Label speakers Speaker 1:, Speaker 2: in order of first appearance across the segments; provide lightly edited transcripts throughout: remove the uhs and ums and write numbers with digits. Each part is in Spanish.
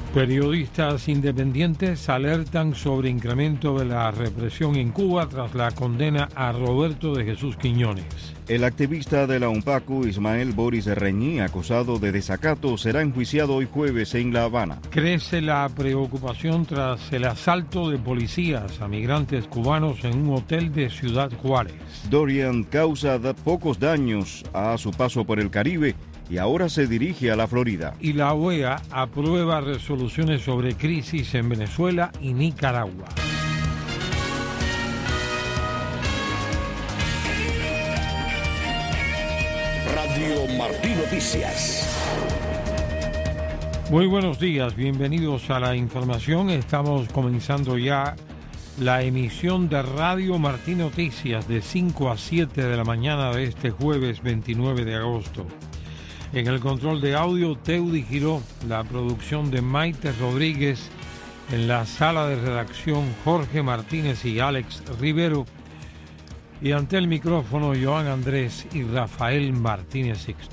Speaker 1: Periodistas independientes alertan sobre incremento de la represión en Cuba tras la condena a Roberto de Jesús Quiñones.
Speaker 2: El activista de la UNPACU, Ismael Boris Reñí, acusado de desacato, será enjuiciado hoy jueves en La Habana.
Speaker 1: Crece la preocupación tras el asalto de policías a migrantes cubanos en un hotel de Ciudad Juárez.
Speaker 2: Dorian causa pocos daños a su paso por el Caribe y ahora se dirige a la Florida.
Speaker 1: Y la OEA aprueba resoluciones sobre crisis en Venezuela y Nicaragua.
Speaker 3: Radio Martí Noticias.
Speaker 1: Muy buenos días, bienvenidos a la información. Estamos comenzando ya la emisión de Radio Martí Noticias de 5 a 7 de la mañana de este jueves 29 de agosto. En el control de audio, Teudi Giró, la producción de Maite Rodríguez, en la sala de redacción Jorge Martínez y Alex Rivero, y ante el micrófono Joan Andrés y Rafael Martínez Sixto.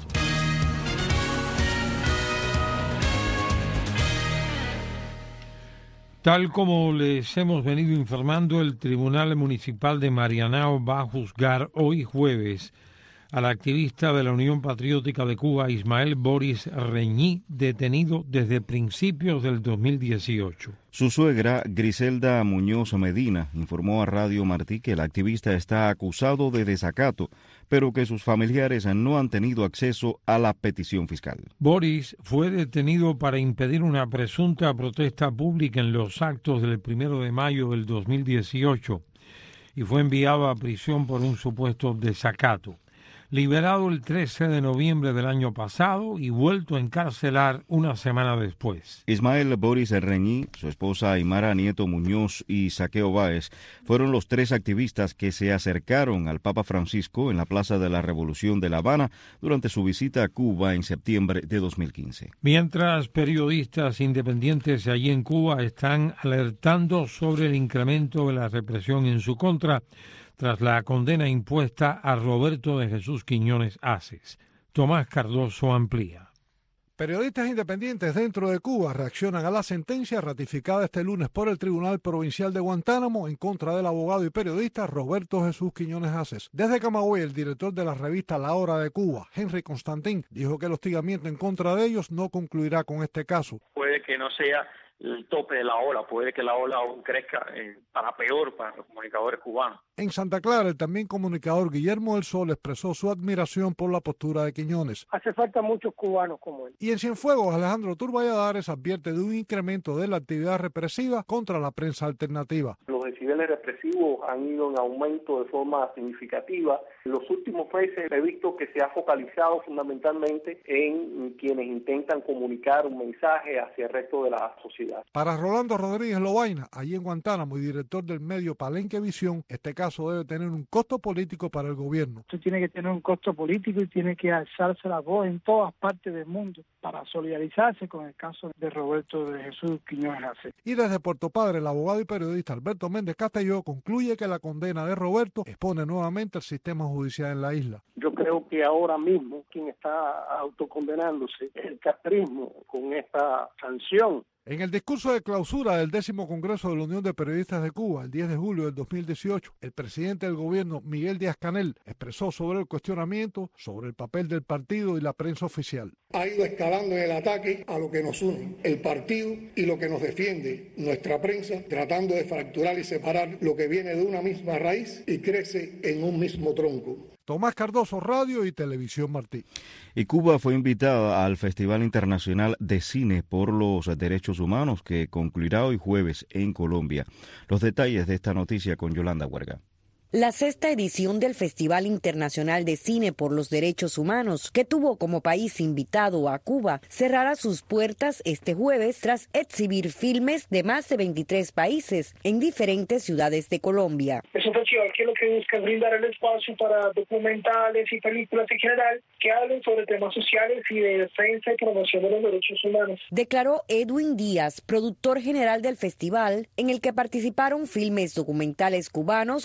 Speaker 1: Tal como les hemos venido informando, el Tribunal Municipal de Marianao va a juzgar hoy jueves al activista de la Unión Patriótica de Cuba, Ismael Boris Reñí, detenido desde principios del 2018.
Speaker 2: Su suegra, Griselda Muñoz Medina, informó a Radio Martí que el activista está acusado de desacato, pero que sus familiares no han tenido acceso a la petición fiscal.
Speaker 1: Boris fue detenido para impedir una presunta protesta pública en los actos del 1 de mayo del 2018 y fue enviado a prisión por un supuesto desacato. Liberado el 13 de noviembre del año pasado y vuelto a encarcelar una semana después.
Speaker 2: Ismael Boris Reñí, su esposa Aymara Nieto Muñoz y Saqueo Báez fueron los tres activistas que se acercaron al Papa Francisco en la Plaza de la Revolución de La Habana durante su visita a Cuba en septiembre de 2015.
Speaker 1: Mientras periodistas independientes allí en Cuba están alertando sobre el incremento de la represión en su contra, tras la condena impuesta a Roberto de Jesús Quiñones Aces. Tomás Cardoso amplía.
Speaker 4: Periodistas independientes dentro de Cuba reaccionan a la sentencia ratificada este lunes por el Tribunal Provincial de Guantánamo en contra del abogado y periodista Roberto Jesús Quiñones Aces. Desde Camagüey, el director de la revista La Hora de Cuba, Henry Constantín, dijo que el hostigamiento en contra de ellos no concluirá con este caso.
Speaker 5: Puede que no sea el tope de la ola, puede que la ola aún crezca para peor para los comunicadores cubanos.
Speaker 4: En Santa Clara, el también comunicador Guillermo del Sol expresó su admiración por la postura de Quiñones.
Speaker 6: Hace falta muchos cubanos como él.
Speaker 4: Y en Cienfuegos, Alejandro Turballadares advierte de un incremento de la actividad represiva contra la prensa alternativa.
Speaker 7: Los decibeles represivos han ido en aumento de forma significativa. En los últimos meses he visto que se ha focalizado fundamentalmente en quienes intentan comunicar un mensaje hacia el resto de la sociedad.
Speaker 4: Para Rolando Rodríguez Lobaina, allí en Guantánamo y director del medio Palenque Visión, este caso debe tener un costo político para el gobierno.
Speaker 6: Esto tiene que tener un costo político y tiene que alzarse la voz en todas partes del mundo para solidarizarse con el caso de Roberto de Jesús Quiñones Aces.
Speaker 4: Y desde Puerto Padre, el abogado y periodista Alberto Méndez Castelló concluye que la condena de Roberto expone nuevamente el sistema judicial en la isla.
Speaker 7: Yo creo que ahora mismo quien está autocondenándose es el castrismo con esta sanción.
Speaker 4: En el discurso de clausura del 10º Congreso de la Unión de Periodistas de Cuba, el 10 de julio del 2018, el presidente del gobierno, Miguel Díaz-Canel, expresó sobre el cuestionamiento sobre el papel del partido y la prensa oficial.
Speaker 8: Ha ido escalando en el ataque a lo que nos une, el partido y lo que nos defiende, nuestra prensa, tratando de fracturar y separar lo que viene de una misma raíz y crece en un mismo tronco.
Speaker 4: Tomás Cardoso, Radio y Televisión Martí.
Speaker 2: Y Cuba fue invitada al Festival Internacional de Cine por los Derechos Humanos que concluirá hoy jueves en Colombia. Los detalles de esta noticia con Yolanda Huerga.
Speaker 9: La sexta edición del Festival Internacional de Cine por los Derechos Humanos, que tuvo como país invitado a Cuba, cerrará sus puertas este jueves tras exhibir filmes de más de 23 países en diferentes ciudades de Colombia.
Speaker 10: Es un festival que lo que busca es brindar el espacio para documentales y películas en general que hablen sobre temas sociales y de defensa y promoción de los derechos humanos.
Speaker 9: Declaró Edwin Díaz, productor general del festival, en el que participaron filmes documentales cubanos como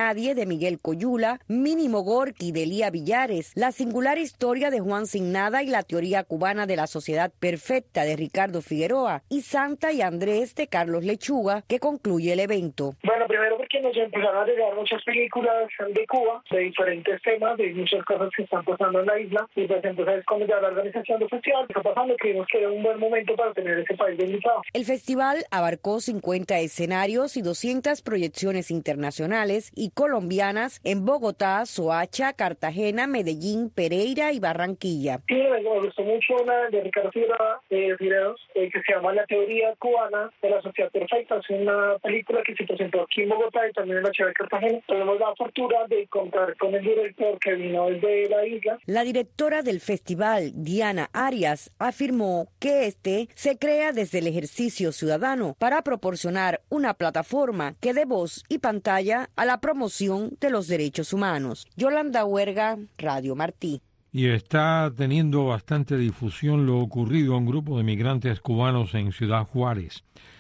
Speaker 9: Nadie de Miguel Coyula, Mínimo Gorky de Elía Villares, La singular historia de Juan Sin Nada y la teoría cubana de la sociedad perfecta de Ricardo Figueroa y Santa y Andrés de Carlos Lechuga, que concluye el evento.
Speaker 10: Bueno, primero porque nos empezaron a llegar muchas películas de Cuba, de diferentes temas, de muchas cosas que están pasando en la isla, y pues entonces cuando ya la organización del festival está pasando, creímos que era un buen momento para tener ese país de invitado.
Speaker 9: El festival abarcó 50 escenarios y 200 proyecciones internacionales y colombianas en Bogotá, Soacha, Cartagena, Medellín, Pereira y Barranquilla.
Speaker 10: Sí, me gustó mucho una de Ricardo Figueroa videos que se llama La teoría cubana de la sociedad perfecta. Es una película que se presentó aquí en Bogotá y también en la ciudad de Cartagena. Tenemos la fortuna de contar con el director que vino desde la isla.
Speaker 9: La directora del festival, Diana Arias, afirmó que este se crea desde el ejercicio ciudadano para proporcionar una plataforma que dé voz y pantalla a la promoción de los derechos humanos. Yolanda Huerga, Radio Martí.
Speaker 1: Y está teniendo bastante difusión lo ocurrido a un grupo de migrantes cubanos en Ciudad Juárez.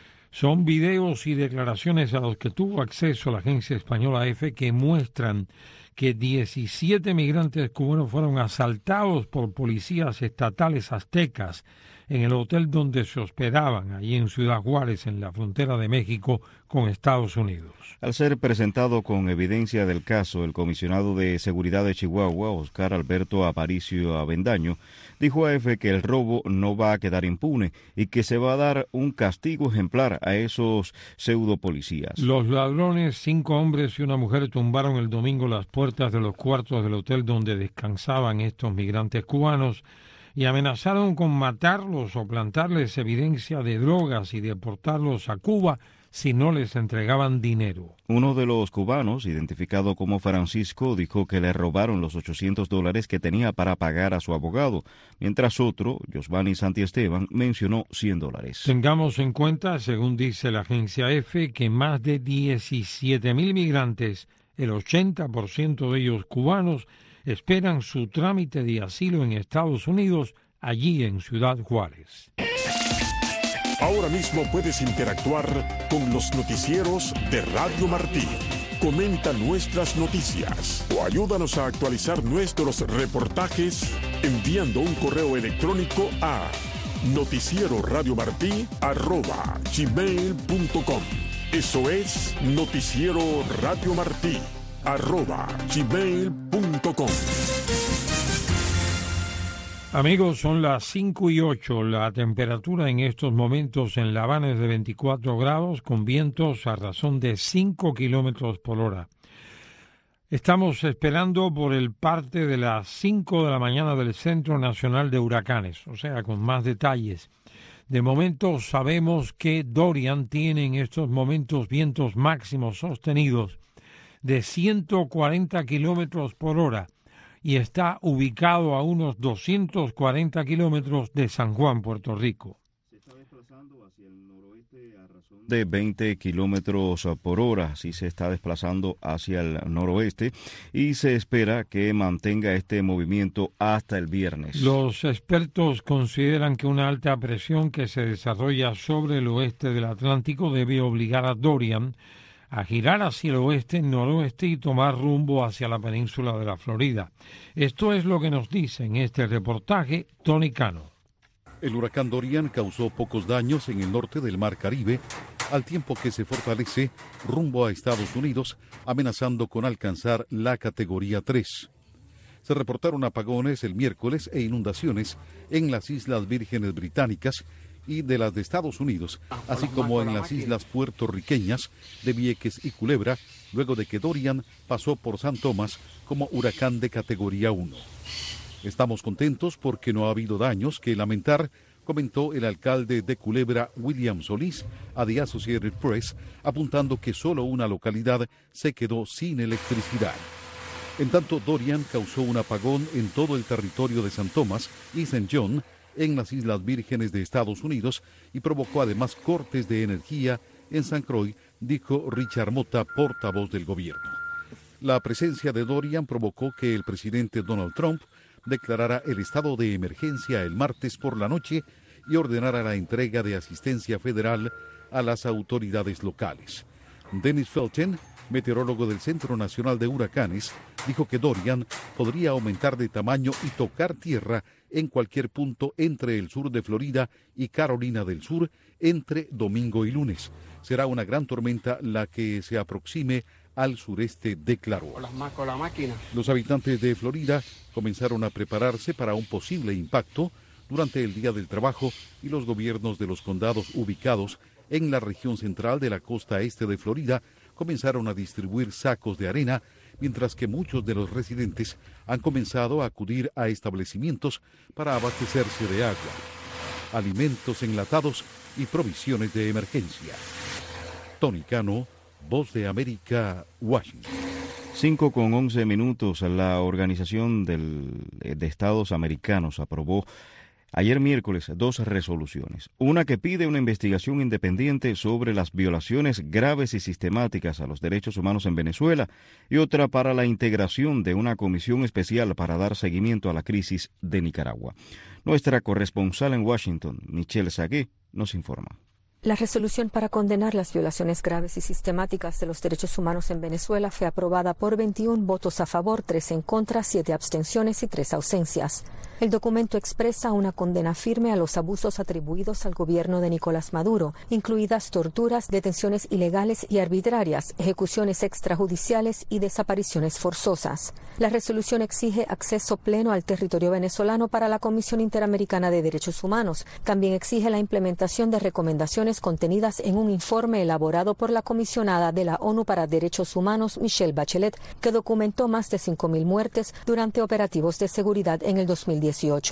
Speaker 1: Son videos y declaraciones a los que tuvo acceso la agencia española EFE que muestran que 17 migrantes cubanos fueron asaltados por policías estatales aztecas en el hotel donde se hospedaban, allí en Ciudad Juárez, en la frontera de México con Estados Unidos.
Speaker 2: Al ser presentado con evidencia del caso, el comisionado de Seguridad de Chihuahua, Oscar Alberto Aparicio Avendaño, dijo a EFE que el robo no va a quedar impune y que se va a dar un castigo ejemplar a esos pseudopolicías.
Speaker 1: Los ladrones, 5 hombres y una mujer, tumbaron el domingo las puertas de los cuartos del hotel donde descansaban estos migrantes cubanos y amenazaron con matarlos o plantarles evidencia de drogas y deportarlos a Cuba si no les entregaban dinero.
Speaker 2: Uno de los cubanos, identificado como Francisco, dijo que le robaron los $800 que tenía para pagar a su abogado, mientras otro, Josvani Santiesteban, mencionó $100.
Speaker 1: Tengamos en cuenta, según dice la agencia EFE, que más de 17,000 migrantes, el 80% de ellos cubanos, esperan su trámite de asilo en Estados Unidos, allí en Ciudad Juárez.
Speaker 11: Ahora mismo puedes interactuar con los noticieros de Radio Martí. Comenta nuestras noticias o ayúdanos a actualizar nuestros reportajes enviando un correo electrónico a noticieroradiomartí@gmail.com. Eso es noticieroradiomartí@gmail.com.
Speaker 1: Amigos, son las 5:08. La temperatura en estos momentos en La Habana es de 24 grados, con vientos a razón de 5 kilómetros por hora. Estamos esperando por el parte de las 5 de la mañana del Centro Nacional de Huracanes, o sea, con más detalles. De momento sabemos que Dorian tiene en estos momentos vientos máximos sostenidos de 140 kilómetros por hora y está ubicado a unos 240 kilómetros de San Juan, Puerto Rico.
Speaker 2: Se está desplazando hacia el noroeste a razón de 20 kilómetros por hora. Así se está desplazando hacia el noroeste y se espera que mantenga este movimiento hasta el viernes.
Speaker 1: Los expertos consideran que una alta presión que se desarrolla sobre el oeste del Atlántico debe obligar a Dorian a girar hacia el oeste-noroeste y tomar rumbo hacia la península de la Florida. Esto es lo que nos dice en este reportaje Tony Cano.
Speaker 12: El huracán Dorian causó pocos daños en el norte del Mar Caribe, al tiempo que se fortalece rumbo a Estados Unidos, amenazando con alcanzar la categoría 3. Se reportaron apagones el miércoles e inundaciones en las Islas Vírgenes Británicas y de las de Estados Unidos, así como en las islas puertorriqueñas de Vieques y Culebra, luego de que Dorian pasó por San Tomás como huracán de categoría 1. Estamos contentos porque no ha habido daños que lamentar, comentó el alcalde de Culebra, William Solís, a The Associated Press, apuntando que solo una localidad se quedó sin electricidad. En tanto, Dorian causó un apagón en todo el territorio de San Tomás y St. John, en las Islas Vírgenes de Estados Unidos, y provocó además cortes de energía en San Croix, dijo Richard Mota, portavoz del gobierno. La presencia de Dorian provocó que el presidente Donald Trump declarara el estado de emergencia el martes por la noche y ordenara la entrega de asistencia federal a las autoridades locales. Dennis Felten, meteorólogo del Centro Nacional de Huracanes, dijo que Dorian podría aumentar de tamaño y tocar tierra en cualquier punto entre el sur de Florida y Carolina del Sur entre domingo y lunes. Será una gran tormenta la que se aproxime al sureste, declaró. Los habitantes de Florida comenzaron a prepararse para un posible impacto durante el Día del Trabajo y los gobiernos de los condados ubicados en la región central de la costa este de Florida comenzaron a distribuir sacos de arena, mientras que muchos de los residentes han comenzado a acudir a establecimientos para abastecerse de agua, alimentos enlatados y provisiones de emergencia. Tony Cano, Voz de América, Washington.
Speaker 2: 5:11. La Organización de Estados Americanos aprobó ayer miércoles 2 resoluciones. Una que pide una investigación independiente sobre las violaciones graves y sistemáticas a los derechos humanos en Venezuela y otra para la integración de una comisión especial para dar seguimiento a la crisis de Nicaragua. Nuestra corresponsal en Washington, Michelle Sagué, nos informa.
Speaker 13: La resolución para condenar las violaciones graves y sistemáticas de los derechos humanos en Venezuela fue aprobada por 21 votos a favor, 3 en contra, 7 abstenciones y 3 ausencias. El documento expresa una condena firme a los abusos atribuidos al gobierno de Nicolás Maduro, incluidas torturas, detenciones ilegales y arbitrarias, ejecuciones extrajudiciales y desapariciones forzosas. La resolución exige acceso pleno al territorio venezolano para la Comisión Interamericana de Derechos Humanos. También exige la implementación de recomendaciones contenidas en un informe elaborado por la comisionada de la ONU para Derechos Humanos, Michelle Bachelet, que documentó más de 5.000 muertes durante operativos de seguridad en el 2018.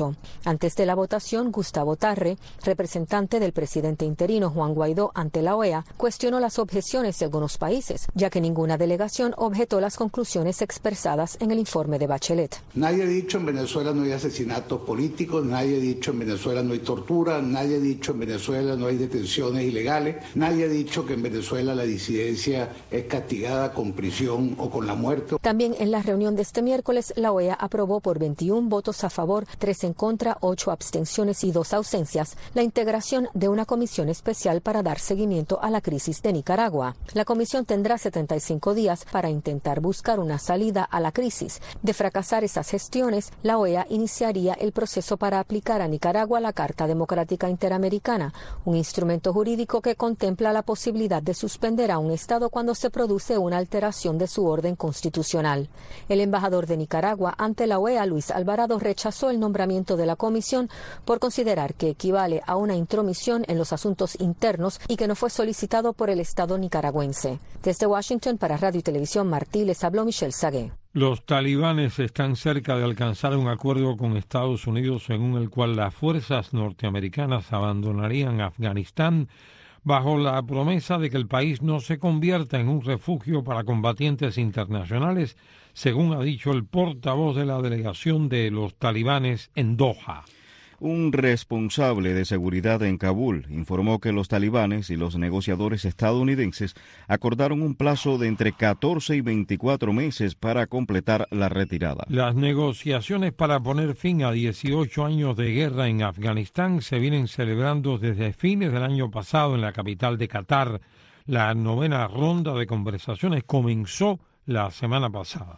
Speaker 13: Antes de la votación, Gustavo Tarre, representante del presidente interino Juan Guaidó ante la OEA, cuestionó las objeciones de algunos países, ya que ninguna delegación objetó las conclusiones expresadas en el informe de Bachelet.
Speaker 14: Nadie ha dicho en Venezuela no hay asesinatos políticos, nadie ha dicho en Venezuela no hay tortura, nadie ha dicho en Venezuela no hay detenciones ilegales, nadie ha dicho que en Venezuela la disidencia es castigada con prisión o con la muerte.
Speaker 13: También en la reunión de este miércoles, la OEA aprobó por 21 votos a favor, 3 en contra, 8 abstenciones y 2 ausencias, la integración de una comisión especial para dar seguimiento a la crisis de Nicaragua. La comisión tendrá 75 días para intentar buscar una salida a la crisis. De fracasar esas gestiones, la OEA iniciaría el proceso para aplicar a Nicaragua la Carta Democrática Interamericana, un instrumento jurídico que contempla la posibilidad de suspender a un Estado cuando se produce una alteración de su orden constitucional. El embajador de Nicaragua ante la OEA, Luis Alvarado, rechazó el nombramiento de la comisión por considerar que equivale a una intromisión en los asuntos internos y que no fue solicitado por el Estado nicaragüense. Desde Washington para Radio y Televisión Martí les habló Michelle Sagué.
Speaker 1: Los talibanes están cerca de alcanzar un acuerdo con Estados Unidos según el cual las fuerzas norteamericanas abandonarían Afganistán bajo la promesa de que el país no se convierta en un refugio para combatientes internacionales, según ha dicho el portavoz de la delegación de los talibanes en Doha.
Speaker 2: Un responsable de seguridad en Kabul informó que los talibanes y los negociadores estadounidenses acordaron un plazo de entre 14 y 24 meses para completar la retirada.
Speaker 1: Las negociaciones para poner fin a 18 años de guerra en Afganistán se vienen celebrando desde fines del año pasado en la capital de Qatar. La 9ª ronda de conversaciones comenzó la semana pasada.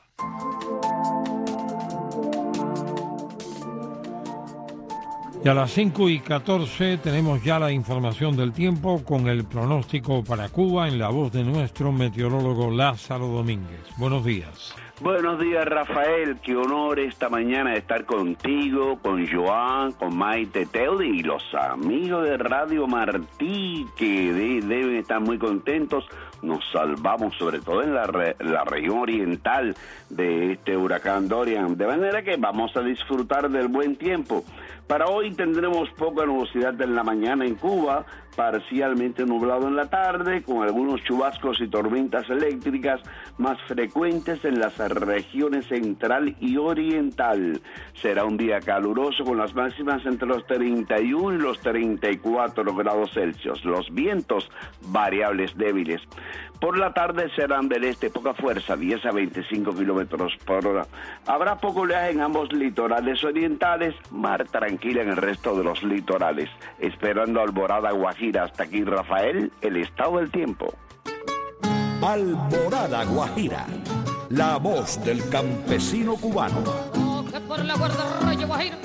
Speaker 1: Y a las 5:14 tenemos ya la información del tiempo con el pronóstico para Cuba en la voz de nuestro meteorólogo Lázaro Domínguez. Buenos días.
Speaker 15: Buenos días, Rafael. Qué honor esta mañana de estar contigo, con Joan, con Maite Teudi y los amigos de Radio Martí, que deben estar muy contentos. Nos salvamos, sobre todo en la región oriental de este huracán Dorian, de manera que vamos a disfrutar del buen tiempo. Para hoy tendremos poca nubosidad en la mañana en Cuba, parcialmente nublado en la tarde, con algunos chubascos y tormentas eléctricas más frecuentes en las regiones central y oriental. Será un día caluroso con las máximas entre los 31 y los 34 grados Celsius. Los vientos variables débiles. Por la tarde serán del este poca fuerza, 10 a 25 kilómetros por hora. Habrá poco oleaje en ambos litorales orientales, mar tranquila en el resto de los litorales. Esperando alborada guajira. Hasta aquí, Rafael, el estado del tiempo.
Speaker 3: Alborada Guajira, la voz del campesino cubano.
Speaker 16: Que por la guarda Raya Guajira.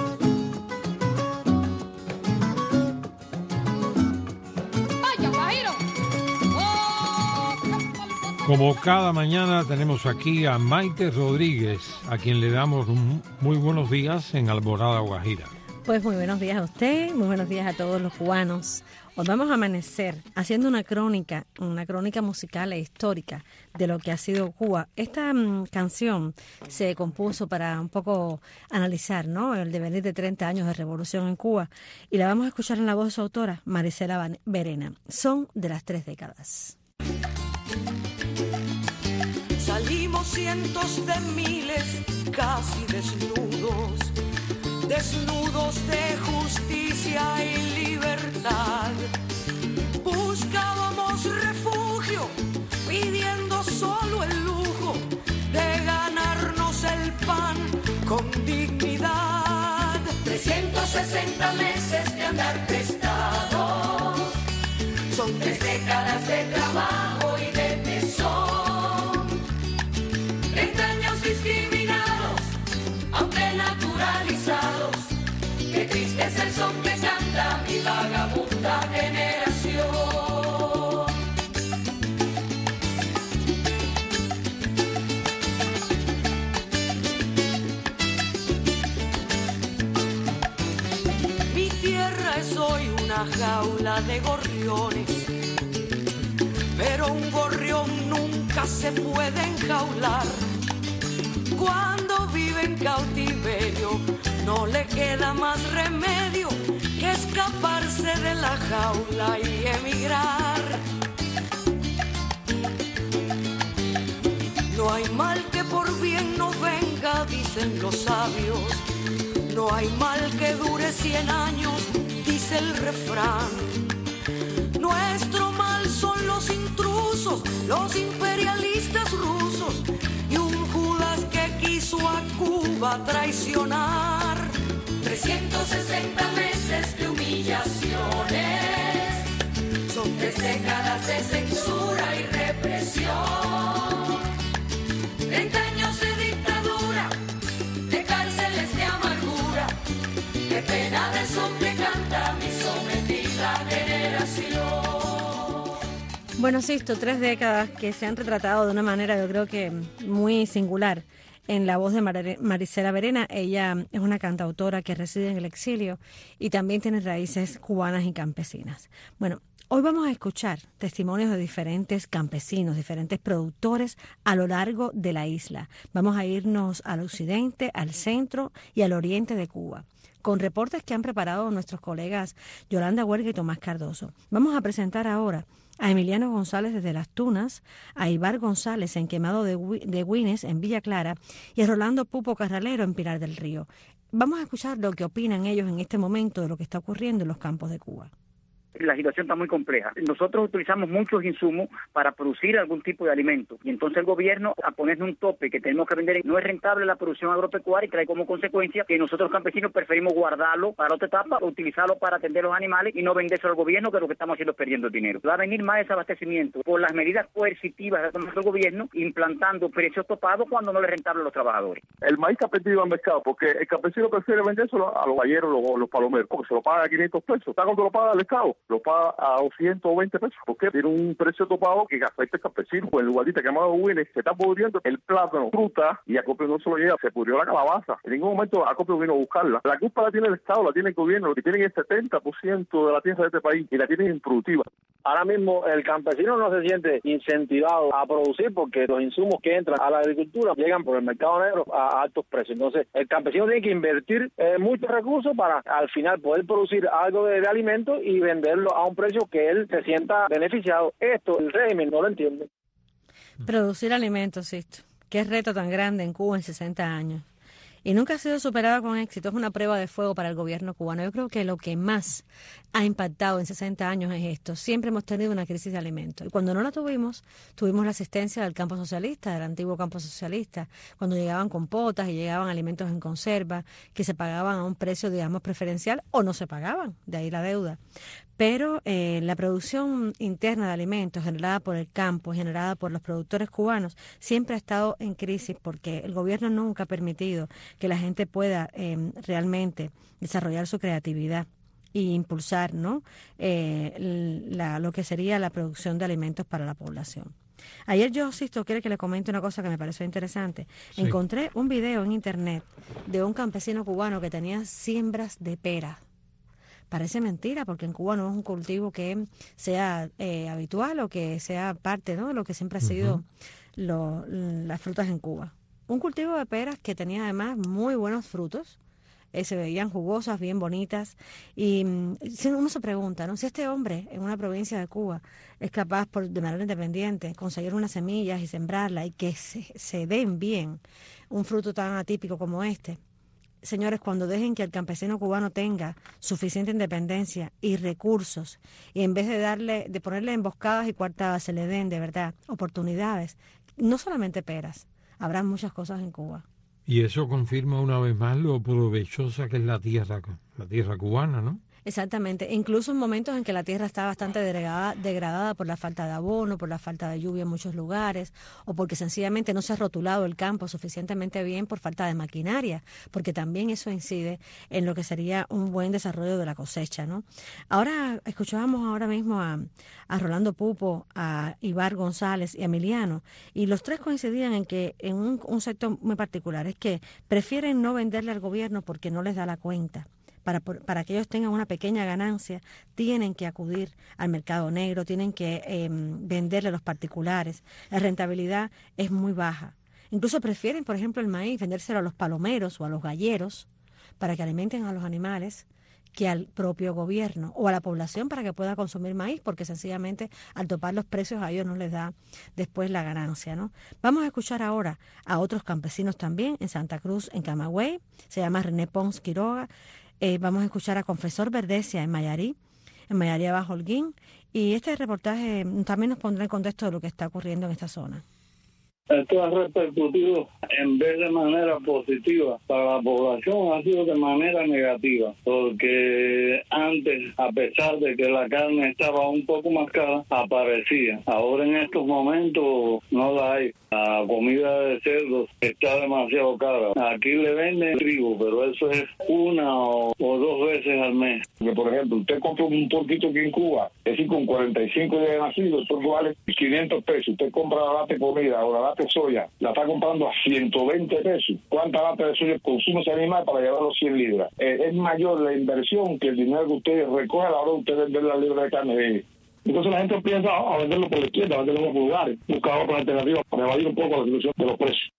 Speaker 16: ¡Vaya, Guajiro!
Speaker 1: Como cada mañana tenemos aquí a Maite Rodríguez, a quien le damos muy buenos días en Alborada Guajira.
Speaker 17: Pues muy buenos días a usted, muy buenos días a todos los cubanos. Hoy vamos a amanecer haciendo una crónica musical e histórica de lo que ha sido Cuba. Esta canción se compuso para un poco analizar, ¿no?, el devenir de 30 años de revolución en Cuba, y la vamos a escuchar en la voz de su autora, Marisela Verena. Son de las 3 décadas.
Speaker 18: Salimos cientos de miles, casi desnudos de justicia y libertad. Buscábamos refugio, pidiendo solo el lujo de ganarnos el pan con dignidad. 360 meses de andar prestado, son 3 décadas de trabajo y de tesón. 30 años discriminados, aunque naturalizados. Qué triste es el son que canta mi vagabunda generación. Mi tierra es hoy una jaula de gorriones, pero un gorrión nunca se puede enjaular. Cuando vive en cautiverio, no le queda más remedio que escaparse de la jaula y emigrar. No hay mal que por bien no venga, dicen los sabios. No hay mal que dure 100 años, dice el refrán. Nuestro mal son los intrusos, los imperialistas rusos y un Judas que quiso a Cuba traicionar. 360 meses de humillaciones, son 3 décadas de censura y represión. 30 años de dictadura, de cárceles de amargura, qué pena del son que canta mi sometida generación.
Speaker 17: Bueno, Sisto, 3 décadas que se han retratado de una manera, yo creo que muy singular, en la voz de Marisela Verena. Ella es una cantautora que reside en el exilio y también tiene raíces cubanas y campesinas. Bueno, hoy vamos a escuchar testimonios de diferentes campesinos, diferentes productores a lo largo de la isla. Vamos a irnos al occidente, al centro y al oriente de Cuba, con reportes que han preparado nuestros colegas Yolanda Huerga y Tomás Cardoso. Vamos a presentar ahora a Emiliano González desde Las Tunas, a Ibar González en Quemado de Güines, en Villa Clara, y a Rolando Pupo Carralero en Pilar del Río. Vamos a escuchar lo que opinan ellos en este momento de lo que está ocurriendo en los campos de Cuba.
Speaker 19: La situación está muy compleja. Nosotros utilizamos muchos insumos para producir algún tipo de alimento y entonces el gobierno, a ponernos un tope que tenemos que vender, no es rentable la producción agropecuaria y trae como consecuencia que nosotros campesinos preferimos guardarlo para otra etapa o utilizarlo para atender los animales y no vendérselo al gobierno, que lo que estamos haciendo es perdiendo dinero. Va a venir más desabastecimiento por las medidas coercitivas que toma el gobierno, implantando precios topados cuando no le es rentable a los trabajadores.
Speaker 20: El maíz que ha perdido al mercado, porque el campesino prefiere vendérselo a los balleros, los palomeros, porque se lo paga a 500 pesos. ¿Está cuánto lo paga el Estado? Lo paga a 220 pesos, porque tiene un precio topado que afecta al campesino. Pues el lugarita Quemado de Güines se está pudriendo el plátano, fruta, y Acopio no se lo llega, se pudrió la calabaza. En ningún momento Acopio vino a buscarla. La culpa la tiene el Estado, la tiene el gobierno, lo que tienen es el 70% de la tierra de este país y la tienen improductiva.
Speaker 21: Ahora mismo el campesino no se siente incentivado a producir porque los insumos que entran a la agricultura llegan por el mercado negro a altos precios. Entonces el campesino tiene que invertir muchos recursos para al final poder producir algo de alimento y venderlo a un precio que él se sienta beneficiado. Esto el régimen no lo entiende.
Speaker 17: Producir alimentos, esto. Qué reto tan grande en Cuba en 60 años. y nunca ha sido superada con éxito. Es una prueba de fuego para el gobierno cubano. Yo creo que lo que más ha impactado en 60 años es esto. Siempre hemos tenido una crisis de alimentos. Y cuando no la tuvimos la asistencia del campo socialista, del antiguo campo socialista, cuando llegaban compotas y llegaban alimentos en conserva, que se pagaban a un precio, digamos, preferencial, o no se pagaban, de ahí la deuda. Pero la producción interna de alimentos generada por el campo, generada por los productores cubanos, siempre ha estado en crisis porque el gobierno nunca ha permitido que la gente pueda realmente desarrollar su creatividad e impulsar, ¿no?, lo que sería la producción de alimentos para la población. Ayer yo, Sisto, quiere que le comente una cosa que me pareció interesante. Sí. Encontré un video en internet de un campesino cubano que tenía siembras de peras. Parece mentira, porque en Cuba no es un cultivo que sea habitual o que sea parte, ¿no?, de lo que siempre ha sido las frutas en Cuba. Un cultivo de peras que tenía además muy buenos frutos, se veían jugosas, bien bonitas, y uno se pregunta, ¿no?, si este hombre en una provincia de Cuba es capaz de manera independiente conseguir unas semillas y sembrarlas y que se den bien un fruto tan atípico como este. Señores, cuando dejen que el campesino cubano tenga suficiente independencia y recursos, y en vez de ponerle emboscadas y coartadas, se le den de verdad oportunidades, no solamente peras, habrá muchas cosas en Cuba.
Speaker 1: Y eso confirma una vez más lo provechosa que es la tierra cubana, ¿no?
Speaker 17: Exactamente, incluso en momentos en que la tierra está bastante degradada por la falta de abono, por la falta de lluvia en muchos lugares, o porque sencillamente no se ha rotulado el campo suficientemente bien por falta de maquinaria, porque también eso incide en lo que sería un buen desarrollo de la cosecha, ¿no? Ahora escuchábamos ahora mismo a Rolando Pupo, a Ibar González y a Emiliano, y los tres coincidían en que en un sector muy particular es que prefieren no venderle al gobierno porque no les da la cuenta. Para que ellos tengan una pequeña ganancia, tienen que acudir al mercado negro, tienen que venderle a los particulares. La rentabilidad es muy baja. Incluso prefieren, por ejemplo, el maíz, vendérselo a los palomeros o a los galleros para que alimenten a los animales, que al propio gobierno o a la población para que pueda consumir maíz, porque sencillamente al topar los precios a ellos no les da después la ganancia, ¿no? Vamos a escuchar ahora a otros campesinos también en Santa Cruz, en Camagüey, se llama René Pons Quiroga. Vamos a escuchar a Confesor Verdesia en Mayarí Abajo Holguín, y este reportaje también nos pondrá en contexto de lo que está ocurriendo en esta zona.
Speaker 5: Esto ha repercutido en vez de manera positiva para la población, ha sido de manera negativa, porque antes, a pesar de que la carne estaba un poco más cara, aparecía. Ahora en estos momentos no la hay. La comida de cerdos está demasiado cara. Aquí le venden trigo, pero eso es una o dos veces al mes.
Speaker 20: Porque, por ejemplo, usted compra un porquito aquí en Cuba, es decir, con 45 días de nacido, eso vale 500 pesos. Usted compra la lata de comida o la lata de soya, la está comprando a 120 pesos. ¿Cuánta lata de soya consume ese animal para llevar los 100 libras? Es mayor la inversión que el dinero que usted recoge a la hora de usted vender la libra de carne de ellos. Entonces la gente empieza a venderlo por la izquierda, a venderlo por lugares, buscar otras alternativas para evadir un poco la situación de los precios.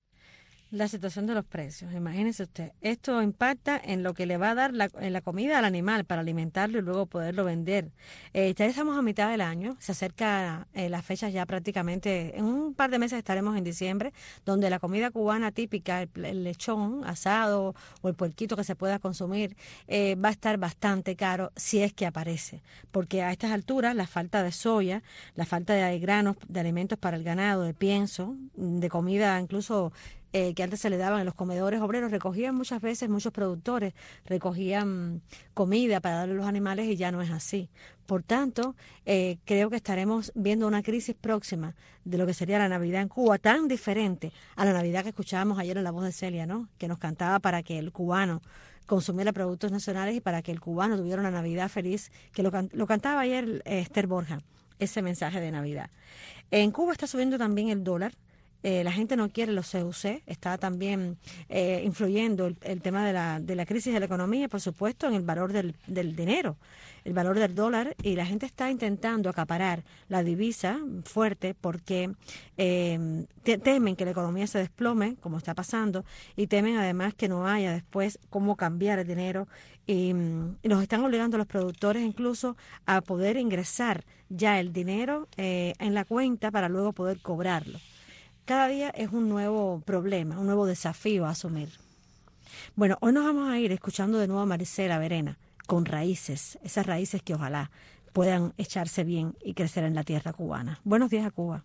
Speaker 17: La situación de los precios, imagínese usted, esto impacta en lo que le va a dar la comida al animal para alimentarlo y luego poderlo vender. Ya estamos a mitad del año, se acerca las fechas ya prácticamente, en un par de meses estaremos en diciembre, donde la comida cubana típica, el lechón asado o el puerquito que se pueda consumir, va a estar bastante caro si es que aparece, porque a estas alturas la falta de soya, la falta de granos, de alimentos para el ganado, de pienso, de comida incluso que antes se le daban en los comedores obreros, recogían muchas veces, muchos productores recogían comida para darle a los animales y ya no es así. Por tanto, creo que estaremos viendo una crisis próxima de lo que sería la Navidad en Cuba, tan diferente a la Navidad que escuchábamos ayer en la voz de Celia, ¿no?, que nos cantaba para que el cubano consumiera productos nacionales y para que el cubano tuviera una Navidad feliz, que lo cantaba ayer Esther Borja, ese mensaje de Navidad. En Cuba está subiendo también el dólar. La gente no quiere los CUC, está también influyendo el tema de la crisis de la economía, por supuesto, en el valor del dinero, el valor del dólar, y la gente está intentando acaparar la divisa fuerte porque temen que la economía se desplome, como está pasando, y temen además que no haya después cómo cambiar el dinero, y nos están obligando a los productores incluso a poder ingresar ya el dinero en la cuenta para luego poder cobrarlo. Cada día es un nuevo problema, un nuevo desafío a asumir. Bueno, hoy nos vamos a ir escuchando de nuevo a Marisela Verena, con raíces, esas raíces que ojalá puedan echarse bien y crecer en la tierra cubana. Buenos días a Cuba.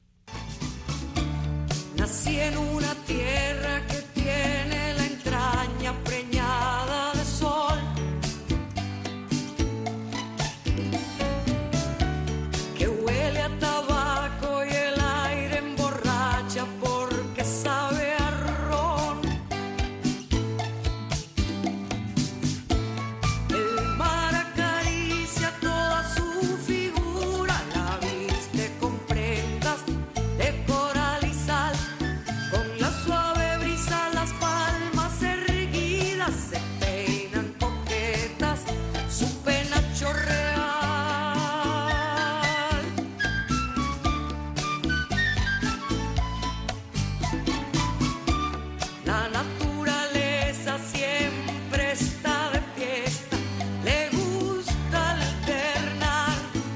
Speaker 18: Nací en una tierra que tiene la entraña preñada de sol, que huele a tabaco y el aire emborracha porque sabe a ron. El mar acaricia toda su figura, la viste con prendas de coral y sal. Con la suave brisa las palmas erguidas se peinan coquetas, su penacho real. La naturaleza siempre está de fiesta, le gusta alternar.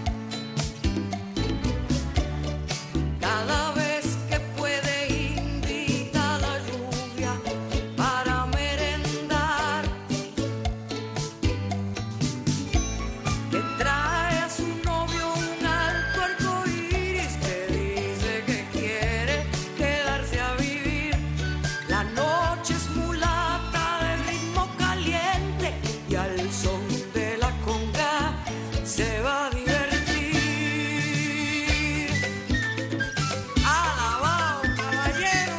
Speaker 18: Cada vez que puede invita a la lluvia para merendar, que trae a su novio un alto arcoíris que dice que quiere quedarse a vivir. La noche es mulata de ritmo caliente y al son de la conga se va a divertir. Alabao, caballero.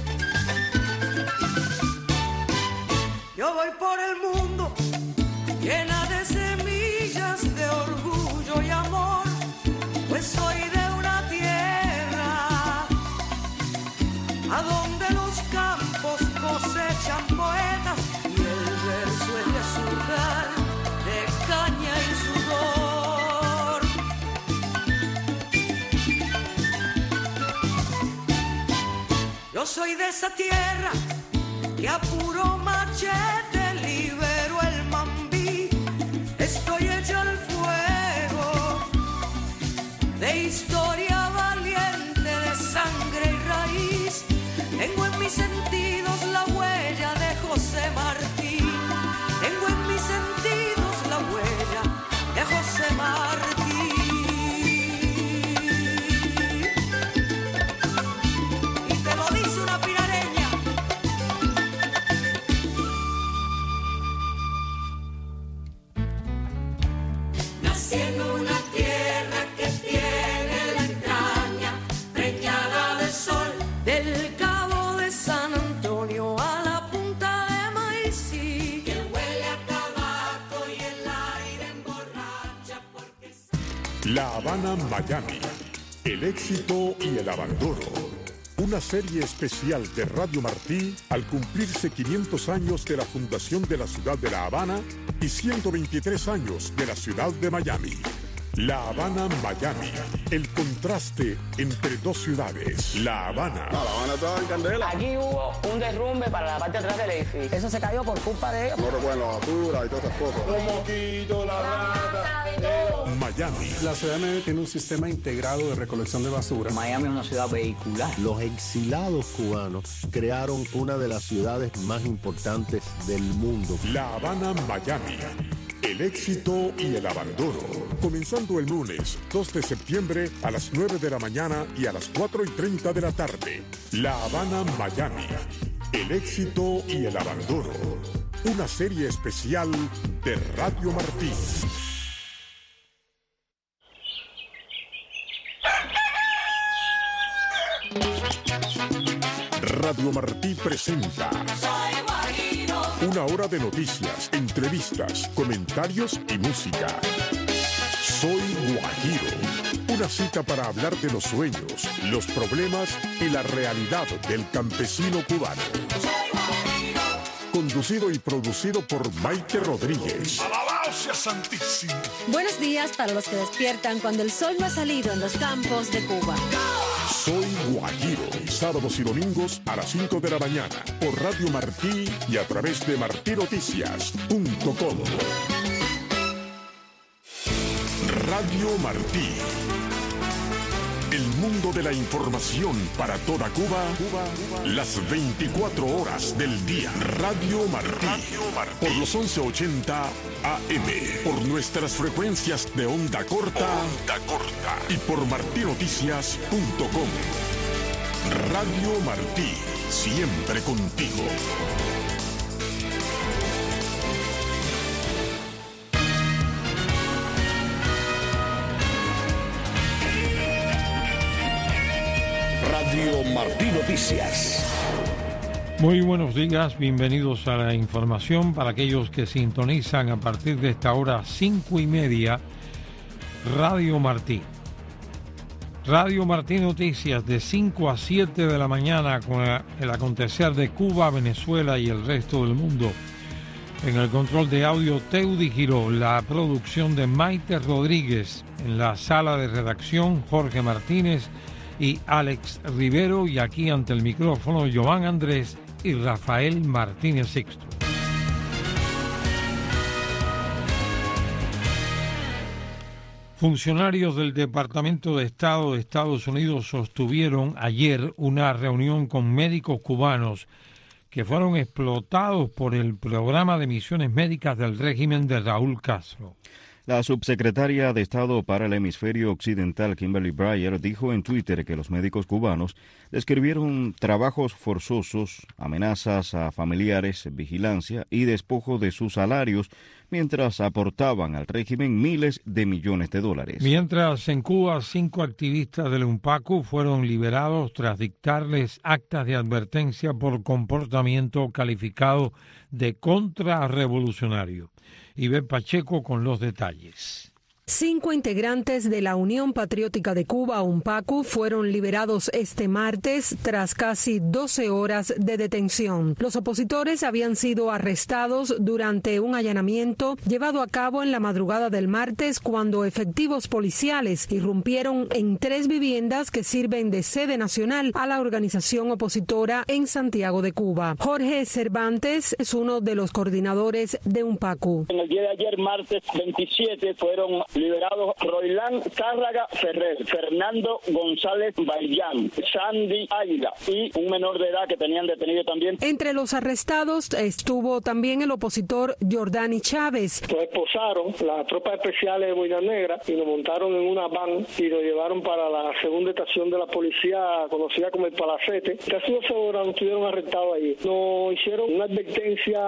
Speaker 18: Yo voy por el mundo llena de semillas de orgullo y amor, pues soy de una tierra a donde los campos cosechan poetas y el verso es de azúcar, de caña y sudor. Yo soy de esa tierra que a puro machete libero el mambí. Estoy hecho al fuego de historia valiente, de sangre y raíz. Tengo en mis sentidos la huella de José Martí. Tengo en mis sentidos la huella de José Martí. Y te lo dice una pirareña. Nací en una tierra que tiene la entraña preñada de sol, del Cabo de San Antonio a la punta de Maicí, que huele a tabaco y el aire emborracha porque...
Speaker 11: La Habana, Miami. El éxito y el abandono. Una serie especial de Radio Martí al cumplirse 500 años de la fundación de la ciudad de La Habana y 123 años de la ciudad de Miami. La Habana, Miami. El contraste entre dos ciudades. La Habana.
Speaker 6: No, La Habana estaba en candela.
Speaker 22: Aquí hubo un derrumbe para la parte de atrás del edificio. Eso se cayó por culpa de ellos.
Speaker 6: No recuerdan la basura y todas esas cosas. Los mosquitos, la rata.
Speaker 11: Miami.
Speaker 23: La ciudad de Miami tiene un sistema integrado de recolección de basura.
Speaker 22: Miami es una ciudad vehicular.
Speaker 24: Los exilados cubanos crearon una de las ciudades más importantes del mundo.
Speaker 11: La Habana, Miami. El éxito y el abandono. Comenzando el lunes 2 de septiembre a las 9 de la mañana y a las 4:30 de la tarde. La Habana, Miami. El éxito y el abandono. Una serie especial de Radio Martí. Radio Martí presenta una hora de noticias, entrevistas, comentarios y música. Soy Guajiro. Una cita para hablar de los sueños, los problemas y la realidad del campesino cubano. Conducido y producido por Maite Rodríguez.
Speaker 25: ¡Alabado sea Santísimo!
Speaker 17: Buenos días para los que despiertan cuando el sol no ha salido en los campos de Cuba.
Speaker 11: Soy Guajiro, sábados y domingos a las 5 de la mañana por Radio Martí y a través de martinoticias.com. Radio Martí. El mundo de la información para toda Cuba, las 24 horas del día. Radio Martí, por los 1180 AM, por nuestras frecuencias de onda corta, y por martinoticias.com. Radio Martí, siempre contigo.
Speaker 3: Radio Martí Noticias.
Speaker 1: Muy buenos días, bienvenidos a la información para aquellos que sintonizan a partir de esta hora 5:30, Radio Martí. Radio Martí Noticias de 5 a 7 de la mañana con el acontecer de Cuba, Venezuela y el resto del mundo. En el control de audio, Teudi Giró, la producción de Maite Rodríguez, en la sala de redacción, Jorge Martínez y Alex Rivero, y aquí ante el micrófono, Joan Andrés y Rafael Martínez Sixto. Funcionarios del Departamento de Estado de Estados Unidos sostuvieron ayer una reunión con médicos cubanos que fueron explotados por el programa de misiones médicas del régimen de Raúl Castro.
Speaker 2: La subsecretaria de Estado para el Hemisferio Occidental, Kimberly Breyer, dijo en Twitter que los médicos cubanos describieron trabajos forzosos, amenazas a familiares, vigilancia y despojo de sus salarios mientras aportaban al régimen miles de millones de dólares.
Speaker 1: Mientras en Cuba 5 activistas del UNPACU fueron liberados tras dictarles actas de advertencia por comportamiento calificado de contrarrevolucionario. Ivette Pacheco con los detalles.
Speaker 4: 5 integrantes de la Unión Patriótica de Cuba, UNPACU, fueron liberados este martes tras casi 12 horas de detención. Los opositores habían sido arrestados durante un allanamiento llevado a cabo en la madrugada del martes cuando efectivos policiales irrumpieron en 3 viviendas que sirven de sede nacional a la organización opositora en Santiago de Cuba. Jorge Cervantes es uno de los coordinadores de UNPACU.
Speaker 7: En el día de ayer, martes 27, fueron liberados Roilán Cárraga Ferrer, Fernando González Baillán, Sandy Águila y un menor de edad que tenían detenido también.
Speaker 4: Entre los arrestados estuvo también el opositor Jordani Chávez.
Speaker 8: Lo esposaron las tropas especiales de Boina Negra y lo montaron en una van y lo llevaron para la segunda estación de la policía conocida como el Palacete. Casi 12 horas nos estuvieron arrestados allí. Nos hicieron una advertencia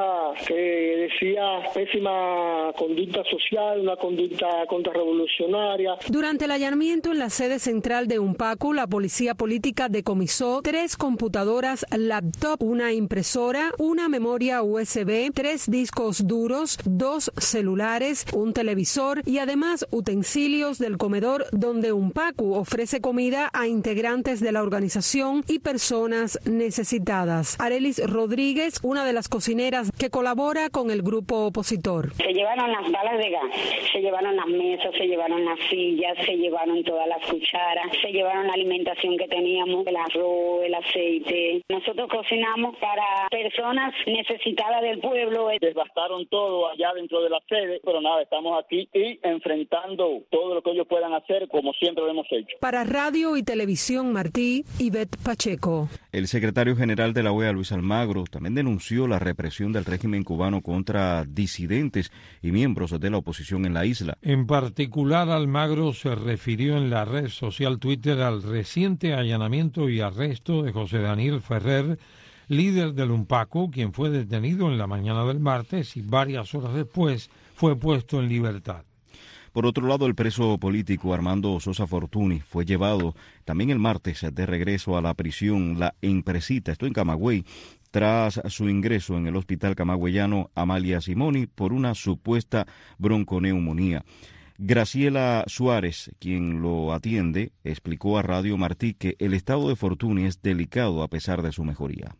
Speaker 8: que decía pésima conducta social, una conducta contrarrevolucionaria.
Speaker 4: Durante el allanamiento en la sede central de UNPACU, la policía política decomisó 3 computadoras laptop, una impresora, una memoria USB, 3 discos duros, 2 celulares, un televisor y además utensilios del comedor donde UNPACU ofrece comida a integrantes de la organización y personas necesitadas. Arelis Rodríguez, una de las cocineras que colabora con el grupo opositor.
Speaker 9: Se llevaron las balas de gas, se llevaron las mesas, se llevaron las sillas, se llevaron todas las cucharas, se llevaron la alimentación que teníamos, el arroz, el aceite. Nosotros cocinamos para personas necesitadas del pueblo.
Speaker 7: Devastaron todo allá dentro de la sede, pero nada, estamos aquí y enfrentando todo lo que ellos puedan hacer como siempre lo hemos hecho.
Speaker 4: Para Radio y Televisión Martí, Ivette Pacheco.
Speaker 2: El secretario general de la OEA, Luis Almagro, también denunció la represión del régimen cubano contra disidentes y miembros de la oposición en la isla.
Speaker 1: En particular, Almagro se refirió en la red social Twitter al reciente allanamiento y arresto de José Daniel Ferrer, líder del UNPACU, quien fue detenido en la mañana del martes y varias horas después fue puesto en libertad.
Speaker 2: Por otro lado, el preso político Armando Sosa Fortuny fue llevado también el martes de regreso a la prisión La Empresita, esto en Camagüey, tras su ingreso en el hospital camagüeyano Amalia Simoni por una supuesta bronconeumonía. Graciela Suárez, quien lo atiende, explicó a Radio Martí que el estado de Fortuny es delicado a pesar de su mejoría.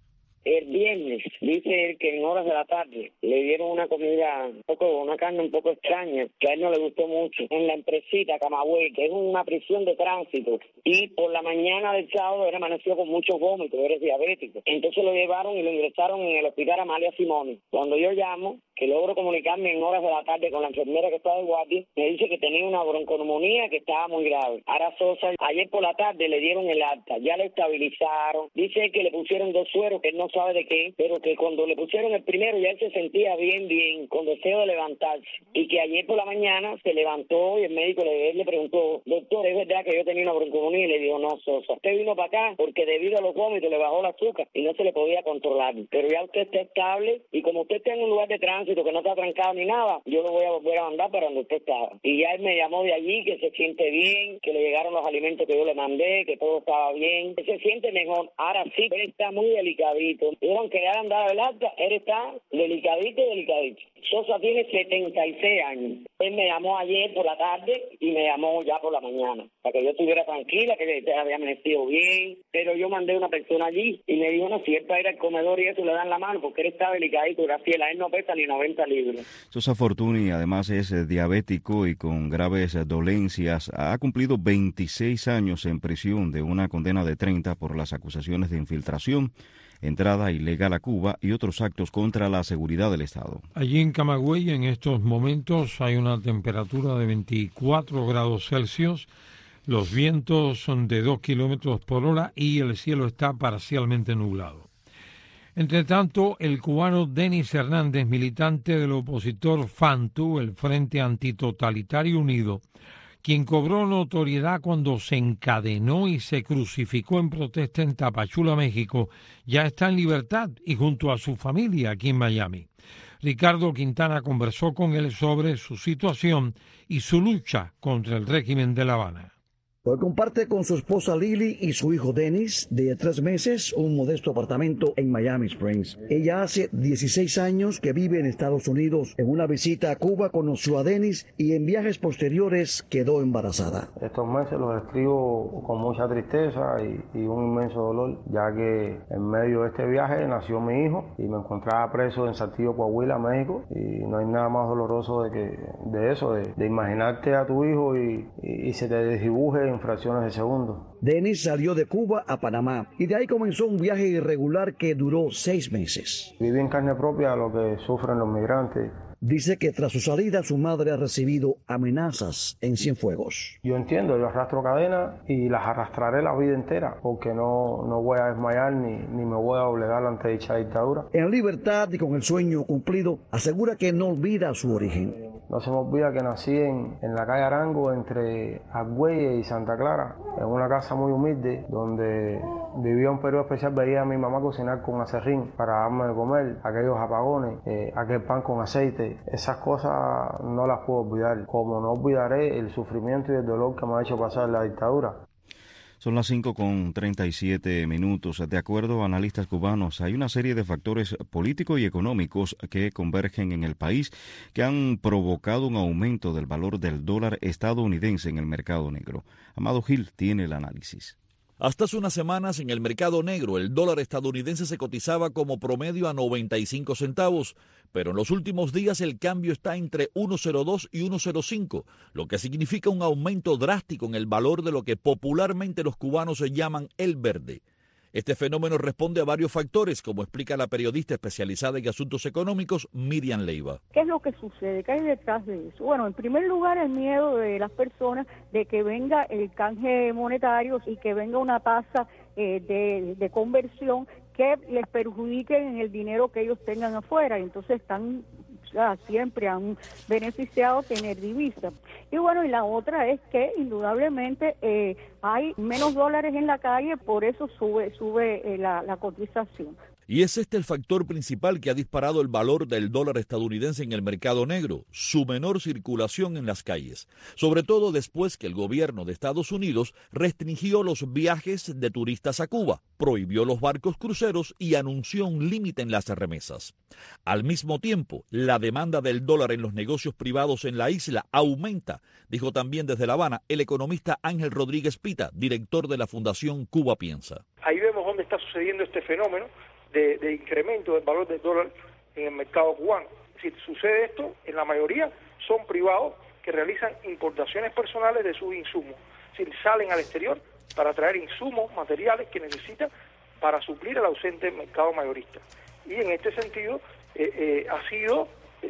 Speaker 9: El viernes, dice él que en horas de la tarde le dieron una comida, una carne un poco extraña, que a él no le gustó mucho, en La Empresita, Camagüey, que es una prisión de tránsito. Y por la mañana del sábado él amaneció con muchos vómitos, él es diabético. Entonces lo llevaron y lo ingresaron en el hospital Amalia Simoni. Cuando yo llamo, que logro comunicarme en horas de la tarde con la enfermera que estaba de guardia, me dice que tenía una bronconeumonía que estaba muy grave. Ara Sosa, ayer por la tarde le dieron el alta, ya le estabilizaron, dice que le pusieron 2 sueros, que él no sabe de qué, pero que cuando le pusieron el primero ya él se sentía bien, con deseo de levantarse, y que ayer por la mañana se levantó y el médico le preguntó, doctor, ¿es verdad que yo tenía una bronconeumonía? Y le dijo, no, Sosa, usted vino para acá porque debido a los vómitos le bajó el azúcar y no se le podía controlar, pero ya usted está estable y como usted está en un lugar de tránsito que no está trancado ni nada, yo lo voy a volver a mandar para donde usted estaba. Y ya él me llamó de allí, que se siente bien, que le llegaron los alimentos que yo le mandé, que todo estaba bien, que se siente mejor. Ahora sí, él está muy delicadito. Dijeron que le hayan dado el alta, él está delicadito. Sosa tiene 76 años. Él me llamó ayer por la tarde y me llamó ya por la mañana, para que yo estuviera tranquila, que había amanecido bien, pero yo mandé una persona allí y me dijo, no, si él para ir al comedor y eso le dan la mano, porque él está delicadito, Graciela, él no pesa ni 90 libras.
Speaker 2: Sosa Fortuny además es diabético y con graves dolencias. Ha cumplido 26 años en prisión de una condena de 30 por las acusaciones de infiltración, entrada ilegal a Cuba y otros actos contra la seguridad del Estado.
Speaker 1: Allí en Camagüey en estos momentos hay una temperatura de 24 grados Celsius, los vientos son de 2 kilómetros por hora y el cielo está parcialmente nublado. Entre tanto, el cubano Denis Hernández, militante del opositor FANTU, el Frente Antitotalitario Unido, quien cobró notoriedad cuando se encadenó y se crucificó en protesta en Tapachula, México, ya está en libertad y junto a su familia aquí en Miami. Ricardo Quintana conversó con él sobre su situación y su lucha contra el régimen de La Habana.
Speaker 10: Hoy comparte con su esposa Lily y su hijo Dennis, de 3 meses, un modesto apartamento en Miami Springs. Ella hace 16 años que vive en Estados Unidos. En una visita a Cuba conoció a Dennis y en viajes posteriores quedó embarazada.
Speaker 12: Estos meses los escribo con mucha tristeza y un inmenso dolor, ya que en medio de este viaje nació mi hijo y me encontraba preso en Saltillo, Coahuila, México, y no hay nada más doloroso de imaginarte a tu hijo y se te desdibuje en fracciones de segundo.
Speaker 10: Denis salió de Cuba a Panamá y de ahí comenzó un viaje irregular que duró 6 meses.
Speaker 12: Viví en carne propia lo que sufren los migrantes.
Speaker 10: Dice que tras su salida su madre ha recibido amenazas en Cienfuegos.
Speaker 12: Yo entiendo, yo arrastro cadenas y las arrastraré la vida entera porque no voy a desmayar ni me voy a doblegar ante dicha dictadura.
Speaker 10: En libertad y con el sueño cumplido, asegura que no olvida su origen.
Speaker 12: No se me olvida que nací en la calle Arango, entre Argüelles y Santa Clara, en una casa muy humilde, donde vivía un periodo especial, veía a mi mamá cocinar con acerrín para darme de comer, aquellos apagones, aquel pan con aceite. Esas cosas no las puedo olvidar, como no olvidaré el sufrimiento y el dolor que me ha hecho pasar la dictadura.
Speaker 2: Son las 5:37. De acuerdo a analistas cubanos, hay una serie de factores políticos y económicos que convergen en el país que han provocado un aumento del valor del dólar estadounidense en el mercado negro. Amado Gil tiene el análisis.
Speaker 13: Hasta hace unas semanas en el mercado negro el dólar estadounidense se cotizaba como promedio a 95 centavos, pero en los últimos días el cambio está entre 1.02 y 1.05, lo que significa un aumento drástico en el valor de lo que popularmente los cubanos se llaman el verde. Este fenómeno responde a varios factores, como explica la periodista especializada en asuntos económicos Miriam Leiva.
Speaker 14: ¿Qué es lo que sucede? ¿Qué hay detrás de eso? Bueno, en primer lugar, el miedo de las personas de que venga el canje monetario y que venga una tasa de conversión que les perjudique en el dinero que ellos tengan afuera. Entonces siempre han beneficiado tener divisas. Y bueno, y la otra es que indudablemente hay menos dólares en la calle, por eso sube la cotización.
Speaker 13: Y es este el factor principal que ha disparado el valor del dólar estadounidense en el mercado negro, su menor circulación en las calles, sobre todo después que el gobierno de Estados Unidos restringió los viajes de turistas a Cuba, prohibió los barcos cruceros y anunció un límite en las remesas. Al mismo tiempo, la demanda del dólar en los negocios privados en la isla aumenta, dijo también desde La Habana el economista Ángel Rodríguez Pita, director de la Fundación Cuba Piensa.
Speaker 8: Ahí vemos dónde está sucediendo este fenómeno de incremento del valor del dólar en el mercado cubano. Si sucede esto, en la mayoría son privados que realizan importaciones personales de sus insumos, es decir, salen al exterior para traer insumos, materiales que necesitan para suplir el ausente mercado mayorista. Y en este sentido ha sido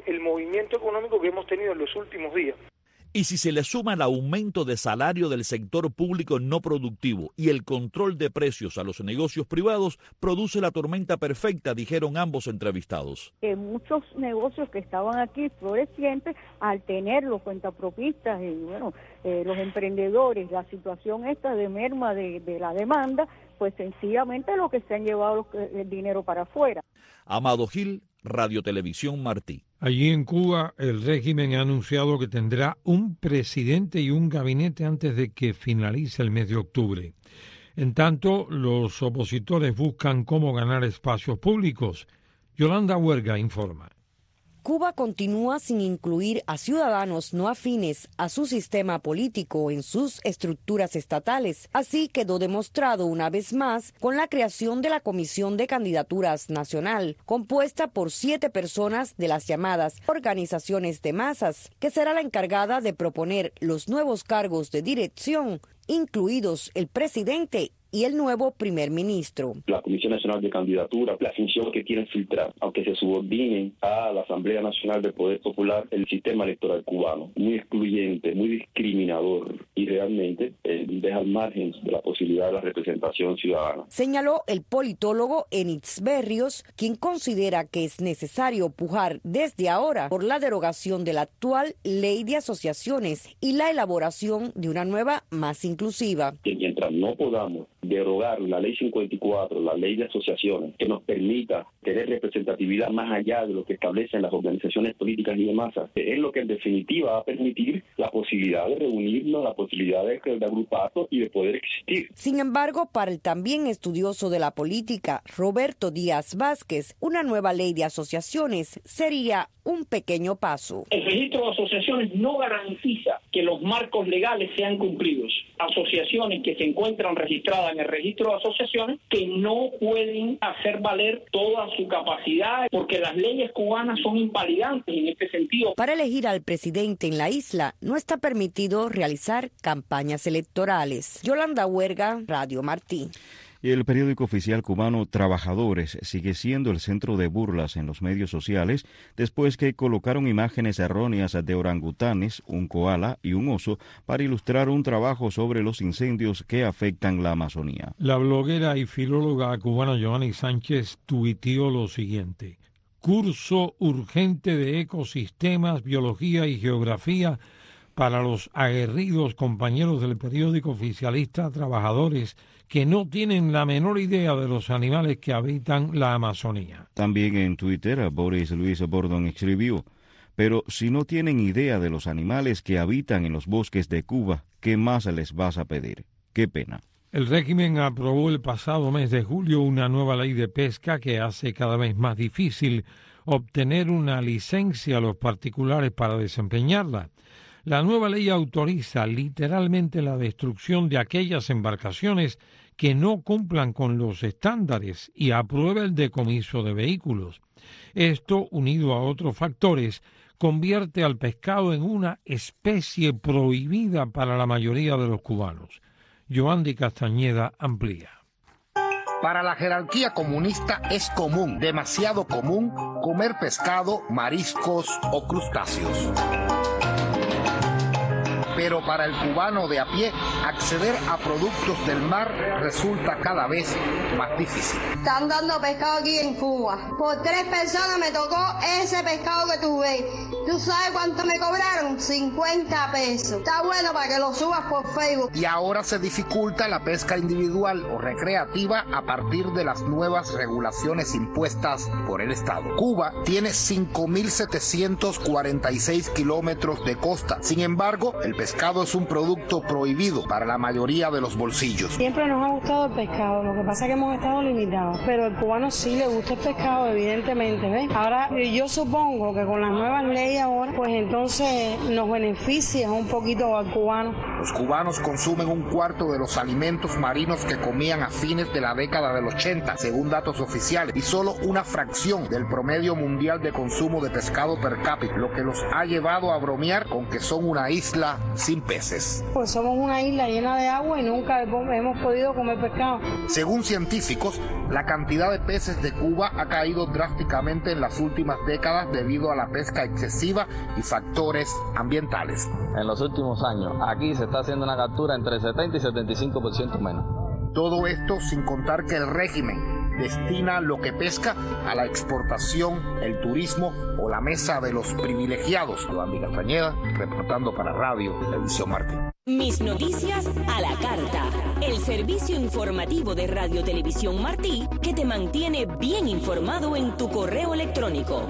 Speaker 8: el movimiento económico que hemos tenido en los últimos días.
Speaker 13: Y si se le suma el aumento de salario del sector público no productivo y el control de precios a los negocios privados, produce la tormenta perfecta, dijeron ambos entrevistados.
Speaker 14: Muchos negocios que estaban aquí florecientes, al tener los cuentapropistas y los emprendedores, la situación esta de merma de la demanda, pues sencillamente lo que se han llevado el dinero para afuera.
Speaker 13: Amado Gil, Radio Televisión Martí.
Speaker 1: Allí en Cuba, el régimen ha anunciado que tendrá un presidente y un gabinete antes de que finalice el mes de octubre. En tanto, los opositores buscan cómo ganar espacios públicos. Yolanda Huerga informa.
Speaker 5: Cuba continúa sin incluir a ciudadanos no afines a su sistema político en sus estructuras estatales. Así quedó demostrado una vez más con la creación de la Comisión de Candidaturas Nacional, compuesta por 7 personas de las llamadas organizaciones de masas, que será la encargada de proponer los nuevos cargos de dirección, incluidos el presidente y el nuevo primer ministro.
Speaker 15: La Comisión Nacional de Candidatura, la función que quieren filtrar, aunque se subordinen a la Asamblea Nacional del Poder Popular, el sistema electoral cubano, muy excluyente, muy discriminador y realmente deja al margen de la posibilidad de la representación ciudadana.
Speaker 5: Señaló el politólogo Enitz Berrios, quien considera que es necesario pujar desde ahora por la derogación de la actual ley de asociaciones y la elaboración de una nueva más inclusiva.
Speaker 15: Que mientras no podamos derogar la ley 54, la ley de asociaciones, que nos permita tener representatividad más allá de lo que establecen las organizaciones políticas y de masas, es lo que en definitiva va a permitir la posibilidad de reunirnos, la posibilidad de agruparnos y de poder existir.
Speaker 5: Sin embargo, para el también estudioso de la política, Roberto Díaz Vázquez, una nueva ley de asociaciones sería un pequeño paso.
Speaker 16: El registro de asociaciones no garantiza que los marcos legales sean cumplidos. Asociaciones que se encuentran registradas en el registro de asociaciones que no pueden hacer valer toda su capacidad porque las leyes cubanas son invalidantes en este sentido.
Speaker 5: Para elegir al presidente en la isla no está permitido realizar campañas electorales. Yolanda Huerga, Radio Martí.
Speaker 2: Y el periódico oficial cubano Trabajadores sigue siendo el centro de burlas en los medios sociales después que colocaron imágenes erróneas de orangutanes, un koala y un oso para ilustrar un trabajo sobre los incendios que afectan la Amazonía.
Speaker 1: La bloguera y filóloga cubana Joanny Sánchez tuiteó lo siguiente: curso urgente de ecosistemas, biología y geografía para los aguerridos compañeros del periódico oficialista Trabajadores que no tienen la menor idea de los animales que habitan la Amazonía.
Speaker 2: También en Twitter, Boris Luis Bordón escribió: pero si no tienen idea de los animales que habitan en los bosques de Cuba, ¿qué más les vas a pedir? ¡Qué pena!
Speaker 1: El régimen aprobó el pasado mes de julio una nueva ley de pesca que hace cada vez más difícil obtener una licencia a los particulares para desempeñarla. La nueva ley autoriza literalmente la destrucción de aquellas embarcaciones que no cumplan con los estándares y aprueba el decomiso de vehículos. Esto, unido a otros factores, convierte al pescado en una especie prohibida para la mayoría de los cubanos. Yoandi Castañeda amplía.
Speaker 19: Para la jerarquía comunista es común, demasiado común, comer pescado, mariscos o crustáceos. Pero para el cubano de a pie, acceder a productos del mar resulta cada vez más difícil.
Speaker 21: Están dando pescado aquí en Cuba. Por 3 personas me tocó ese pescado que tú ves. ¿Tú sabes cuánto me cobraron? 50 pesos. Está bueno para que lo subas por Facebook.
Speaker 19: Y ahora se dificulta la pesca individual o recreativa a partir de las nuevas regulaciones impuestas por el Estado. Cuba tiene 5.746 kilómetros de costa. Sin embargo, el pescado es un producto prohibido para la mayoría de los bolsillos.
Speaker 26: Siempre nos ha gustado el pescado, lo que pasa es que hemos estado limitados, pero al cubano sí le gusta el pescado, evidentemente, ¿ves? Ahora, yo supongo que con las nuevas leyes ahora, pues entonces nos beneficia un poquito al cubano.
Speaker 19: Los cubanos consumen un cuarto de los alimentos marinos que comían a fines de la década del 80, según datos oficiales, y solo una fracción del promedio mundial de consumo de pescado per cápita, lo que los ha llevado a bromear con que son una isla sin peces.
Speaker 26: Pues somos una isla llena de agua y nunca hemos podido comer pescado.
Speaker 19: Según científicos, la cantidad de peces de Cuba ha caído drásticamente en las últimas décadas debido a la pesca excesiva y factores ambientales.
Speaker 6: En los últimos años, aquí se está haciendo una captura entre el 70 y 75% menos.
Speaker 19: Todo esto sin contar que el régimen destina lo que pesca a la exportación, el turismo o la mesa de los privilegiados. Joan Castañeda, reportando para Radio Televisión Martín.
Speaker 18: Mis noticias a la carta. El servicio informativo de Radio Televisión Martí que te mantiene bien informado en tu correo electrónico.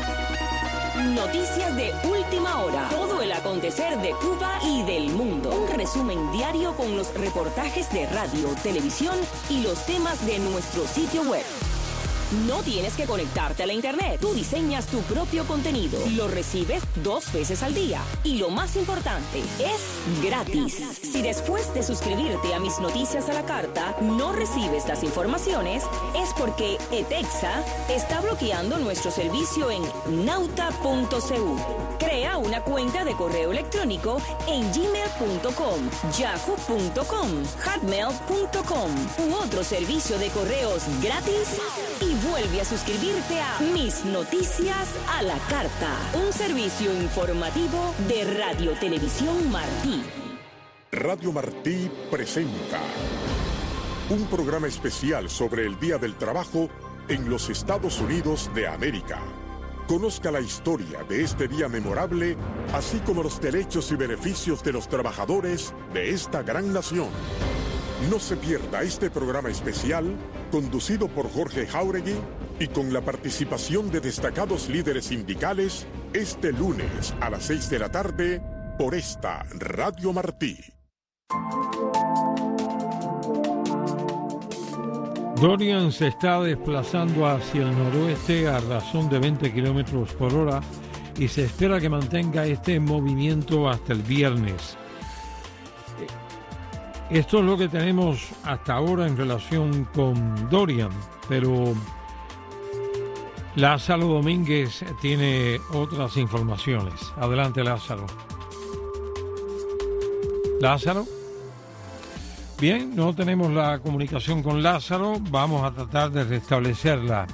Speaker 18: Noticias de última hora. Todo el acontecer de Cuba y del mundo. Un resumen diario con los reportajes de radio, televisión y los temas de nuestro sitio web. No tienes que conectarte a la internet. Tú diseñas tu propio contenido. Lo recibes 2 veces al día. Y lo más importante, es gratis. Si después de suscribirte a Mis Noticias a la Carta no recibes las informaciones, es porque ETEXA está bloqueando nuestro servicio en nauta.cu. Crea una cuenta de correo electrónico en gmail.com, yahoo.com, hotmail.com u otro servicio de correos gratis y vuelve a suscribirte a Mis Noticias a la Carta, un servicio informativo de Radio Televisión Martí.
Speaker 11: Radio Martí presenta un programa especial sobre el Día del Trabajo en los Estados Unidos de América. Conozca la historia de este día memorable, así como los derechos y beneficios de los trabajadores de esta gran nación. No se pierda este programa especial, conducido por Jorge Jauregui y con la participación de destacados líderes sindicales, este lunes a las 6 de la tarde por esta Radio Martí.
Speaker 1: Dorian se está desplazando hacia el noroeste a razón de 20 kilómetros por hora y se espera que mantenga este movimiento hasta el viernes. Esto es lo que tenemos hasta ahora en relación con Dorian, pero Lázaro Domínguez tiene otras informaciones. Adelante, Lázaro. Lázaro. Bien, no tenemos la comunicación con Lázaro, vamos a tratar de restablecerla.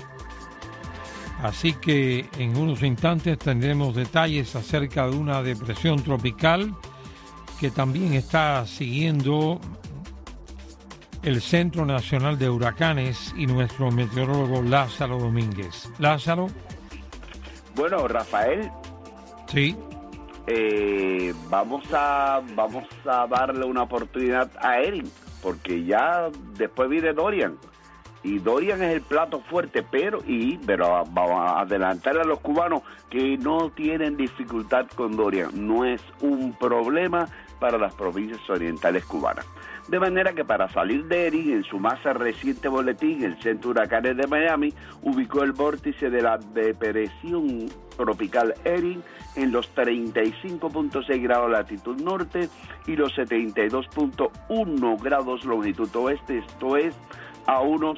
Speaker 1: Así que en unos instantes tendremos detalles acerca de una depresión tropical que también está siguiendo el Centro Nacional de Huracanes y nuestro meteorólogo Lázaro Domínguez. Lázaro.
Speaker 20: Bueno, Rafael.
Speaker 1: Sí.
Speaker 20: Vamos a darle una oportunidad a Erin, porque ya después viene Dorian. Y Dorian es el plato fuerte, pero vamos a adelantarle a los cubanos que no tienen dificultad con Dorian. No es un problema para las provincias orientales cubanas. De manera que para salir de Erin, en su más reciente boletín, el Centro de Huracanes de Miami ubicó el vórtice de la depresión tropical Erin en los 35.6 grados latitud norte y los 72.1 grados longitud oeste, esto es a unos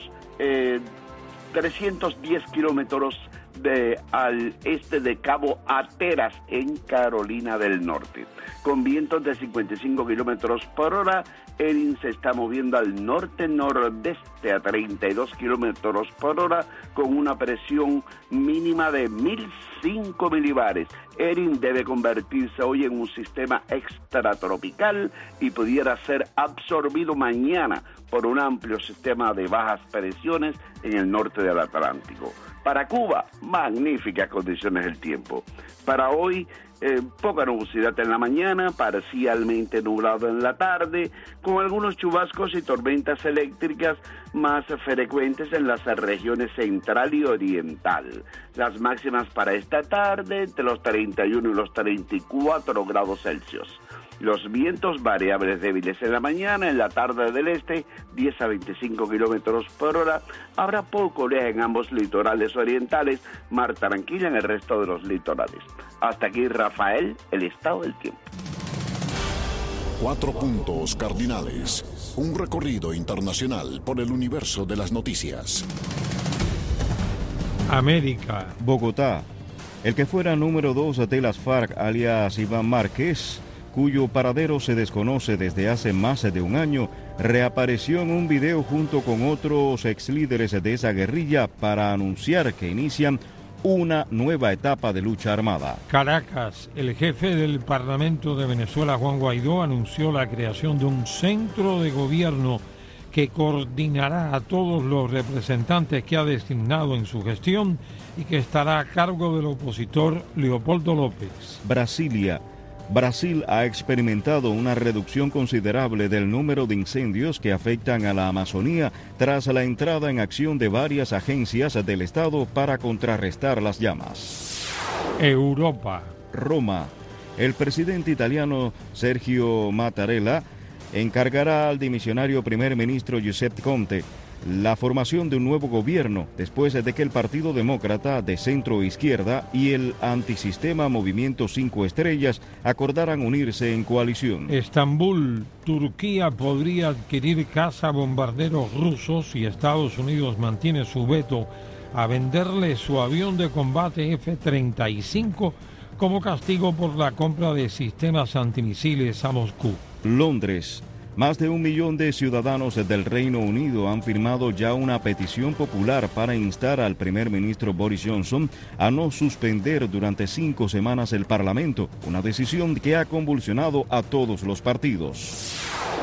Speaker 20: 310 kilómetros al este de Cabo Hatteras, en Carolina del Norte. Con vientos de 55 kilómetros por hora, Erin se está moviendo al norte-nordeste a 32 kilómetros por hora con una presión mínima de 1005 milibares. Erin debe convertirse hoy en un sistema extratropical y pudiera ser absorbido mañana por un amplio sistema de bajas presiones en el norte del Atlántico. Para Cuba, magníficas condiciones del tiempo. Para hoy, poca nubosidad en la mañana, parcialmente nublado en la tarde, con algunos chubascos y tormentas eléctricas más frecuentes en las regiones central y oriental. Las máximas para esta tarde entre los 31 y los 34 grados Celsius. Los vientos variables débiles en la mañana, en la tarde del este, 10 a 25 kilómetros por hora. Habrá poco oleaje en ambos litorales orientales, mar tranquila en el resto de los litorales. Hasta aquí, Rafael, el estado del tiempo.
Speaker 11: 4 puntos cardinales. Un recorrido internacional por el universo de las noticias.
Speaker 1: América.
Speaker 2: Bogotá. El que fuera número 2 de las FARC, alias Iván Márquez, cuyo paradero se desconoce desde hace más de un año, reapareció en un video junto con otros exlíderes de esa guerrilla para anunciar que inician una nueva etapa de lucha armada.
Speaker 1: Caracas. El jefe del Parlamento de Venezuela, Juan Guaidó, anunció la creación de un centro de gobierno que coordinará a todos los representantes que ha designado en su gestión y que estará a cargo del opositor Leopoldo López.
Speaker 2: Brasilia. Brasil ha experimentado una reducción considerable del número de incendios que afectan a la Amazonía tras la entrada en acción de varias agencias del Estado para contrarrestar las llamas.
Speaker 1: Europa.
Speaker 2: Roma. El presidente italiano Sergio Mattarella encargará al dimisionario primer ministro Giuseppe Conte la formación de un nuevo gobierno después de que el Partido Demócrata de centro izquierda y el antisistema Movimiento 5 Estrellas acordaran unirse en coalición.
Speaker 1: Estambul. Turquía podría adquirir cazabombarderos rusos si Estados Unidos mantiene su veto a venderle su avión de combate F-35 como castigo por la compra de sistemas antimisiles a Moscú.
Speaker 2: Londres. Más de 1 millón de ciudadanos del Reino Unido han firmado ya una petición popular para instar al primer ministro Boris Johnson a no suspender durante 5 semanas el Parlamento, una decisión que ha convulsionado a todos los partidos.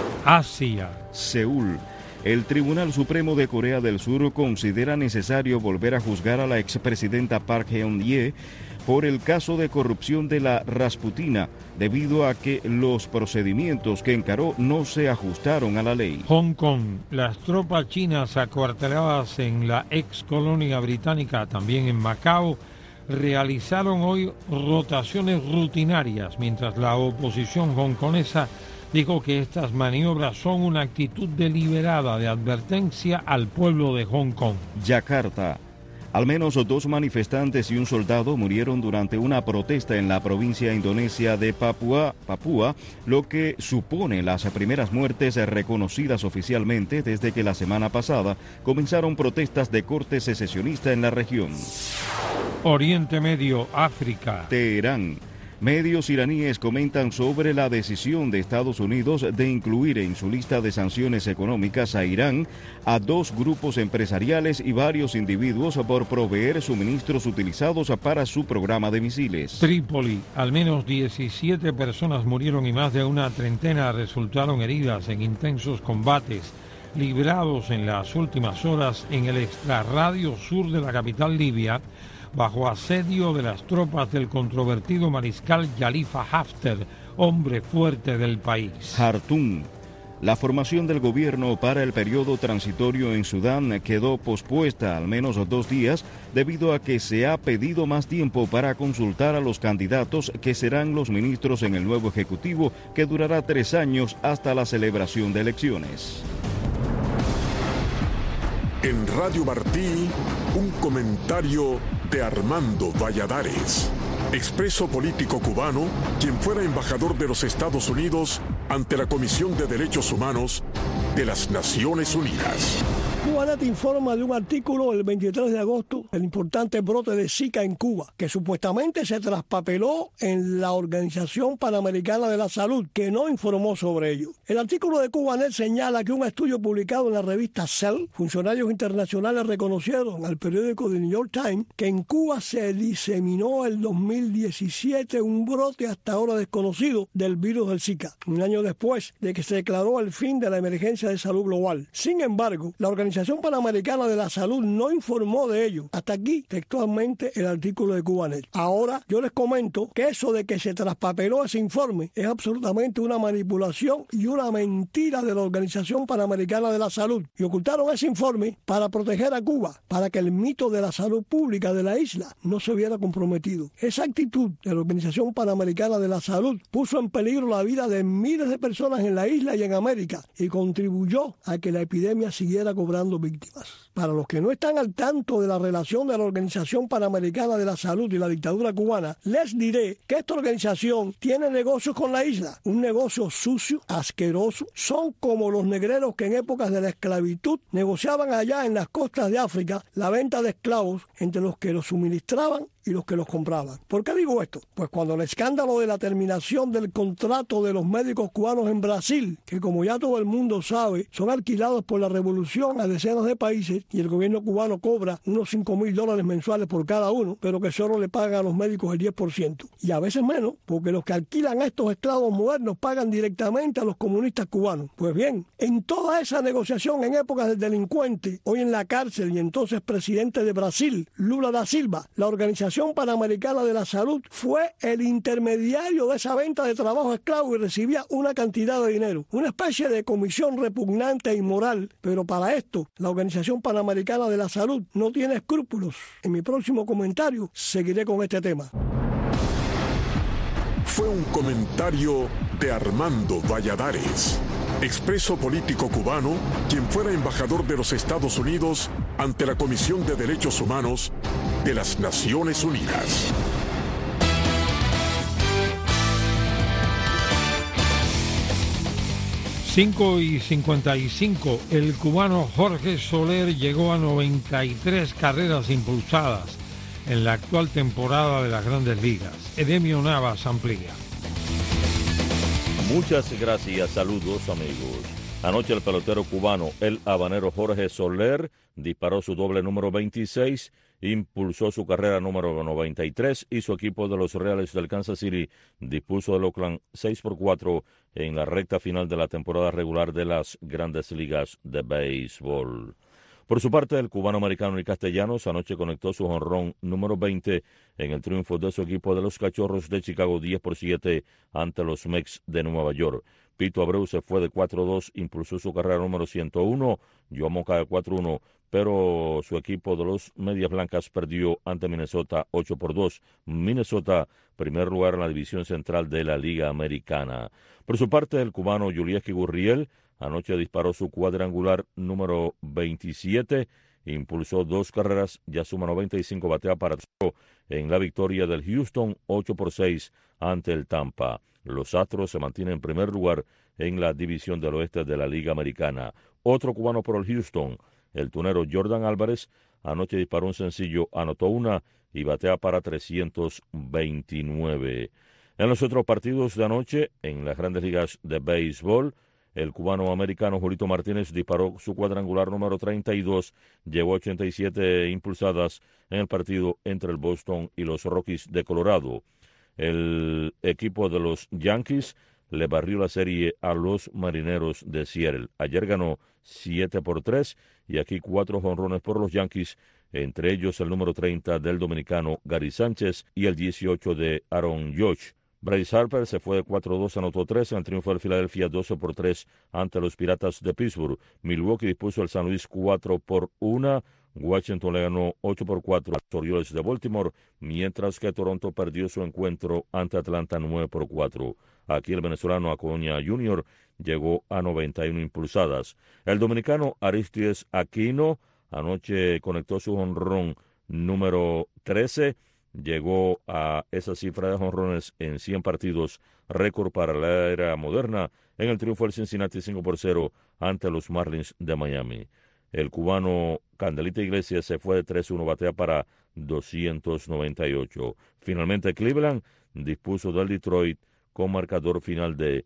Speaker 1: Asia.
Speaker 2: Seúl. El Tribunal Supremo de Corea del Sur considera necesario volver a juzgar a la expresidenta Park Geun-hye por el caso de corrupción de la Rasputina, debido a que los procedimientos que encaró no se ajustaron a la ley.
Speaker 1: Hong Kong. Las tropas chinas acuarteladas en la ex colonia británica, también en Macao, realizaron hoy rotaciones rutinarias, mientras la oposición hongkonesa dijo que estas maniobras son una actitud deliberada de advertencia al pueblo de Hong Kong.
Speaker 2: Yakarta. Al menos 2 manifestantes y un soldado murieron durante una protesta en la provincia indonesia de Papúa, lo que supone las primeras muertes reconocidas oficialmente desde que la semana pasada comenzaron protestas de corte secesionista en la región.
Speaker 1: Oriente Medio, África.
Speaker 2: Teherán. Medios iraníes comentan sobre la decisión de Estados Unidos de incluir en su lista de sanciones económicas a Irán a 2 grupos empresariales y varios individuos por proveer suministros utilizados para su programa de misiles.
Speaker 1: Trípoli. Al menos 17 personas murieron y más de una treintena resultaron heridas en intensos combates librados en las últimas horas en el extrarradio sur de la capital libia, bajo asedio de las tropas del controvertido mariscal Khalifa Haftar, hombre fuerte del país.
Speaker 2: Jartum. La formación del gobierno para el periodo transitorio en Sudán quedó pospuesta al menos 2 días debido a que se ha pedido más tiempo para consultar a los candidatos que serán los ministros en el nuevo ejecutivo, que durará 3 años hasta la celebración de elecciones.
Speaker 11: En Radio Martí, un comentario de Armando Valladares, expreso político cubano, quien fuera embajador de los Estados Unidos ante la Comisión de Derechos Humanos de las Naciones Unidas.
Speaker 3: Cubanet informa de un artículo el 23 de agosto, el importante brote de Zika en Cuba, que supuestamente se traspapeló en la Organización Panamericana de la Salud, que no informó sobre ello. El artículo de Cubanet señala que un estudio publicado en la revista Cell, funcionarios internacionales reconocieron al periódico The New York Times que en Cuba se diseminó el 2017 un brote hasta ahora desconocido del virus del Zika, un año después de que se declaró el fin de la emergencia de salud global. Sin embargo, la Organización Panamericana de la Salud no informó de ello. Hasta aquí, textualmente, el artículo de Cubanet. Ahora, yo les comento que eso de que se traspapeló ese informe es absolutamente una manipulación y una mentira de la Organización Panamericana de la Salud. Y ocultaron ese informe para proteger a Cuba, para que el mito de la salud pública de la isla no se viera comprometido. Esa actitud de la Organización Panamericana de la Salud puso en peligro la vida de miles de personas en la isla y en América y contribuyó a que la epidemia siguiera cobrando víctimas. Para los que no están al tanto de la relación de la Organización Panamericana de la Salud y la dictadura cubana, les diré que esta organización tiene negocios con la isla, un negocio sucio, asqueroso. Son como los negreros que en épocas de la esclavitud negociaban allá en las costas de África la venta de esclavos entre los que los suministraban y los que los compraban. ¿Por qué digo esto? Pues cuando el escándalo de la terminación del contrato de los médicos cubanos en Brasil, que como ya todo el mundo sabe, son alquilados por la revolución a decenas de países y el gobierno cubano cobra unos $5,000 mensuales por cada uno, pero que solo le pagan a los médicos el 10%. Y a veces menos, porque los que alquilan a estos esclavos modernos pagan directamente a los comunistas cubanos. Pues bien, en toda esa negociación en épocas del delincuente, hoy en la cárcel y entonces presidente de Brasil, Lula da Silva, la Organización Panamericana de la Salud fue el intermediario de esa venta de trabajo esclavo y recibía una cantidad de dinero, una especie de comisión repugnante e inmoral, pero para esto la Organización Panamericana de la Salud no tiene escrúpulos. En mi próximo comentario seguiré con este tema.
Speaker 11: Fue un comentario de Armando Valladares, expreso político cubano, quien fuera embajador de los Estados Unidos ante la Comisión de Derechos Humanos de las Naciones Unidas.
Speaker 1: Cinco y 55, el cubano Jorge Soler llegó a 93 carreras impulsadas en la actual temporada de las Grandes Ligas. Edemio Navas amplía.
Speaker 7: Muchas gracias, saludos amigos. Anoche el pelotero cubano, el habanero Jorge Soler, disparó su doble número 26, impulsó su carrera número 93 y su equipo de los Reales del Kansas City dispuso del Oakland 6-4 en la recta final de la temporada regular de las Grandes Ligas de Béisbol. Por su parte, el cubano-americano y Castellanos anoche conectó su jonrón número 20 en el triunfo de su equipo de los Cachorros de Chicago 10-7 ante los Mets de Nueva York. Pito Abreu se fue de 4-2, impulsó su carrera número 101, Joan Moca de 4-1, pero su equipo de los Medias Blancas perdió ante Minnesota 8-2. Minnesota, primer lugar en la división central de la Liga Americana. Por su parte, el cubano Yulieski Gurriel anoche disparó su cuadrangular número 27, impulsó 2 carreras, ya suma 95 batea para en la victoria del Houston 8-6 ante el Tampa. Los Astros se mantienen en primer lugar en la división del oeste de la Liga Americana. Otro cubano por el Houston, el tunero Jordan Álvarez, anoche disparó un sencillo, anotó una y batea para 329. En los otros partidos de anoche, en las Grandes Ligas de Béisbol, el cubano-americano Julito Martínez disparó su cuadrangular número 32, llevó 87 impulsadas en el partido entre el Boston y los Rockies de Colorado. El equipo de los Yankees le barrió la serie a los Marineros de Seattle. Ayer ganó 7-3 y aquí 4 jonrones por los Yankees, entre ellos el número 30 del dominicano Gary Sánchez y el 18 de Aaron Judge. Bryce Harper se fue de 4-2, anotó 3 en el triunfo del Filadelfia 12-3 ante los Piratas de Pittsburgh. Milwaukee dispuso el San Luis 4-1. Washington le ganó 8-4 a los Orioles de Baltimore, mientras que Toronto perdió su encuentro ante Atlanta 9-4. Aquí el venezolano Acuña Jr. llegó a 91 impulsadas. El dominicano Aristides Aquino anoche conectó su jonrón número 13, llegó a esa cifra de jonrones en 100 partidos, récord para la era moderna, en el triunfo del Cincinnati 5-0 ante los Marlins de Miami. El cubano Candelita Iglesias se fue de 3-1, batea para 298. Finalmente Cleveland dispuso del Detroit con marcador final de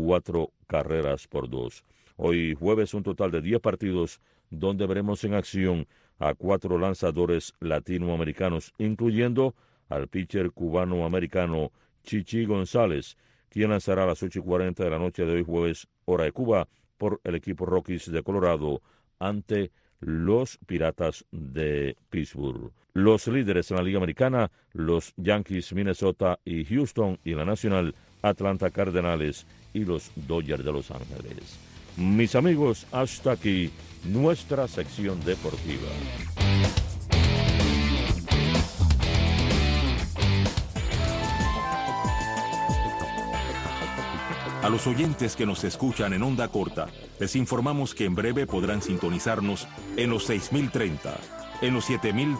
Speaker 7: 4-2. Hoy jueves un total de 10 partidos donde veremos en acción a 4 lanzadores latinoamericanos, incluyendo al pitcher cubano-americano Chichi González, quien lanzará a las 8:40 de la noche de hoy jueves, hora de Cuba, por el equipo Rockies de Colorado ante los Piratas de Pittsburgh. Los líderes en la Liga Americana, los Yankees, Minnesota y Houston, y en la Nacional, Atlanta Cardenales y los Dodgers de Los Ángeles. Mis amigos, hasta aquí nuestra sección deportiva.
Speaker 4: A los oyentes que nos escuchan en onda corta, les informamos que en breve podrán sintonizarnos en los 6030, en los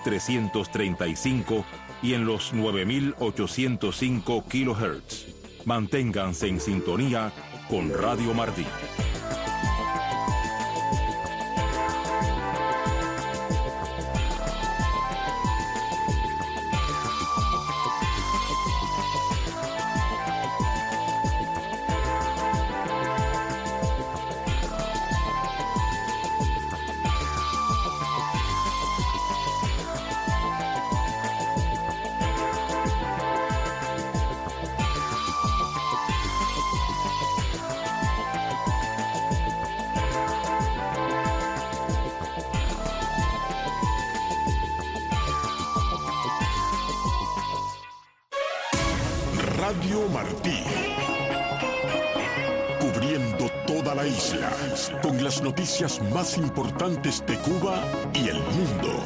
Speaker 4: 7335 y en los 9805 kHz. Manténganse en sintonía con Radio Martí.
Speaker 11: Radio Martí, cubriendo toda la isla, con las noticias más importantes de Cuba y el mundo.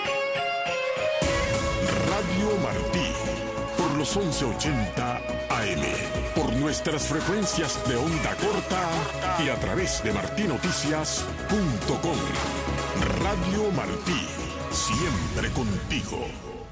Speaker 11: Radio Martí, por los 1180 AM, por nuestras frecuencias de onda corta y a través de martinoticias.com. Radio Martí, siempre contigo.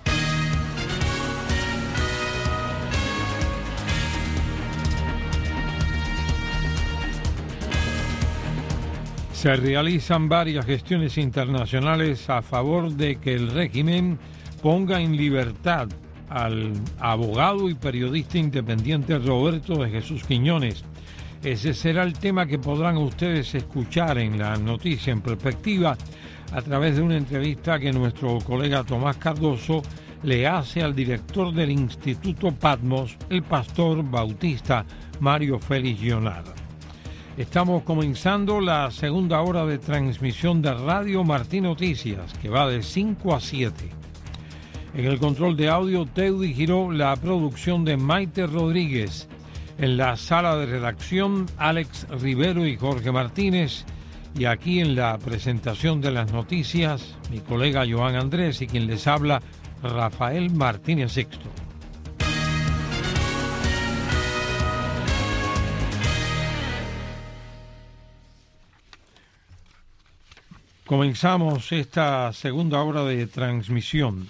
Speaker 1: Se realizan varias gestiones internacionales a favor de que el régimen ponga en libertad al abogado y periodista independiente Roberto de Jesús Quiñones. Ese será el tema que podrán ustedes escuchar en la noticia en perspectiva a través de una entrevista que nuestro colega Tomás Cardoso le hace al director del Instituto Patmos, el pastor bautista Mario Félix Gionard. Estamos comenzando la segunda hora de transmisión de Radio Martí Noticias, que va de 5 a 7. En el control de audio, Teudi Giró, la producción de Maite Rodríguez. En la sala de redacción, Alex Rivero y Jorge Martínez. Y aquí en la presentación de las noticias, mi colega Joan Andrés y quien les habla, Rafael Martínez Sixto. Comenzamos esta segunda hora de transmisión.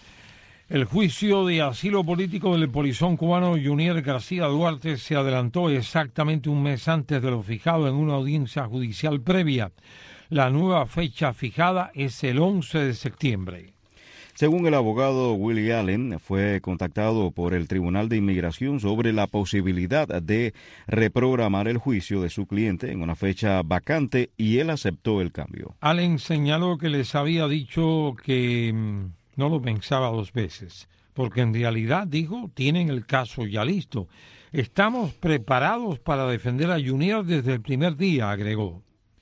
Speaker 1: El juicio de asilo político del polizón cubano Junier García Duarte se adelantó exactamente un mes antes de lo fijado en una audiencia judicial previa. La nueva fecha fijada es el 11 de septiembre.
Speaker 2: Según el abogado Willie Allen, fue contactado por el Tribunal de Inmigración sobre la posibilidad de reprogramar el juicio de su cliente en una fecha vacante y él aceptó el cambio.
Speaker 1: Allen señaló que les había dicho que no lo pensaba dos veces, porque en realidad, dijo, tienen el caso ya listo. Estamos preparados para defender a Junier desde el primer día, agregó.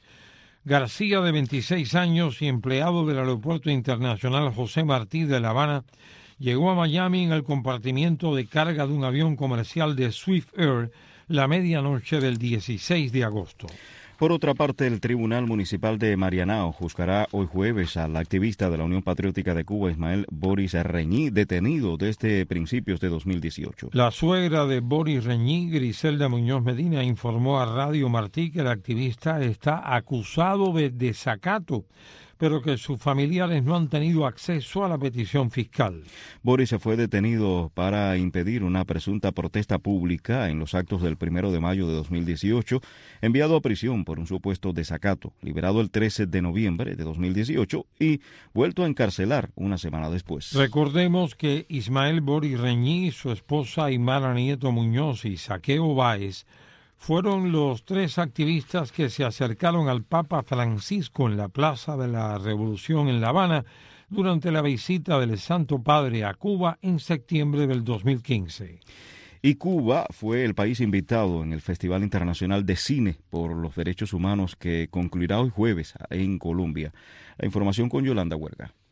Speaker 1: García, de 26 años y empleado del Aeropuerto Internacional José Martí de La Habana, llegó a Miami en el compartimiento de carga de un avión comercial de Swift Air la medianoche del 16 de agosto.
Speaker 2: Por otra parte, el Tribunal Municipal de Marianao juzgará hoy jueves al activista de la Unión Patriótica de Cuba, Ismael Boris Reñí, detenido desde principios de 2018.
Speaker 1: La suegra de Boris Reñí, Griselda Muñoz Medina, informó a Radio Martí que el activista está acusado de desacato, pero que sus familiares no han tenido acceso a la petición fiscal.
Speaker 2: Boris se fue detenido para impedir una presunta protesta pública en los actos del 1 de mayo de 2018, enviado a prisión por un supuesto desacato, liberado el 13 de noviembre de 2018 y vuelto a encarcelar una semana después.
Speaker 1: Recordemos que Ismael Boris Reñí, su esposa Aymara Nieto Muñoz y Saqueo Báez fueron los tres activistas que se acercaron al Papa Francisco en la Plaza de la Revolución en La Habana durante la visita del Santo Padre a Cuba en septiembre del 2015.
Speaker 2: Y Cuba fue el país invitado en el Festival Internacional de Cine por los Derechos Humanos que concluirá hoy jueves en Colombia. La información con Yolanda Huerga.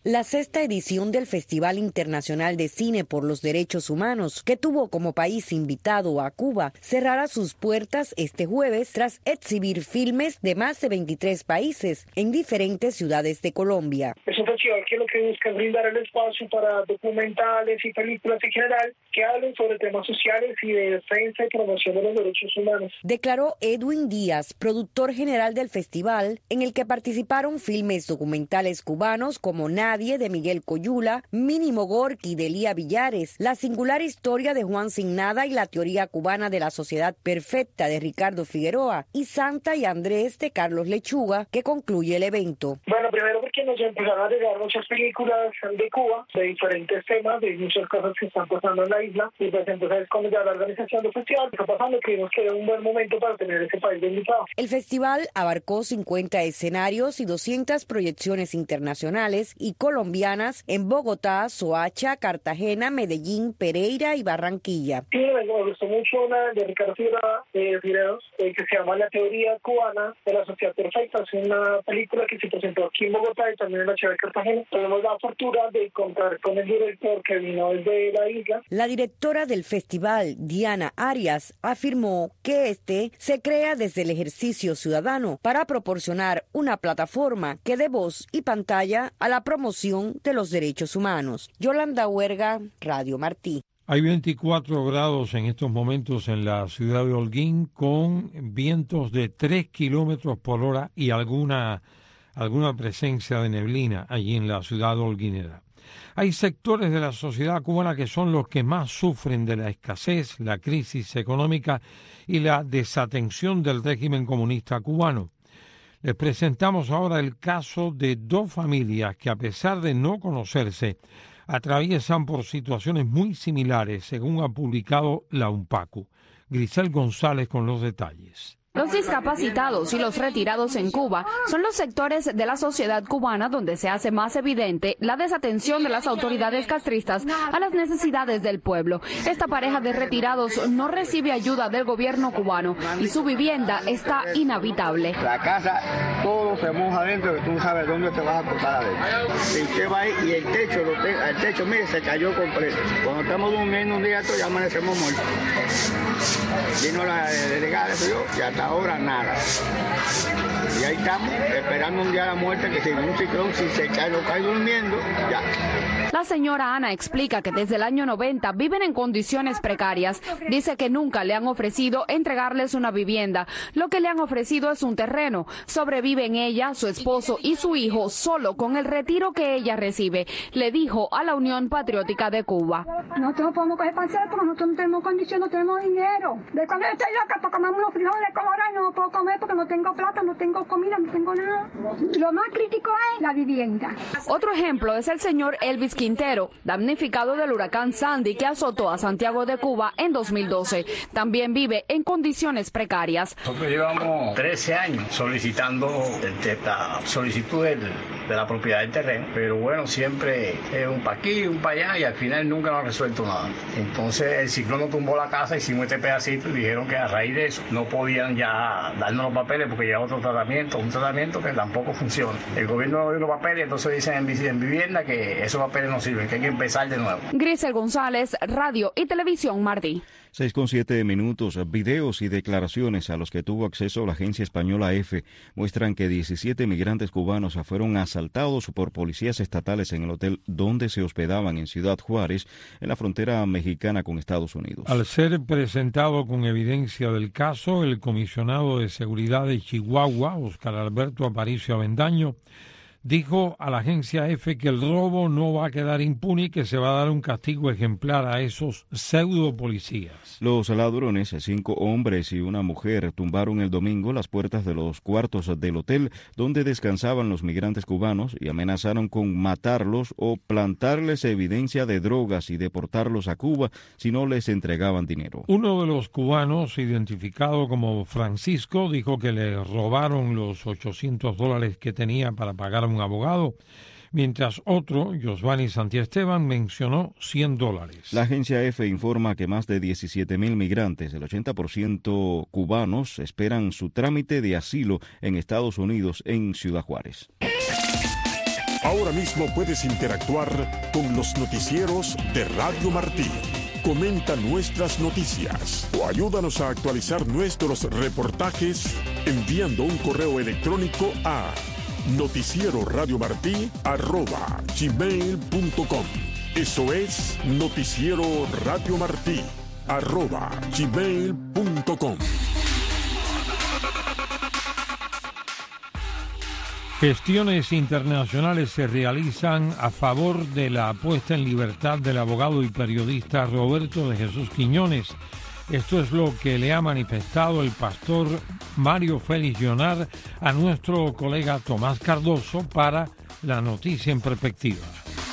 Speaker 5: La 6ª edición del Festival Internacional de Cine por los Derechos Humanos, que tuvo como país invitado a Cuba, cerrará sus puertas este jueves tras exhibir filmes de más de 23 países en diferentes ciudades de Colombia.
Speaker 8: Es un festival que lo que busca es brindar el espacio para documentales y películas en general que hablen sobre temas sociales y de defensa y promoción de los derechos humanos.
Speaker 5: Declaró Edwin Díaz, productor general del festival, en el que participaron filmes documentales cubanos como Nadie de Miguel Coyula, Mínimo Gorky de Lía Villares, La singular historia de Juan Sin Nada y la teoría cubana de la sociedad perfecta de Ricardo Figueroa y Santa y Andrés de Carlos Lechuga, que concluye el evento.
Speaker 8: Bueno, primero porque nos empezaron a llegar muchas películas de Cuba, de diferentes temas, de muchas cosas que están pasando en la isla, y pues entonces como ya la organización del festival está pasando, creemos que era un buen momento para tener ese país de invitado.
Speaker 5: El festival abarcó 50 escenarios y 200 proyecciones internacionales y colombianas en Bogotá, Soacha, Cartagena, Medellín, Pereira y Barranquilla.
Speaker 8: Sí, me gustó mucho una de Ricardo Figueroa, que se llama La teoría cubana de la sociedad perfecta. Es una película que se presentó aquí en Bogotá y también en la ciudad de Cartagena. Tenemos la fortuna de contar con el director que vino desde la isla.
Speaker 5: La directora del festival, Diana Arias, afirmó que este se crea desde el ejercicio ciudadano para proporcionar una plataforma que dé voz y pantalla a la promoción de los derechos humanos. Yolanda Huerga, Radio Martí.
Speaker 1: Hay 24 grados en estos momentos en la ciudad de Holguín, con vientos de 3 kilómetros por hora y alguna presencia de neblina allí en la ciudad holguinera. Hay sectores de la sociedad cubana que son los que más sufren de la escasez, la crisis económica y la desatención del régimen comunista cubano. Les presentamos ahora el caso de 2 familias que, a pesar de no conocerse, atraviesan por situaciones muy similares, según ha publicado la UNPACU. Grisel González con los detalles.
Speaker 9: Los discapacitados y los retirados en Cuba son los sectores de la sociedad cubana donde se hace más evidente la desatención de las autoridades castristas a las necesidades del pueblo. Esta pareja de retirados no recibe ayuda del gobierno cubano y su vivienda está inhabitable.
Speaker 17: La casa, todo se moja adentro, que tú no sabes dónde te vas a acostar adentro. Y usted va ahí y el techo, mire, se cayó completo. Cuando estamos durmiendo un día, ya amanecemos muertos. Vino la delegada, y hasta ahora nada. Y ahí estamos, esperando un día la muerte, que si un ciclón, si se cae, lo cae durmiendo, ya.
Speaker 9: La señora Ana explica que desde el año 90 viven en condiciones precarias. Dice que nunca le han ofrecido entregarles una vivienda. Lo que le han ofrecido es un terreno. Sobreviven ella, su esposo y su hijo solo con el retiro que ella recibe, le dijo a la Unión Patriótica de Cuba.
Speaker 22: Nosotros no podemos coger parcela porque nosotros no tenemos condición, no tenemos dinero. De cuando estoy loca para comer unos frijoles colorados y no puedo comer porque no tengo plata, no tengo comida, no tengo nada. Lo más crítico es la vivienda.
Speaker 9: Otro ejemplo es el señor Elvis Quintero, damnificado del huracán Sandy que azotó a Santiago de Cuba en 2012. También vive en condiciones precarias.
Speaker 23: Nosotros llevamos 13 años solicitando la solicitud de la propiedad del terreno, pero bueno, siempre es un pa' aquí, un pa' allá y al final nunca nos ha resuelto nada. Entonces el ciclón nos tumbó la casa, hicimos este pedacito y dijeron que a raíz de eso no podían ya darnos los papeles porque ya otro tratamiento, un tratamiento que tampoco funciona. El gobierno no dio los papeles, entonces dicen en vivienda que esos papeles no sirven, que hay que empezar de nuevo.
Speaker 9: Grisel González, Radio y Televisión Martí.
Speaker 2: 6:07. Videos y declaraciones a los que tuvo acceso la agencia española EFE muestran que 17 migrantes cubanos fueron asaltados por policías estatales en el hotel donde se hospedaban en Ciudad Juárez, en la frontera mexicana con Estados Unidos.
Speaker 1: Al ser presentado con evidencia del caso, el comisionado de seguridad de Chihuahua, Óscar Alberto Aparicio Avendaño, dijo a la agencia EFE que el robo no va a quedar impune y que se va a dar un castigo ejemplar a esos pseudo policías.
Speaker 2: Los ladrones, 5 hombres y una mujer, tumbaron el domingo las puertas de los cuartos del hotel donde descansaban los migrantes cubanos y amenazaron con matarlos o plantarles evidencia de drogas y deportarlos a Cuba si no les entregaban dinero.
Speaker 1: Uno de los cubanos, identificado como Francisco, dijo que le robaron los $800 que tenía para pagar un abogado, mientras otro, Josvani Santiesteban, mencionó $100.
Speaker 2: La agencia EFE informa que más de 17,000 migrantes, el 80% cubanos, esperan su trámite de asilo en Estados Unidos en Ciudad Juárez.
Speaker 11: Ahora mismo puedes interactuar con los noticieros de Radio Martí. Comenta nuestras noticias o ayúdanos a actualizar nuestros reportajes enviando un correo electrónico a noticieroradiomartí@gmail.com. Eso es noticieroradiomartí@gmail.com.
Speaker 1: Gestiones internacionales se realizan a favor de la puesta en libertad del abogado y periodista Roberto de Jesús Quiñones. Esto es lo que le ha manifestado el pastor Mario Félix Llonar a nuestro colega Tomás Cardoso para La Noticia en Perspectiva.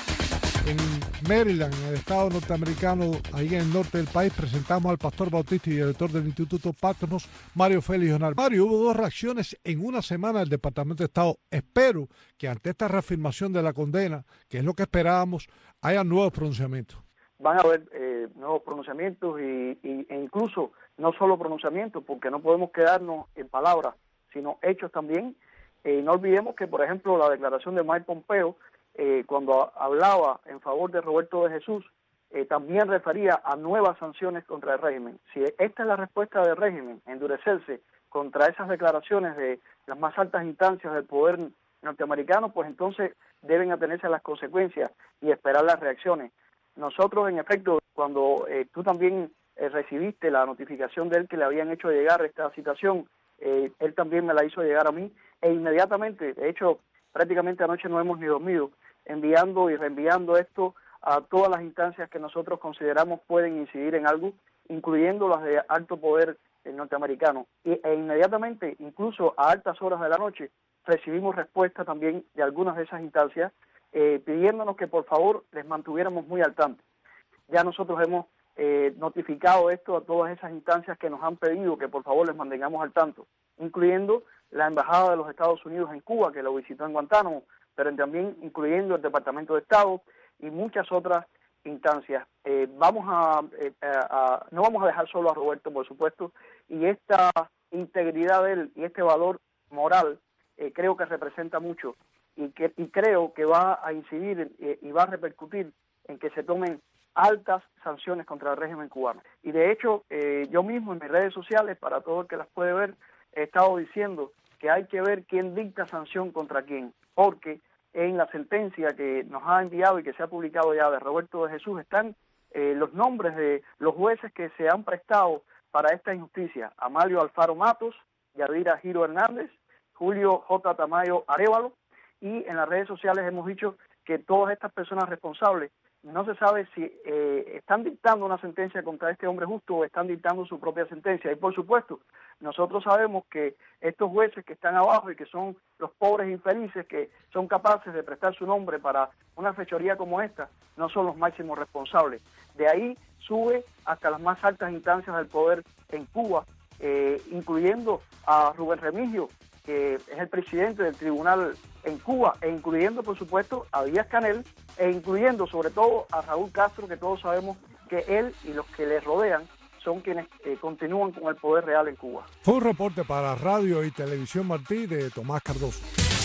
Speaker 10: En Maryland, en el estado norteamericano, ahí en el norte del país, presentamos al pastor bautista y director del Instituto Patmos, Mario Félix Llonar. Mario, hubo 2 reacciones en una semana del Departamento de Estado. Espero que ante esta reafirmación de la condena, que es lo que esperábamos, haya nuevos pronunciamientos.
Speaker 12: Van a haber nuevos pronunciamientos e incluso no solo pronunciamientos, porque no podemos quedarnos en palabras, sino hechos también. No olvidemos que, por ejemplo, la declaración de Mike Pompeo, cuando hablaba en favor de Roberto de Jesús, también refería a nuevas sanciones contra el régimen. Si esta es la respuesta del régimen, endurecerse contra esas declaraciones de las más altas instancias del poder norteamericano, pues entonces deben atenerse a las consecuencias y esperar las reacciones. Nosotros, en efecto, cuando tú también recibiste la notificación de él que le habían hecho llegar esta citación, él también me la hizo llegar a mí, e inmediatamente, de hecho, prácticamente anoche no hemos ni dormido, enviando y reenviando esto a todas las instancias que nosotros consideramos pueden incidir en algo, incluyendo las de alto poder norteamericano. E inmediatamente, incluso a altas horas de la noche, recibimos respuesta también de algunas de esas instancias, pidiéndonos que por favor les mantuviéramos muy al tanto. Ya nosotros hemos notificado esto a todas esas instancias que nos han pedido que por favor les mantengamos al tanto, incluyendo la Embajada de los Estados Unidos en Cuba, que lo visitó en Guantánamo, pero también incluyendo el Departamento de Estado y muchas otras instancias. No vamos a dejar solo a Roberto, por supuesto, y esta integridad de él y este valor moral creo que representa mucho y creo que va a incidir y va a repercutir en que se tomen altas sanciones contra el régimen cubano. Y de hecho, yo mismo en mis redes sociales, para todo el que las puede ver, he estado diciendo que hay que ver quién dicta sanción contra quién, porque en la sentencia que nos ha enviado y que se ha publicado ya de Roberto de Jesús están los nombres de los jueces que se han prestado para esta injusticia: Amalio Alfaro Matos, Yadira Giro Hernández, Julio J. Tamayo Arévalo, y en las redes sociales hemos dicho que todas estas personas responsables no se sabe si están dictando una sentencia contra este hombre justo o están dictando su propia sentencia. Y por supuesto, nosotros sabemos que estos jueces que están abajo y que son los pobres infelices que son capaces de prestar su nombre para una fechoría como esta, no son los máximos responsables. De ahí sube hasta las más altas instancias del poder en Cuba, incluyendo a Rubén Remigio, que es el presidente del tribunal en Cuba, e incluyendo, por supuesto, a Díaz-Canel, e incluyendo sobre todo a Raúl Castro, que todos sabemos que él y los que le rodean son quienes continúan con el poder real en Cuba.
Speaker 10: Fue un reporte para Radio y Televisión Martí de Tomás Cardoso.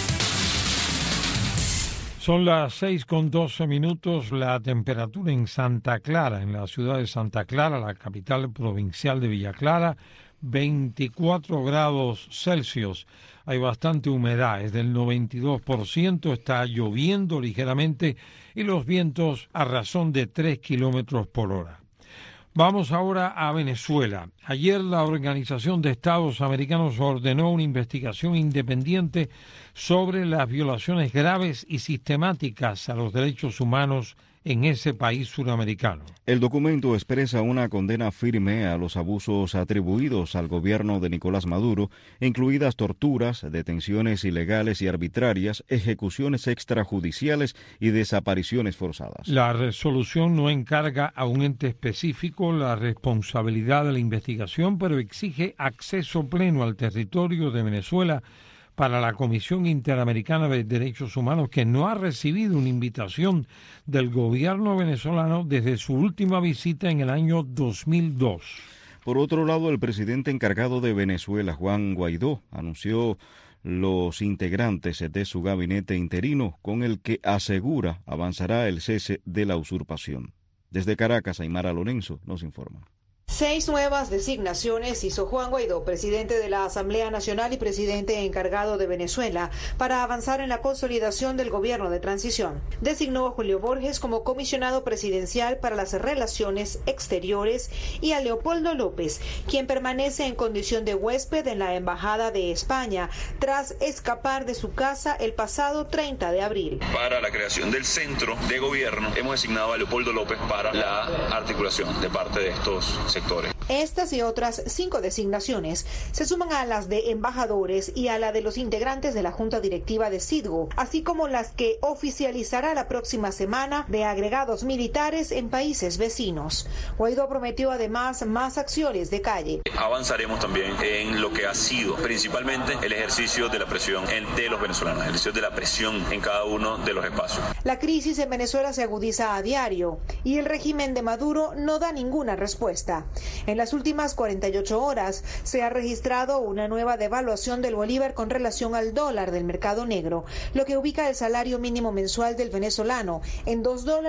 Speaker 1: Son las 6:12. La temperatura en Santa Clara, en la ciudad de Santa Clara, la capital provincial de Villa Clara, 24 grados Celsius. Hay bastante humedad, es del 92%, está lloviendo ligeramente y los vientos a razón de 3 kilómetros por hora. Vamos ahora a Venezuela. Ayer la Organización de Estados Americanos ordenó una investigación independiente sobre las violaciones graves y sistemáticas a los derechos humanos en ese país suramericano.
Speaker 2: El documento expresa una condena firme a los abusos atribuidos al gobierno de Nicolás Maduro, incluidas torturas, detenciones ilegales y arbitrarias, ejecuciones extrajudiciales y desapariciones forzadas.
Speaker 1: La resolución no encarga a un ente específico la responsabilidad de la investigación, pero exige acceso pleno al territorio de Venezuela para la Comisión Interamericana de Derechos Humanos, que no ha recibido una invitación del gobierno venezolano desde su última visita en el año 2002.
Speaker 2: Por otro lado, el presidente encargado de Venezuela, Juan Guaidó, anunció los integrantes de su gabinete interino, con el que asegura avanzará el cese de la usurpación. Desde Caracas, Aymara Lorenzo nos informa.
Speaker 13: 6 nuevas designaciones hizo Juan Guaidó, presidente de la Asamblea Nacional y presidente encargado de Venezuela, para avanzar en la consolidación del gobierno de transición. Designó a Julio Borges como comisionado presidencial para las relaciones exteriores y a Leopoldo López, quien permanece en condición de huésped en la Embajada de España, tras escapar de su casa el pasado 30 de abril.
Speaker 14: Para la creación del centro de gobierno, hemos designado a Leopoldo López para la articulación de parte de estos sectores.
Speaker 13: Estas y otras 5 designaciones se suman a las de embajadores y a la de los integrantes de la Junta Directiva de Citgo, así como las que oficializará la próxima semana de agregados militares en países vecinos. Guaidó prometió además más acciones de calle.
Speaker 14: Avanzaremos también en lo que ha sido principalmente el ejercicio de la presión de los venezolanos, el ejercicio de la presión en cada uno de los espacios.
Speaker 13: La crisis en Venezuela se agudiza a diario y el régimen de Maduro no da ninguna respuesta. En las últimas 48 horas se ha registrado una nueva devaluación del bolívar con relación al dólar del mercado negro, lo que ubica el salario mínimo mensual del venezolano en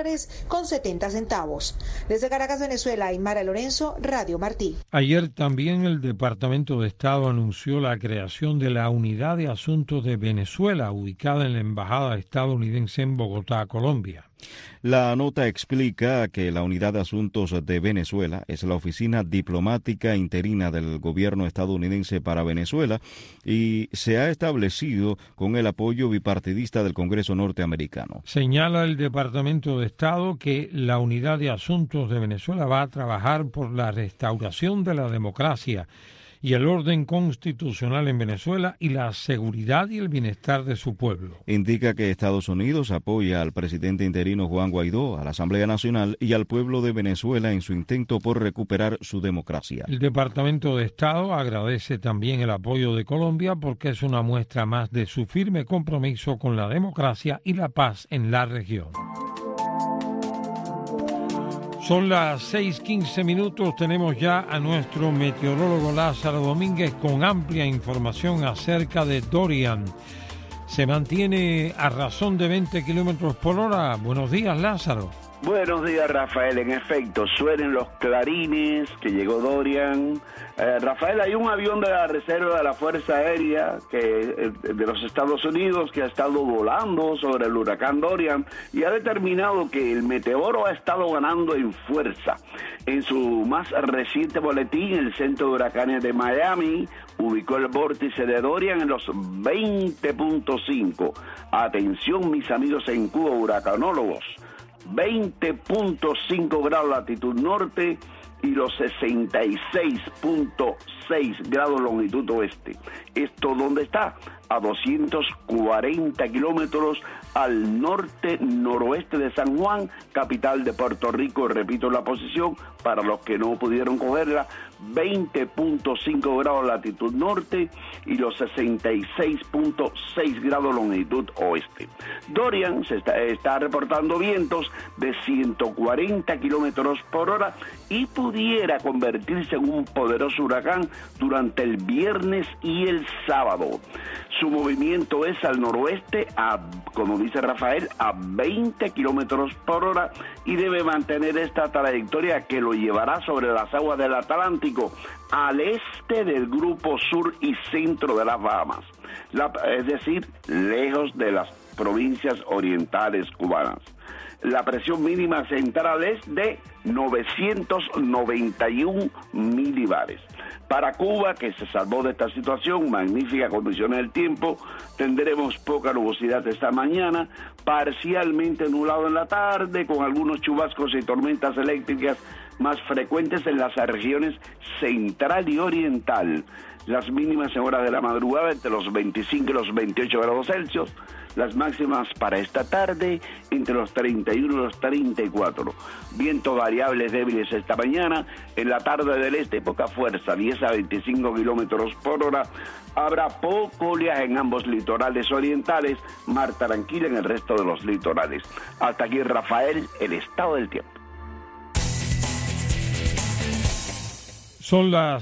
Speaker 13: $2.70. Desde Caracas, Venezuela, Aymara Lorenzo, Radio Martí.
Speaker 1: Ayer también el Departamento de Estado anunció la creación de la Unidad de Asuntos de Venezuela, ubicada en la Embajada estadounidense en Bogotá, Colombia.
Speaker 2: La nota explica que la Unidad de Asuntos de Venezuela es la oficina diplomática interina del gobierno estadounidense para Venezuela y se ha establecido con el apoyo bipartidista del Congreso norteamericano.
Speaker 1: Señala el Departamento de Estado que la Unidad de Asuntos de Venezuela va a trabajar por la restauración de la democracia y el orden constitucional en Venezuela y la seguridad y el bienestar de su pueblo.
Speaker 2: Indica que Estados Unidos apoya al presidente interino Juan Guaidó, a la Asamblea Nacional y al pueblo de Venezuela en su intento por recuperar su democracia.
Speaker 1: El Departamento de Estado agradece también el apoyo de Colombia porque es una muestra más de su firme compromiso con la democracia y la paz en la región. Son las 6:15. Tenemos ya a nuestro meteorólogo Lázaro Domínguez con amplia información acerca de Dorian. Se mantiene a razón de 20 kilómetros por hora. Buenos días, Lázaro.
Speaker 20: Buenos días, Rafael. En efecto, suenen los clarines que llegó Dorian. Rafael, hay un avión de la Reserva de la Fuerza Aérea de los Estados Unidos que ha estado volando sobre el huracán Dorian y ha determinado que el meteoro ha estado ganando en fuerza. En su más reciente boletín, el Centro de Huracanes de Miami ubicó el vórtice de Dorian en los 20.5. Atención, mis amigos en Cuba, huracanólogos. 20.5 grados latitud norte y los 66.6 grados longitud oeste. ¿Esto dónde está? A 240 kilómetros al norte-noroeste de San Juan, capital de Puerto Rico. Repito la posición para los que no pudieron cogerla: 20.5 grados latitud norte y los 66.6 grados longitud oeste. Dorian se está reportando vientos de 140 kilómetros por hora y pudiera convertirse en un poderoso huracán durante el viernes y el sábado. Su movimiento es al noroeste, como dice Rafael, a 20 kilómetros por hora y debe mantener esta trayectoria que lo llevará sobre las aguas del Atlántico, al este del grupo sur y centro de las Bahamas, es decir, lejos de las provincias orientales cubanas. La presión mínima central es de 991 milibares. Para Cuba, que se salvó de esta situación, magníficas condiciones del tiempo, tendremos poca nubosidad esta mañana, parcialmente nublado en la tarde, con algunos chubascos y tormentas eléctricas más frecuentes en las regiones central y oriental. Las mínimas en horas de la madrugada entre los 25 y los 28 grados Celsius, las máximas para esta tarde entre los 31 y los 34. Vientos variables débiles esta mañana, en la tarde del este poca fuerza, 10 a 25 kilómetros por hora. Habrá poco oleaje en ambos litorales orientales, mar tranquila en el resto de los litorales. Hasta aquí, Rafael, el estado del tiempo.
Speaker 1: Son las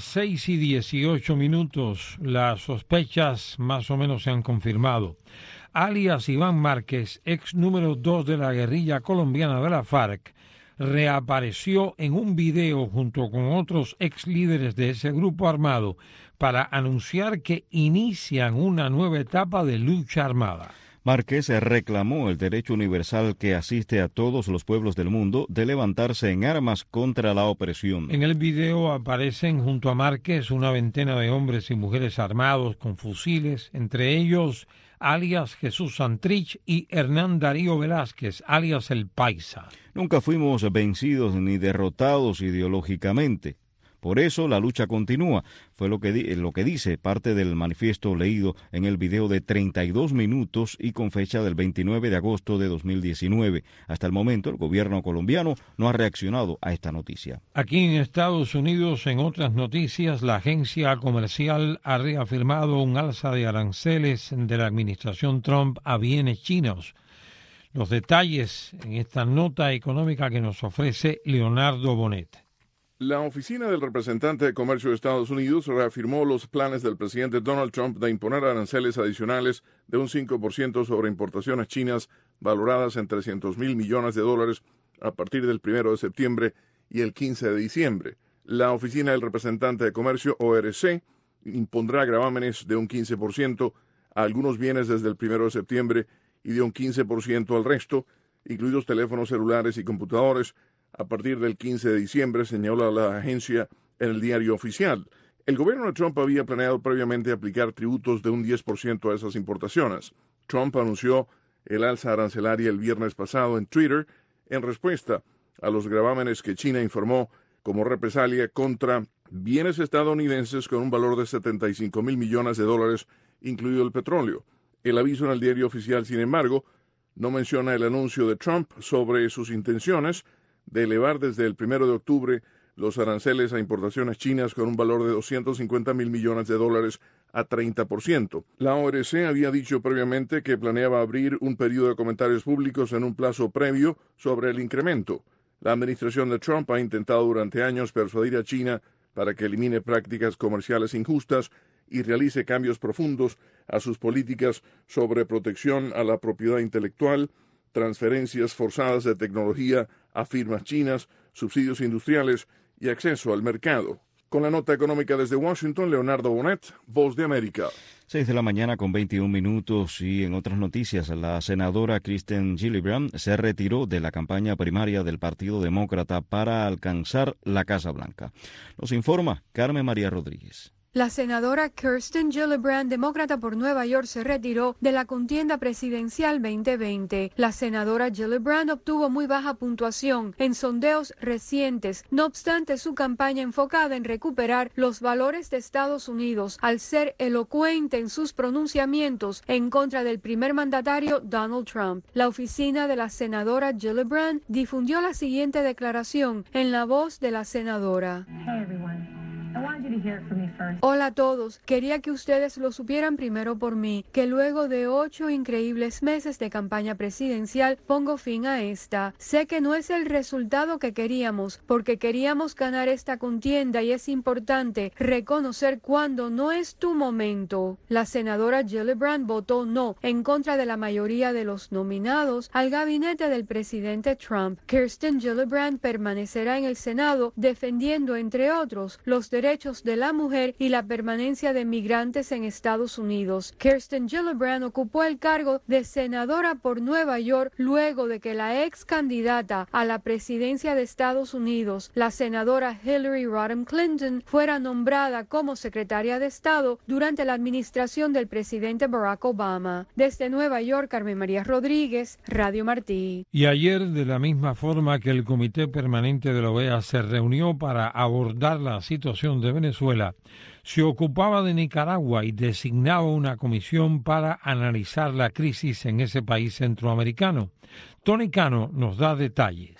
Speaker 1: 6:18. Las sospechas más o menos se han confirmado. Alias Iván Márquez, ex número 2 de la guerrilla colombiana de la FARC, reapareció en un video junto con otros ex líderes de ese grupo armado para anunciar que inician una nueva etapa de lucha armada.
Speaker 2: Márquez reclamó el derecho universal que asiste a todos los pueblos del mundo de levantarse en armas contra la opresión.
Speaker 1: En el video aparecen junto a Márquez una veintena de hombres y mujeres armados con fusiles, entre ellos alias Jesús Santrich y Hernán Darío Velázquez, alias El Paisa.
Speaker 2: Nunca fuimos vencidos ni derrotados ideológicamente. Por eso la lucha continúa, fue lo que dice parte del manifiesto leído en el video de 32 minutos y con fecha del 29 de agosto de 2019. Hasta el momento el gobierno colombiano no ha reaccionado a esta noticia.
Speaker 1: Aquí en Estados Unidos, en otras noticias, la agencia comercial ha reafirmado un alza de aranceles de la administración Trump a bienes chinos. Los detalles en esta nota económica que nos ofrece Leonardo Bonet.
Speaker 15: La oficina del representante de comercio de Estados Unidos reafirmó los planes del presidente Donald Trump de imponer aranceles adicionales de un 5% sobre importaciones chinas valoradas en $300,000 millones a partir del 1 de septiembre y el 15 de diciembre. La oficina del representante de comercio, ORC, impondrá gravámenes de un 15% a algunos bienes desde el 1 de septiembre y de un 15% al resto, incluidos teléfonos celulares y computadores, a partir del 15 de diciembre, señala la agencia en el diario oficial. El gobierno de Trump había planeado previamente aplicar tributos de un 10% a esas importaciones. Trump anunció el alza arancelaria el viernes pasado en Twitter en respuesta a los gravámenes que China informó como represalia contra bienes estadounidenses con un valor de $75,000 millones, incluido el petróleo. El aviso en el diario oficial, sin embargo, no menciona el anuncio de Trump sobre sus intenciones de elevar desde el 1 de octubre los aranceles a importaciones chinas con un valor de $250,000 millones a 30%. La ORC había dicho previamente que planeaba abrir un periodo de comentarios públicos en un plazo previo sobre el incremento. La administración de Trump ha intentado durante años persuadir a China para que elimine prácticas comerciales injustas y realice cambios profundos a sus políticas sobre protección a la propiedad intelectual, transferencias forzadas de tecnología a firmas chinas, subsidios industriales y acceso al mercado. Con la nota económica desde Washington, Leonardo Bonet, Voz de América.
Speaker 2: 6:21 a.m. y en otras noticias, la senadora Kirsten Gillibrand se retiró de la campaña primaria del Partido Demócrata para alcanzar la Casa Blanca. Nos informa Carmen María Rodríguez.
Speaker 16: La senadora Kirsten Gillibrand, demócrata por Nueva York, se retiró de la contienda presidencial 2020. La senadora Gillibrand obtuvo muy baja puntuación en sondeos recientes. No obstante, su campaña enfocada en recuperar los valores de Estados Unidos, al ser elocuente en sus pronunciamientos en contra del primer mandatario Donald Trump. La oficina de la senadora Gillibrand difundió la siguiente declaración en la voz de la senadora.
Speaker 21: Hey everyone.
Speaker 16: Hola a todos, quería que ustedes lo supieran primero por mí, que luego de 8 increíbles meses de campaña presidencial pongo fin a esta. Sé que no es el resultado que queríamos, porque queríamos ganar esta contienda y es importante reconocer cuando no es tu momento. La senadora Gillibrand votó no en contra de la mayoría de los nominados al gabinete del presidente Trump. Kirsten Gillibrand permanecerá en el Senado defendiendo, entre otros, los derechos de la mujer y la permanencia de migrantes en Estados Unidos. Kirsten Gillibrand ocupó el cargo de senadora por Nueva York luego de que la ex candidata a la presidencia de Estados Unidos, la senadora Hillary Rodham Clinton, fuera nombrada como secretaria de Estado durante la administración del presidente Barack Obama. Desde Nueva York, Carmen María Rodríguez, Radio Martí.
Speaker 1: Y ayer, de la misma forma que el Comité Permanente de la OEA se reunió para abordar la situación de Venezuela, se ocupaba de Nicaragua y designaba una comisión para analizar la crisis en ese país centroamericano. Tony Cano nos da detalles.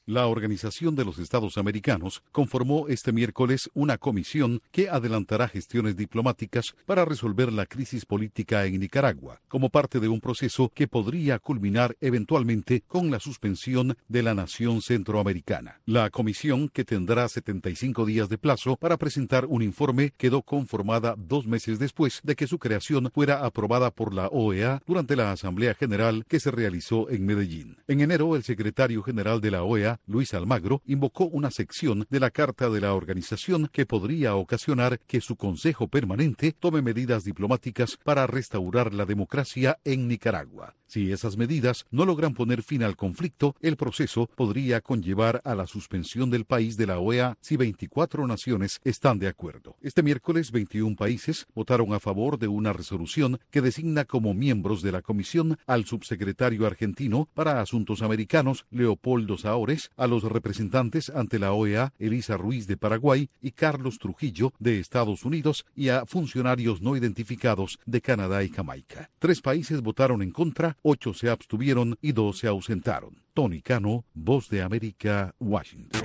Speaker 6: La Organización de los Estados Americanos conformó este miércoles una comisión que adelantará gestiones diplomáticas para resolver la crisis política en Nicaragua, como parte de un proceso que podría culminar eventualmente con la suspensión de la nación centroamericana. La comisión, que tendrá 75 días de plazo para presentar un informe, quedó conformada 2 meses después de que su creación fuera aprobada por la OEA durante la Asamblea General que se realizó en Medellín. En enero, el secretario general de la OEA, Luis Almagro, invocó una sección de la Carta de la organización que podría ocasionar que su Consejo Permanente tome medidas diplomáticas para restaurar la democracia en Nicaragua. Si esas medidas no logran poner fin al conflicto, el proceso podría conllevar a la suspensión del país de la OEA si 24 naciones están de acuerdo. Este miércoles, 21 países votaron a favor de una resolución que designa como miembros de la comisión al subsecretario argentino para Asuntos Americanos, Leopoldo Saores, a los representantes ante la OEA, Elisa Ruiz de Paraguay y Carlos Trujillo de Estados Unidos, y a funcionarios no identificados de Canadá y Jamaica. 3 países votaron en contra, 8 se abstuvieron y 2 se ausentaron. Tony Cano, Voz de América, Washington.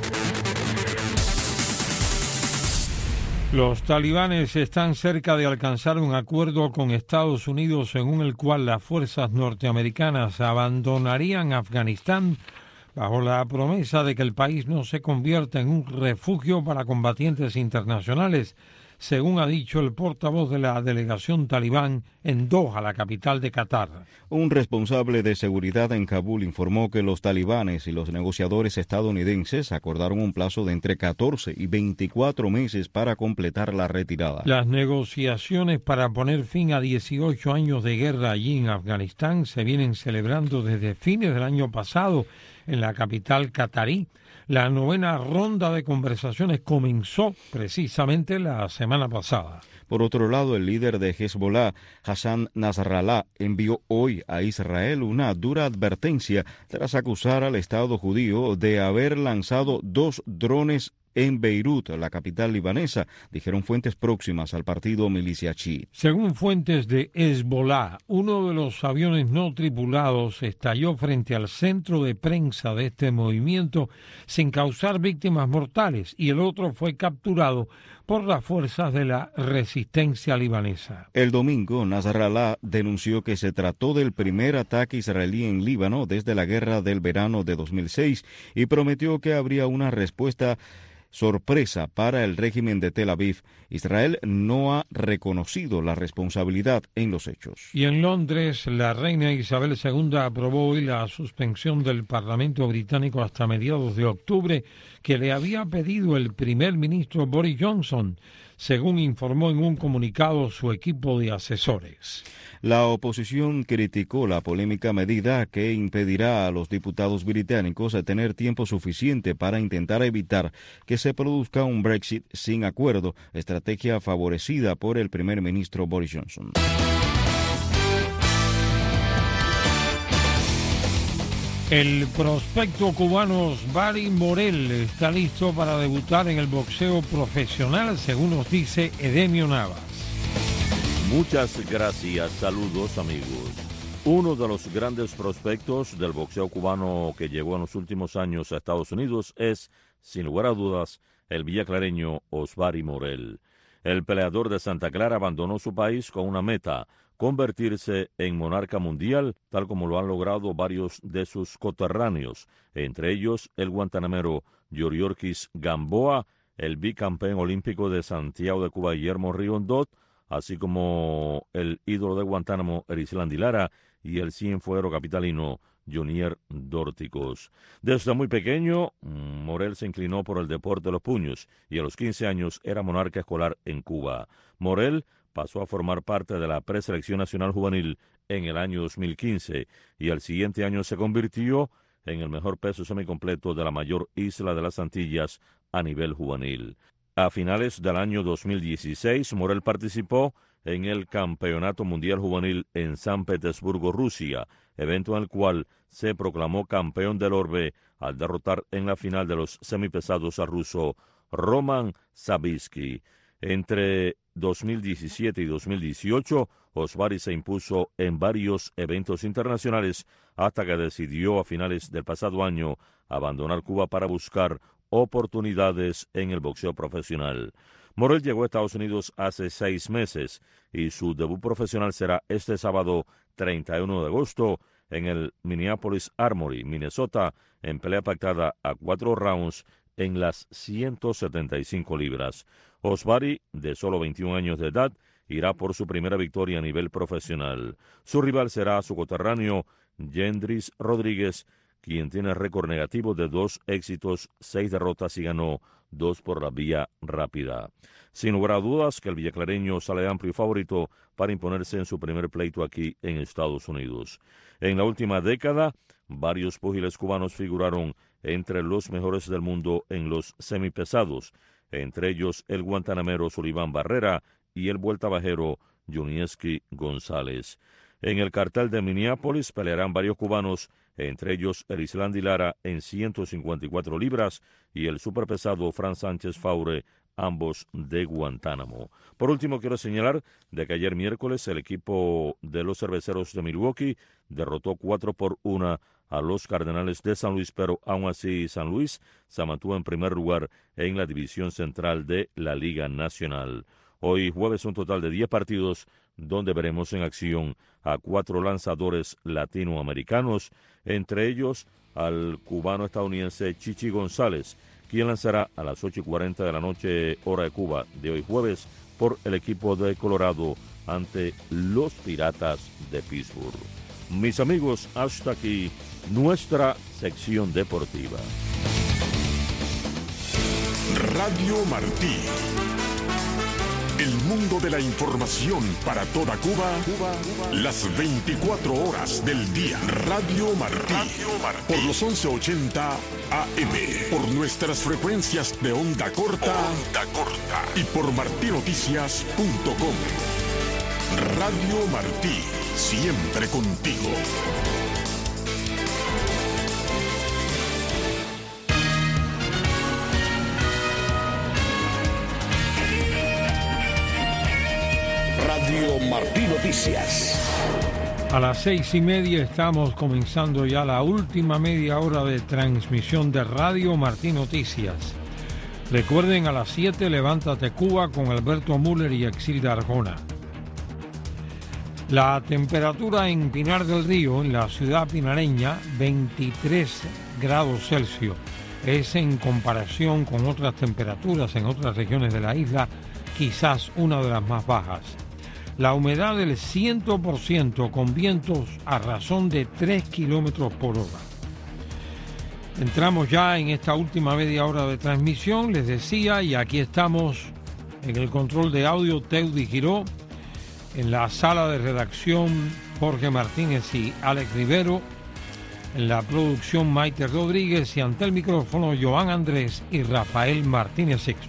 Speaker 1: Los talibanes están cerca de alcanzar un acuerdo con Estados Unidos según el cual las fuerzas norteamericanas abandonarían Afganistán bajo la promesa de que el país no se convierta en un refugio para combatientes internacionales, según ha dicho el portavoz de la delegación talibán en Doha, la capital de Qatar.
Speaker 2: Un responsable de seguridad en Kabul informó que los talibanes y los negociadores estadounidenses acordaron un plazo de entre 14 y 24 meses para completar la retirada.
Speaker 1: Las negociaciones para poner fin a 18 años de guerra allí en Afganistán se vienen celebrando desde fines del año pasado en la capital catarí. La 9ª ronda de conversaciones comenzó precisamente la semana pasada.
Speaker 2: Por otro lado, el líder de Hezbollah, Hassan Nasrallah, envió hoy a Israel una dura advertencia tras acusar al Estado judío de haber lanzado 2 drones en Beirut, la capital libanesa, dijeron fuentes próximas al partido milicia chií.
Speaker 1: Según fuentes de Hezbollah, uno de los aviones no tripulados estalló frente al centro de prensa de este movimiento sin causar víctimas mortales y el otro fue capturado por las fuerzas de la resistencia libanesa.
Speaker 2: El domingo, Nasrallah denunció que se trató del primer ataque israelí en Líbano desde la guerra del verano de 2006 y prometió que habría una respuesta sorpresa para el régimen de Tel Aviv. Israel no ha reconocido la responsabilidad en los hechos.
Speaker 1: Y en Londres, la reina Isabel II aprobó hoy la suspensión del Parlamento británico hasta mediados de octubre que le había pedido el primer ministro Boris Johnson, según informó en un comunicado su equipo de asesores.
Speaker 2: La oposición criticó la polémica medida que impedirá a los diputados británicos tener tiempo suficiente para intentar evitar que se produzca un Brexit sin acuerdo, estrategia favorecida por el primer ministro Boris Johnson.
Speaker 1: El prospecto cubano Osbari Morel está listo para debutar en el boxeo profesional, según nos dice Edemio Navas.
Speaker 7: Muchas gracias, saludos amigos. Uno de los grandes prospectos del boxeo cubano que llegó en los últimos años a Estados Unidos es, sin lugar a dudas, el villaclareño Osbari Morel. El peleador de Santa Clara abandonó su país con una meta: convertirse en monarca mundial, tal como lo han logrado varios de sus coterráneos, entre ellos el guantanamero Yoriorkis Gamboa, el bicampeón olímpico de Santiago de Cuba Guillermo Riondot, así como el ídolo de Guantánamo Erislandy Lara y el cienfuegro capitalino Jonier Dórticos. Desde muy pequeño, Morel se inclinó por el deporte de los puños y a los 15 años era monarca escolar en Cuba. Morel pasó a formar parte de la preselección nacional juvenil en el año 2015 y al siguiente año se convirtió en el mejor peso semicompleto de la mayor isla de las Antillas a nivel juvenil. A finales del año 2016, Morel participó en el Campeonato Mundial Juvenil en San Petersburgo, Rusia, evento en el cual se proclamó campeón del orbe al derrotar en la final de los semipesados al ruso Roman Sabisky. Entre 2017 y 2018, Osbari se impuso en varios eventos internacionales hasta que decidió a finales del pasado año abandonar Cuba para buscar oportunidades en el boxeo profesional. Morel llegó a Estados Unidos hace 6 meses y su debut profesional será este sábado 31 de agosto en el Minneapolis Armory, Minnesota, en pelea pactada a 4 rounds en las 175 libras. Osbari, de solo 21 años de edad, irá por su primera victoria a nivel profesional. Su rival será su coterráneo Yendris Rodríguez, quien tiene récord negativo de 2 éxitos, 6 derrotas y ganó 2 por la vía rápida. Sin lugar a dudas que el villaclareño sale amplio favorito para imponerse en su primer pleito aquí en Estados Unidos. En la última década, varios púgiles cubanos figuraron entre los mejores del mundo en los semipesados, entre ellos el guantanamero Sullivan Barrera y el vueltabajero Junieski González. En el cartel de Minneapolis pelearán varios cubanos, entre ellos Erislandi Lara en 154 libras y el superpesado Fran Sánchez Faure, ambos de Guantánamo. Por último, quiero señalar de que ayer miércoles el equipo de los Cerveceros de Milwaukee derrotó 4-1 a los Cardenales de San Luis, pero aún así San Luis se mantuvo en primer lugar en la división central de la Liga Nacional. Hoy jueves un total de 10 partidos donde veremos en acción a 4 lanzadores latinoamericanos, entre ellos al cubano-estadounidense Chichi González, quien lanzará a las 8:40 de la noche, hora de Cuba, de hoy jueves, por el equipo de Colorado ante los Piratas de Pittsburgh. Mis amigos, hasta aquí nuestra sección deportiva.
Speaker 11: Radio Martí. El mundo de la información para toda Cuba, las 24 horas del día. Radio Martí. Por los 1180 AM. Por nuestras frecuencias de onda corta. Y por martinoticias.com. Radio Martí. Siempre contigo.
Speaker 18: Radio Martí Noticias.
Speaker 1: A las 6:30 estamos comenzando ya la última media hora de transmisión de Radio Martí Noticias. Recuerden, a las 7, Levántate Cuba con Alberto Müller y Exilda Arjona. La temperatura en Pinar del Río, en la ciudad pinareña, 23 grados Celsius. Es, en comparación con otras temperaturas en otras regiones de la isla, quizás una de las más bajas. La humedad del 100% con vientos a razón de 3 kilómetros por hora. Entramos ya en esta última media hora de transmisión, les decía, y aquí estamos en el control de audio Teudi Giró, en la sala de redacción Jorge Martínez y Alex Rivero, en la producción Maite Rodríguez y ante el micrófono Joan Andrés y Rafael Martínez Sixto.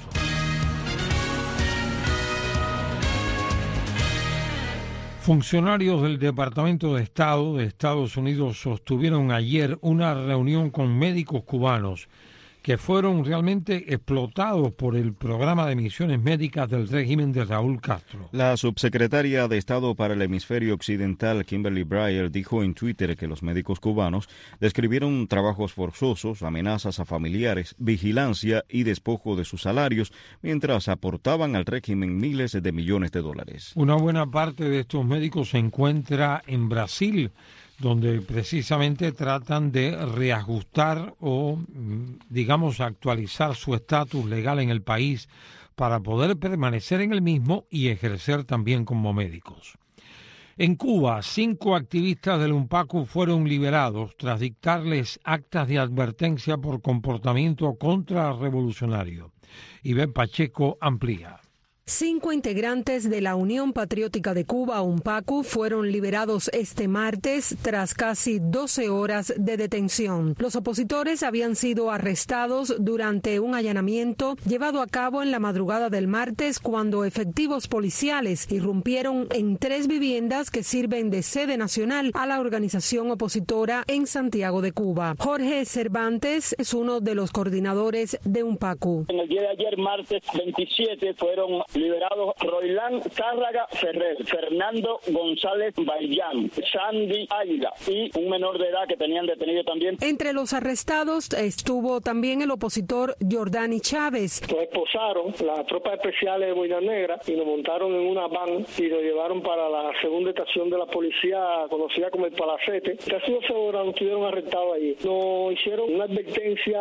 Speaker 1: Funcionarios del Departamento de Estado de Estados Unidos sostuvieron ayer una reunión con médicos cubanos que fueron realmente explotados por el programa de misiones médicas del régimen de Raúl Castro.
Speaker 2: La subsecretaria de Estado para el Hemisferio Occidental, Kimberly Breyer, dijo en Twitter que los médicos cubanos describieron trabajos forzosos, amenazas a familiares, vigilancia y despojo de sus salarios, mientras aportaban al régimen miles de millones de dólares.
Speaker 1: Una buena parte de estos médicos se encuentra en Brasil, donde precisamente tratan de reajustar o, digamos, actualizar su estatus legal en el país para poder permanecer en el mismo y ejercer también como médicos. En Cuba, 5 activistas del UNPACU fueron liberados tras dictarles actas de advertencia por comportamiento contrarrevolucionario. Iván Pacheco amplía.
Speaker 19: 5 integrantes de la Unión Patriótica de Cuba, UNPACU, fueron liberados este martes tras casi 12 horas de detención. Los opositores habían sido arrestados durante un allanamiento llevado a cabo en la madrugada del martes cuando efectivos policiales irrumpieron en 3 viviendas que sirven de sede nacional a la organización opositora en Santiago de Cuba. Jorge Cervantes es uno de los coordinadores de UNPACU.
Speaker 21: En el día de ayer, martes 27, fueron
Speaker 8: liberados Roilán Cárraga Ferrer, Fernando González Bayán, Sandy Águila y un menor de edad que tenían detenido también.
Speaker 19: Entre los arrestados estuvo también el opositor Jordani Chávez.
Speaker 8: Nos esposaron las tropas especiales de Boina Negra y nos montaron en una van y lo llevaron para la segunda estación de la policía conocida como el Palacete. Casi 12 horas nos tuvieron arrestados allí. Nos hicieron una advertencia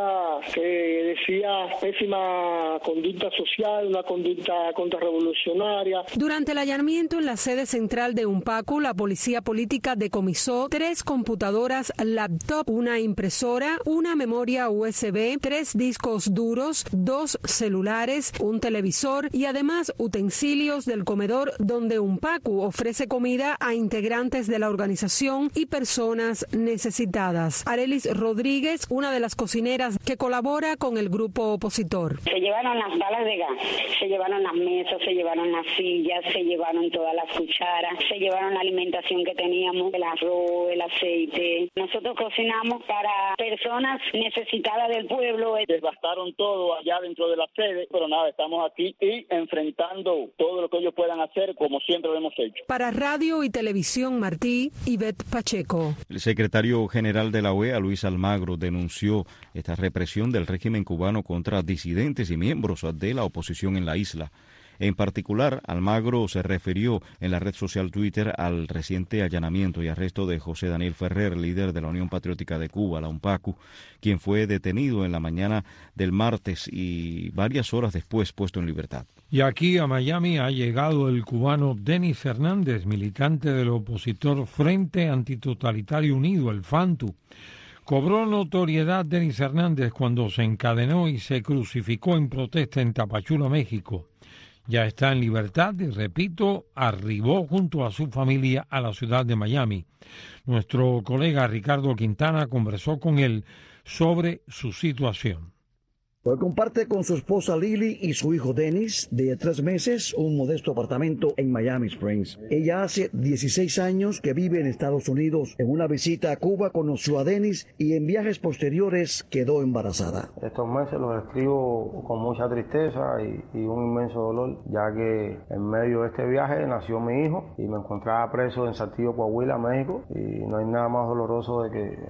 Speaker 8: que decía pésima conducta social, una conducta contrarrevolucionaria.
Speaker 19: Durante el allanamiento en la sede central de UNPACU, la policía política decomisó 3 computadoras laptop, una impresora, una memoria USB, 3 discos duros, 2 celulares, un televisor y además utensilios del comedor donde UNPACU ofrece comida a integrantes de la organización y personas necesitadas. Arelis Rodríguez, una de las cocineras que colabora con el grupo opositor.
Speaker 3: Se llevaron las balas de gas, se llevaron las mesas, se llevaron las sillas, se llevaron todas las cucharas, se llevaron la alimentación que teníamos, el arroz, el aceite. Nosotros cocinamos para personas necesitadas del pueblo.
Speaker 8: Devastaron todo allá dentro de la sede, pero nada, estamos aquí y enfrentando todo lo que ellos puedan hacer como siempre lo hemos hecho.
Speaker 19: Para Radio y Televisión Martí, Ivette Pacheco.
Speaker 2: El secretario general de la OEA, Luis Almagro, denunció esta represión del régimen cubano contra disidentes y miembros de la oposición en la isla. En particular, Almagro se refirió en la red social Twitter al reciente allanamiento y arresto de José Daniel Ferrer, líder de la Unión Patriótica de Cuba, la UNPACU, quien fue detenido en la mañana del martes y varias horas después puesto en libertad.
Speaker 1: Y aquí a Miami ha llegado el cubano Denis Hernández, militante del opositor Frente Antitotalitario Unido, el FANTU. Cobró notoriedad Denis Hernández cuando se encadenó y se crucificó en protesta en Tapachula, México. Ya está en libertad y, repito, arribó junto a su familia a la ciudad de Miami. Nuestro colega Ricardo Quintana conversó con él sobre su situación.
Speaker 4: Hoy comparte con su esposa Lily y su hijo Dennis, de 3 meses, un modesto apartamento en Miami Springs. Ella hace 16 años que vive en Estados Unidos. En una visita a Cuba conoció a Dennis y en viajes posteriores quedó embarazada.
Speaker 21: Estos meses los escribo con mucha tristeza y un inmenso dolor, ya que en medio de este viaje nació mi hijo y me encontraba preso en Saltillo, Coahuila, México, y no hay nada más doloroso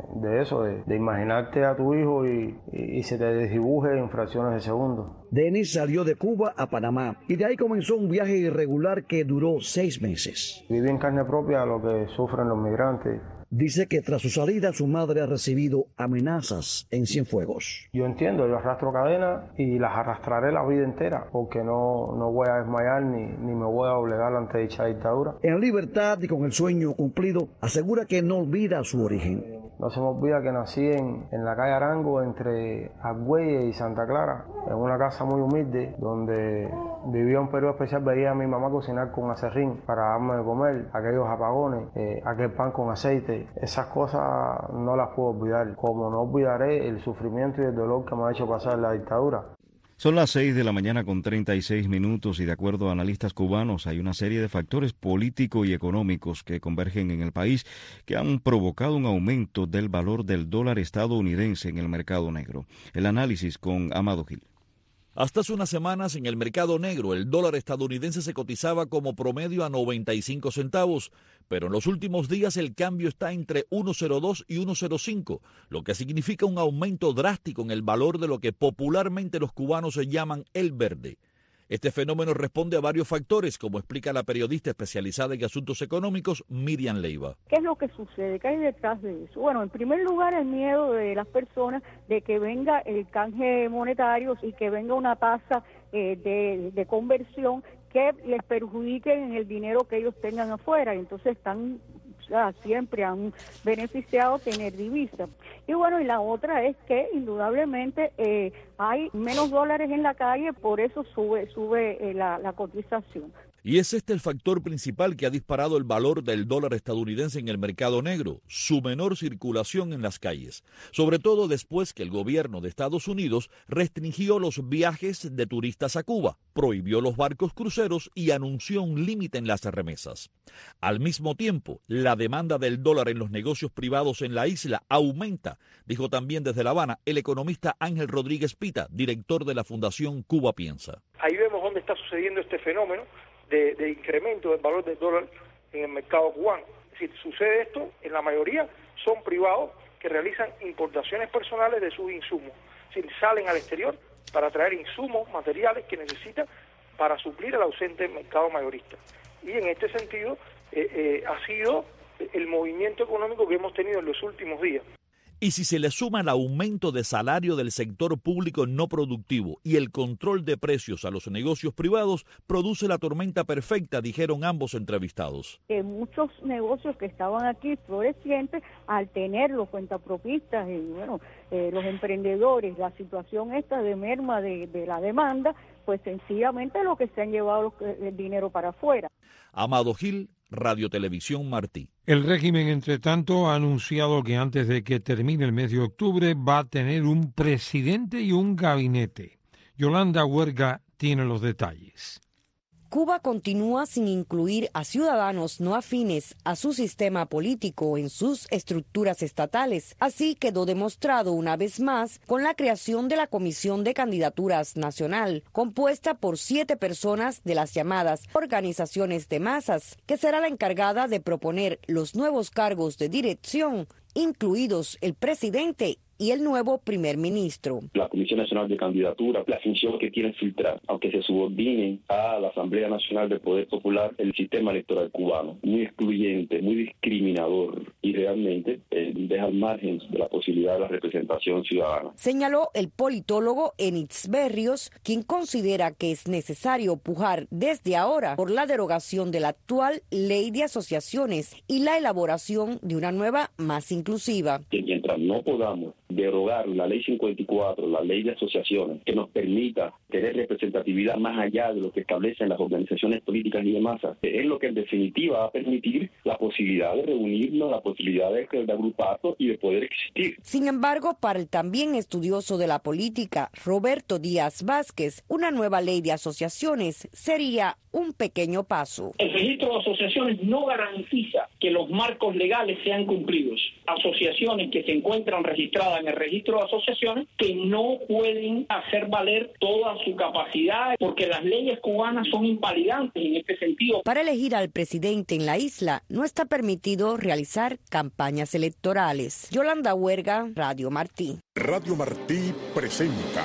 Speaker 21: de imaginarte a tu hijo y se te desdibuje en fracciones de segundo.
Speaker 4: Denis salió de Cuba a Panamá y de ahí comenzó un viaje irregular que duró 6 meses.
Speaker 21: Viví en carne propia lo que sufren los migrantes.
Speaker 4: Dice que tras su salida su madre ha recibido amenazas en Cienfuegos.
Speaker 21: Yo entiendo, yo arrastro cadenas y las arrastraré la vida entera porque no voy a desmayar ni me voy a doblegar ante dicha dictadura.
Speaker 4: En libertad y con el sueño cumplido, asegura que no olvida su origen.
Speaker 21: No se me olvida que nací en la calle Arango entre Argüelles y Santa Clara, en una casa muy humilde donde vivía un periodo especial. Veía a mi mamá cocinar con aserrín para darme de comer, aquellos apagones, aquel pan con aceite. Esas cosas no las puedo olvidar, como no olvidaré el sufrimiento y el dolor que me ha hecho pasar la dictadura.
Speaker 2: Son las 6 de la mañana con 36 minutos y de acuerdo a analistas cubanos hay una serie de factores políticos y económicos que convergen en el país que han provocado un aumento del valor del dólar estadounidense en el mercado negro. El análisis con Amado Gil.
Speaker 24: Hasta hace unas semanas en el mercado negro el dólar estadounidense se cotizaba como promedio a 95 centavos, pero en los últimos días el cambio está entre 1.02 y 1.05, lo que significa un aumento drástico en el valor de lo que popularmente los cubanos se llaman el verde. Este fenómeno responde a varios factores, como explica la periodista especializada en asuntos económicos Miriam Leiva.
Speaker 25: ¿Qué es lo que sucede? ¿Qué hay detrás de eso? Bueno, en primer lugar, el miedo de las personas de que venga el canje monetario y que venga una tasa de conversión que les perjudique en el dinero que ellos tengan afuera. Entonces siempre han beneficiado tener divisas. Y bueno, y la otra es que indudablemente hay menos dólares en la calle, por eso sube la cotización.
Speaker 24: Y es este el factor principal que ha disparado el valor del dólar estadounidense en el mercado negro, su menor circulación en las calles, sobre todo después que el gobierno de Estados Unidos restringió los viajes de turistas a Cuba, prohibió los barcos cruceros y anunció un límite en las remesas. Al mismo tiempo, la demanda del dólar en los negocios privados en la isla aumenta, dijo también desde La Habana el economista Ángel Rodríguez Pita, director de la Fundación Cuba Piensa.
Speaker 5: Ahí vemos dónde está sucediendo este fenómeno de incremento del valor del dólar en el mercado cubano. Es decir, sucede esto, en la mayoría son privados que realizan importaciones personales de sus insumos. Es decir, salen al exterior para traer insumos, materiales que necesitan para suplir el ausente mercado mayorista. Y en este sentido ha sido el movimiento económico que hemos tenido en los últimos días.
Speaker 24: Y si se le suma el aumento de salario del sector público no productivo y el control de precios a los negocios privados, produce la tormenta perfecta, dijeron ambos entrevistados.
Speaker 25: Muchos negocios que estaban aquí florecientes, al tener los cuentapropistas y los emprendedores, la situación esta de merma de la demanda, pues sencillamente lo que se han llevado el dinero para afuera.
Speaker 24: Amado Gil, Radio Televisión Martí.
Speaker 1: El régimen, entre tanto, ha anunciado que antes de que termine el mes de octubre va a tener un presidente y un gabinete. Yolanda Huerga tiene los detalles.
Speaker 9: Cuba continúa sin incluir a ciudadanos no afines a su sistema político en sus estructuras estatales. Así quedó demostrado una vez más con la creación de la Comisión de Candidaturas Nacional, compuesta por 7 personas de las llamadas organizaciones de masas, que será la encargada de proponer los nuevos cargos de dirección, incluidos el presidente y el nuevo primer ministro.
Speaker 17: La Comisión Nacional de Candidatura, la función que tiene filtrar, aunque se subordinen a la Asamblea Nacional del Poder Popular, el sistema electoral cubano, muy excluyente, muy discriminador y realmente deja al margen de la posibilidad de la representación ciudadana.
Speaker 9: Señaló el politólogo Enitz Berrios, quien considera que es necesario pujar desde ahora por la derogación de la actual ley de asociaciones y la elaboración de una nueva más inclusiva.
Speaker 17: Que mientras no podamos derogar la ley 54, la ley de asociaciones, que nos permita tener representatividad más allá de lo que establecen las organizaciones políticas y de masas, es lo que en definitiva va a permitir la posibilidad de reunirnos, la posibilidad de agruparnos y de poder existir.
Speaker 9: Sin embargo, para el también estudioso de la política, Roberto Díaz Vázquez, una nueva ley de asociaciones sería un pequeño paso.
Speaker 22: El registro de asociaciones no garantiza que los marcos legales sean cumplidos. Asociaciones que se encuentran registradas en el registro de asociaciones que no pueden hacer valer toda su capacidad porque las leyes cubanas son invalidantes en este sentido.
Speaker 9: Para elegir al presidente en la isla no está permitido realizar campañas electorales. Yolanda Huerga, Radio Martí.
Speaker 11: Radio Martí presenta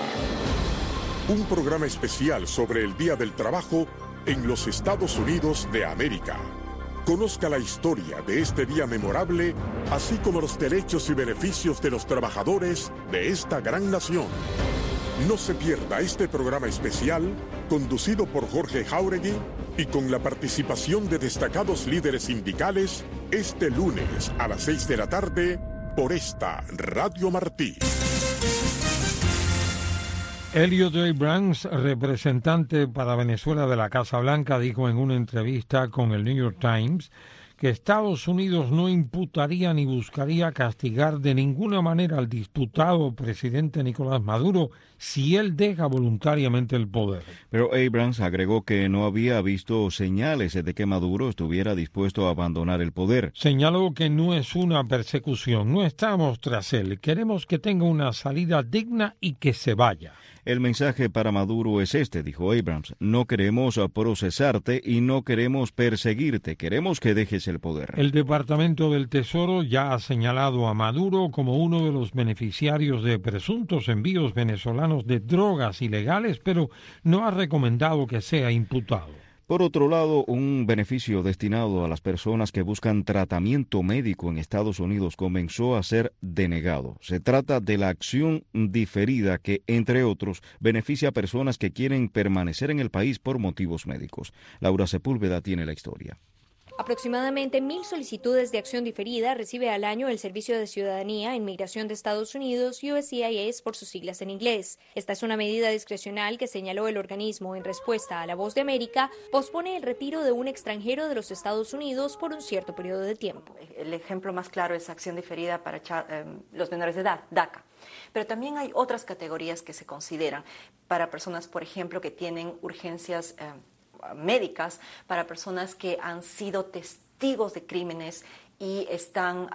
Speaker 11: un programa especial sobre el Día del Trabajo en los Estados Unidos de América. Conozca la historia de este día memorable, así como los derechos y beneficios de los trabajadores de esta gran nación. No se pierda este programa especial, conducido por Jorge Jáuregui y con la participación de destacados líderes sindicales, este lunes a las 6 de la tarde, por esta Radio Martí.
Speaker 1: Elliot Abrams, representante para Venezuela de la Casa Blanca, dijo en una entrevista con el New York Times que Estados Unidos no imputaría ni buscaría castigar de ninguna manera al diputado presidente Nicolás Maduro si él deja voluntariamente el poder.
Speaker 2: Pero Abrams agregó que no había visto señales de que Maduro estuviera dispuesto a abandonar el poder.
Speaker 1: Señaló que no es una persecución, no estamos tras él, queremos que tenga una salida digna y que se vaya.
Speaker 2: El mensaje para Maduro es este, dijo Abrams, no queremos procesarte y no queremos perseguirte, queremos que dejes el poder.
Speaker 1: El Departamento del Tesoro ya ha señalado a Maduro como uno de los beneficiarios de presuntos envíos venezolanos de drogas ilegales, pero no ha recomendado que sea imputado.
Speaker 2: Por otro lado, un beneficio destinado a las personas que buscan tratamiento médico en Estados Unidos comenzó a ser denegado. Se trata de la acción diferida que, entre otros, beneficia a personas que quieren permanecer en el país por motivos médicos. Laura Sepúlveda tiene la historia.
Speaker 10: Aproximadamente 1.000 solicitudes de acción diferida recibe al año el Servicio de Ciudadanía e Inmigración de Estados Unidos, USCIS por sus siglas en inglés. Esta es una medida discrecional que señaló el organismo en respuesta a La Voz de América, pospone el retiro de un extranjero de los Estados Unidos por un cierto periodo de tiempo.
Speaker 12: El ejemplo más claro es acción diferida para los menores de edad, DACA. Pero también hay otras categorías que se consideran para personas, por ejemplo, que tienen urgencias médicas, para personas que han sido testigos de crímenes y están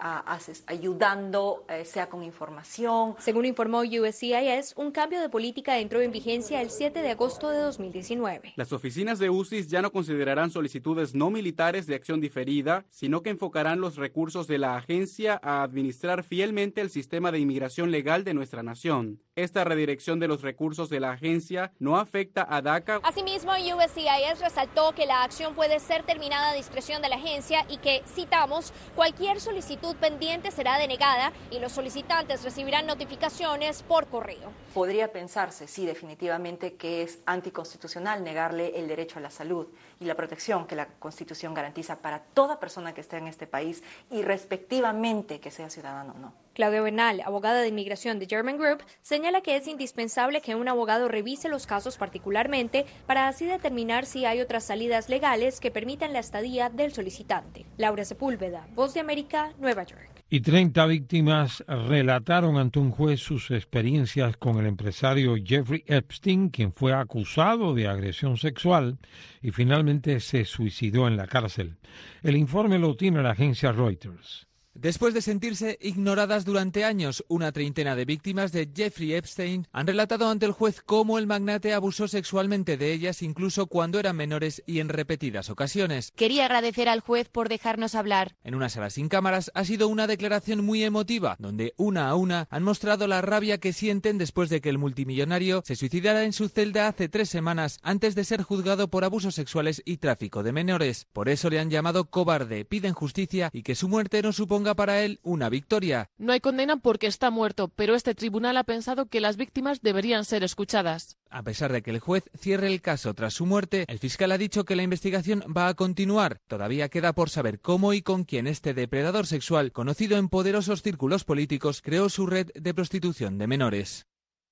Speaker 12: ayudando, sea con información.
Speaker 10: Según informó USCIS, un cambio de política entró en vigencia el 7 de agosto de 2019.
Speaker 13: Las oficinas de UCIS ya no considerarán solicitudes no militares de acción diferida, sino que enfocarán los recursos de la agencia a administrar fielmente el sistema de inmigración legal de nuestra nación. Esta redirección de los recursos de la agencia no afecta a DACA.
Speaker 10: Asimismo, USCIS resaltó que la acción puede ser terminada a discreción de la agencia y que, citamos, cualquier solicitud pendiente será denegada y los solicitantes recibirán notificaciones por correo.
Speaker 12: Podría pensarse, sí, definitivamente, que es anticonstitucional negarle el derecho a la salud y la protección que la Constitución garantiza para toda persona que esté en este país y respectivamente que sea ciudadano o no.
Speaker 10: Claudia Bernal, abogada de inmigración de German Group, señala que es indispensable que un abogado revise los casos particularmente para así determinar si hay otras salidas legales que permitan la estadía del solicitante. Laura Sepúlveda, Voz de América, Nueva York.
Speaker 1: Y 30 víctimas relataron ante un juez sus experiencias con el empresario Jeffrey Epstein, quien fue acusado de agresión sexual y finalmente se suicidó en la cárcel. El informe lo tiene la agencia Reuters.
Speaker 14: Después de sentirse ignoradas durante años, una treintena de víctimas de Jeffrey Epstein han relatado ante el juez cómo el magnate abusó sexualmente de ellas incluso cuando eran menores y en repetidas ocasiones.
Speaker 23: Quería agradecer al juez por dejarnos hablar.
Speaker 14: En una sala sin cámaras ha sido una declaración muy emotiva, donde una a una han mostrado la rabia que sienten después de que el multimillonario se suicidara en su celda hace 3 semanas antes de ser juzgado por abusos sexuales y tráfico de menores. Por eso le han llamado cobarde, piden justicia y que su muerte no suponga para él una victoria.
Speaker 26: No hay condena porque está muerto, pero este tribunal ha pensado que las víctimas deberían ser escuchadas.
Speaker 14: A pesar de que el juez cierre el caso tras su muerte, el fiscal ha dicho que la investigación va a continuar. Todavía queda por saber cómo y con quién este depredador sexual, conocido en poderosos círculos políticos, creó su red de prostitución de menores.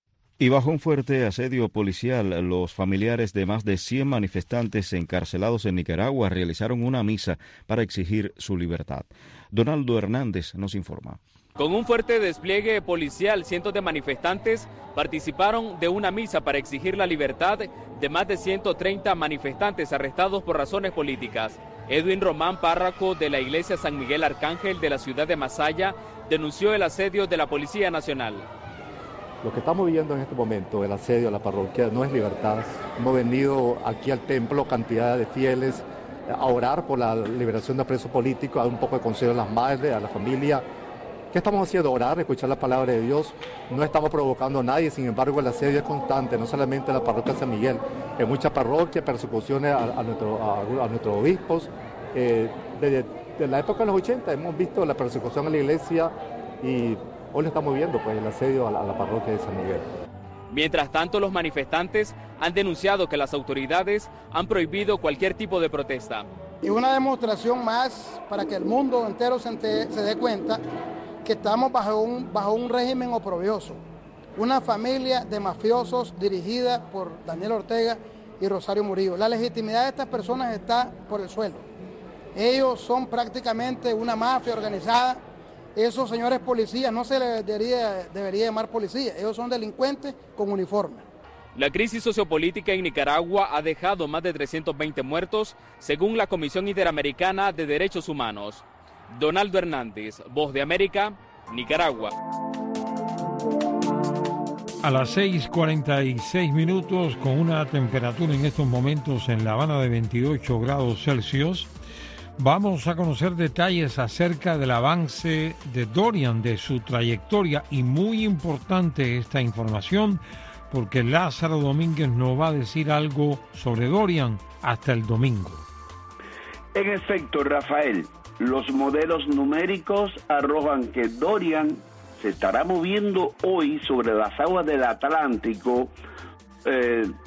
Speaker 2: Y bajo un fuerte asedio policial, los familiares de más de 100 manifestantes encarcelados en Nicaragua realizaron una misa para exigir su libertad. Donaldo Hernández nos informa.
Speaker 27: Con un fuerte despliegue policial, cientos de manifestantes participaron de una misa para exigir la libertad de más de 130 manifestantes arrestados por razones políticas. Edwin Román, párroco de la iglesia San Miguel Arcángel de la ciudad de Masaya, denunció el asedio de la Policía Nacional.
Speaker 28: Lo que estamos viviendo en este momento, el asedio a la parroquia, no es libertad. Hemos venido aquí al templo cantidad de fieles a orar por la liberación de presos políticos, a dar un poco de consejo a las madres, a la familia. ¿Qué estamos haciendo? Orar, escuchar la palabra de Dios. No estamos provocando a nadie, sin embargo el asedio es constante, no solamente en la parroquia de San Miguel. En muchas parroquias, persecuciones a nuestros obispos. Desde la época de los 80 hemos visto la persecución a la iglesia y hoy lo estamos viendo, pues, el asedio a la parroquia de San Miguel.
Speaker 27: Mientras tanto, los manifestantes han denunciado que las autoridades han prohibido cualquier tipo de protesta.
Speaker 29: Y una demostración más para que el mundo entero se dé cuenta que estamos bajo un régimen oprobioso. Una familia de mafiosos dirigida por Daniel Ortega y Rosario Murillo. La legitimidad de estas personas está por el suelo. Ellos son prácticamente una mafia organizada. Esos señores policías no se les debería llamar policía, ellos son delincuentes con uniforme.
Speaker 27: La crisis sociopolítica en Nicaragua ha dejado más de 320 muertos, según la Comisión Interamericana de Derechos Humanos. Donaldo Hernández, Voz de América, Nicaragua.
Speaker 1: A las 6:46 minutos, con una temperatura en estos momentos en La Habana de 28 grados Celsius, vamos a conocer detalles acerca del avance de Dorian, de su trayectoria, y muy importante esta información porque Lázaro Domínguez nos va a decir algo sobre Dorian hasta el domingo.
Speaker 20: En efecto, Rafael, los modelos numéricos arrojan que Dorian se estará moviendo hoy sobre las aguas del Atlántico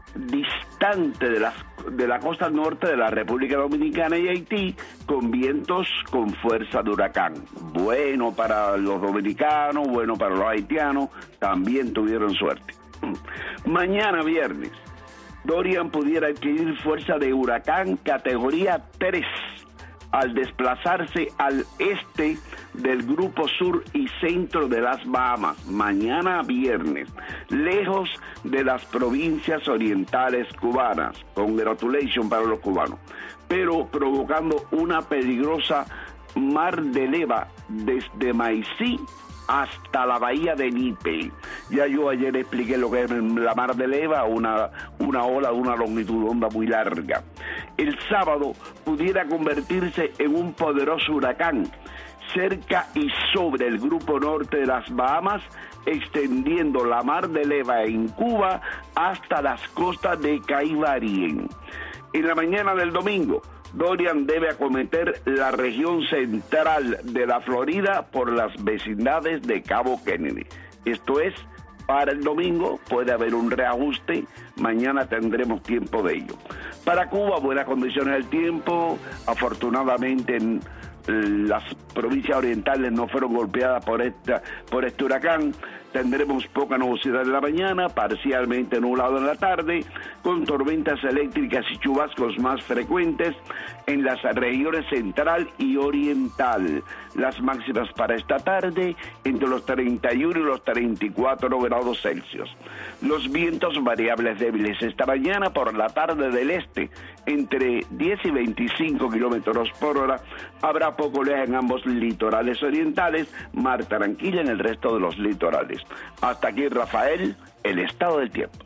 Speaker 20: distante de la costa norte de la República Dominicana y Haití, con vientos con fuerza de huracán. Bueno para los dominicanos, bueno para los haitianos, también tuvieron suerte. Mañana viernes, Dorian pudiera adquirir fuerza de huracán categoría 3 al desplazarse al este del grupo sur y centro de las Bahamas, mañana viernes, lejos de las provincias orientales cubanas. Congratulations para los cubanos, pero provocando una peligrosa mar de leva desde Maicí hasta la bahía de Nipe. Ya yo ayer expliqué lo que es la mar de leva, una ola de una longitud de onda muy larga. El sábado pudiera convertirse en un poderoso huracán cerca y sobre el grupo norte de las Bahamas, extendiendo la mar de leva en Cuba hasta las costas de Caibarien. En la mañana del domingo, Dorian debe acometer la región central de la Florida por las vecindades de Cabo Kennedy. Esto es, para el domingo puede haber un reajuste, mañana tendremos tiempo de ello. Para Cuba, buenas condiciones del tiempo, afortunadamente las provincias orientales no fueron golpeadas por este huracán. Tendremos poca nubosidad en la mañana, parcialmente nublado en la tarde, con tormentas eléctricas y chubascos más frecuentes en las regiones central y oriental. Las máximas para esta tarde entre los 31 y los 34 grados Celsius. Los vientos variables débiles esta mañana, por la tarde del este entre 10 y 25 kilómetros por hora. Habrá poco oleaje en ambos litorales orientales, mar tranquila en el resto de los litorales. Hasta aquí, Rafael, el estado del tiempo.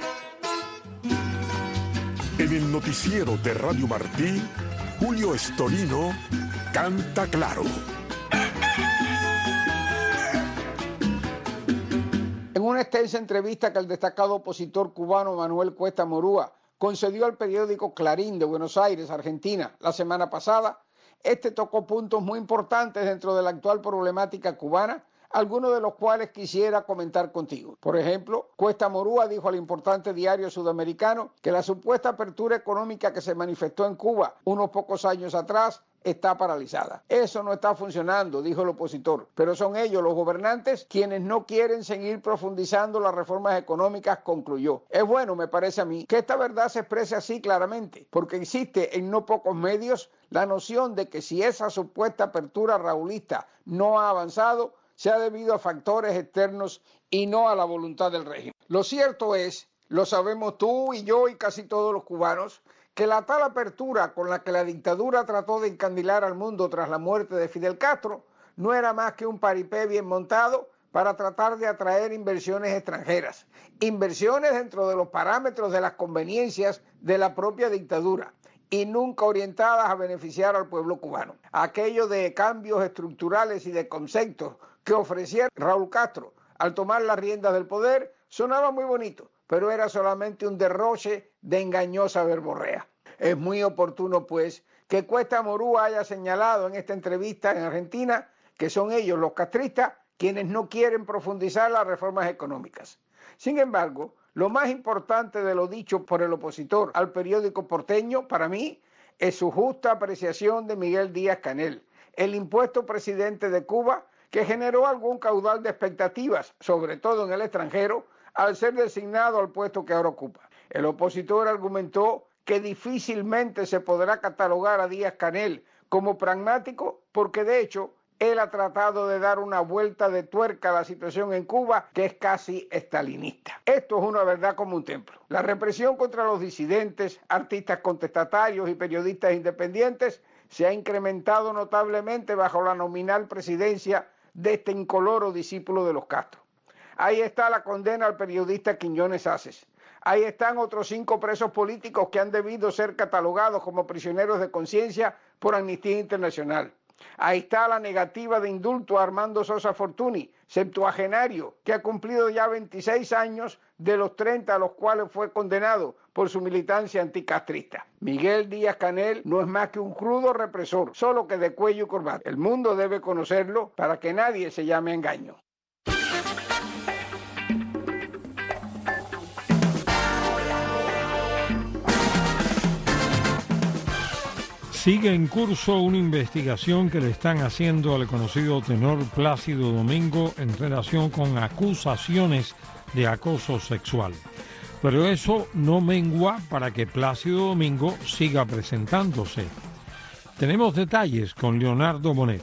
Speaker 11: En el noticiero de Radio Martí, Julio Estorino canta claro.
Speaker 3: En una extensa entrevista que el destacado opositor cubano Manuel Cuesta Morúa concedió al periódico Clarín de Buenos Aires, Argentina, la semana pasada, este tocó puntos muy importantes dentro de la actual problemática cubana, algunos de los cuales quisiera comentar contigo. Por ejemplo, Cuesta Morúa dijo al importante diario sudamericano que la supuesta apertura económica que se manifestó en Cuba unos pocos años atrás está paralizada. Eso no está funcionando, dijo el opositor, pero son ellos, los gobernantes, quienes no quieren seguir profundizando las reformas económicas, concluyó. Es bueno, me parece a mí, que esta verdad se exprese así claramente, porque existe en no pocos medios la noción de que si esa supuesta apertura raulista no ha avanzado, se ha debido a factores externos y no a la voluntad del régimen. Lo cierto es, lo sabemos tú y yo y casi todos los cubanos, que la tal apertura con la que la dictadura trató de encandilar al mundo tras la muerte de Fidel Castro no era más que un paripé bien montado para tratar de atraer inversiones extranjeras, inversiones dentro de los parámetros de las conveniencias de la propia dictadura y nunca orientadas a beneficiar al pueblo cubano. Aquello de cambios estructurales y de conceptos que ofrecía Raúl Castro al tomar las riendas del poder sonaba muy bonito, pero era solamente un derroche de engañosa verborrea. Es muy oportuno, pues, que Cuesta Morúa haya señalado en esta entrevista en Argentina que son ellos, los castristas, quienes no quieren profundizar las reformas económicas. Sin embargo, lo más importante de lo dicho por el opositor al periódico porteño, para mí, es su justa apreciación de Miguel Díaz-Canel, el impuesto presidente de Cuba, que generó algún caudal de expectativas, sobre todo en el extranjero, al ser designado al puesto que ahora ocupa. El opositor argumentó que difícilmente se podrá catalogar a Díaz-Canel como pragmático porque de hecho él ha tratado de dar una vuelta de tuerca a la situación en Cuba que es casi estalinista. Esto es una verdad como un templo. La represión contra los disidentes, artistas contestatarios y periodistas independientes se ha incrementado notablemente bajo la nominal presidencia de este incoloro discípulo de los Castro. Ahí está la condena al periodista Quiñones Aces. Ahí están otros 5 presos políticos que han debido ser catalogados como prisioneros de conciencia por Amnistía Internacional. Ahí está la negativa de indulto a Armando Sosa Fortuny, septuagenario, que ha cumplido ya 26 años de los 30 a los cuales fue condenado por su militancia anticastrista. Miguel Díaz-Canel no es más que un crudo represor, solo que de cuello y corbata. El mundo debe conocerlo para que nadie se llame a engaño.
Speaker 1: Sigue en curso una investigación que le están haciendo al conocido tenor Plácido Domingo en relación con acusaciones de acoso sexual. Pero eso no mengua para que Plácido Domingo siga presentándose. Tenemos detalles con Leonardo Bonet.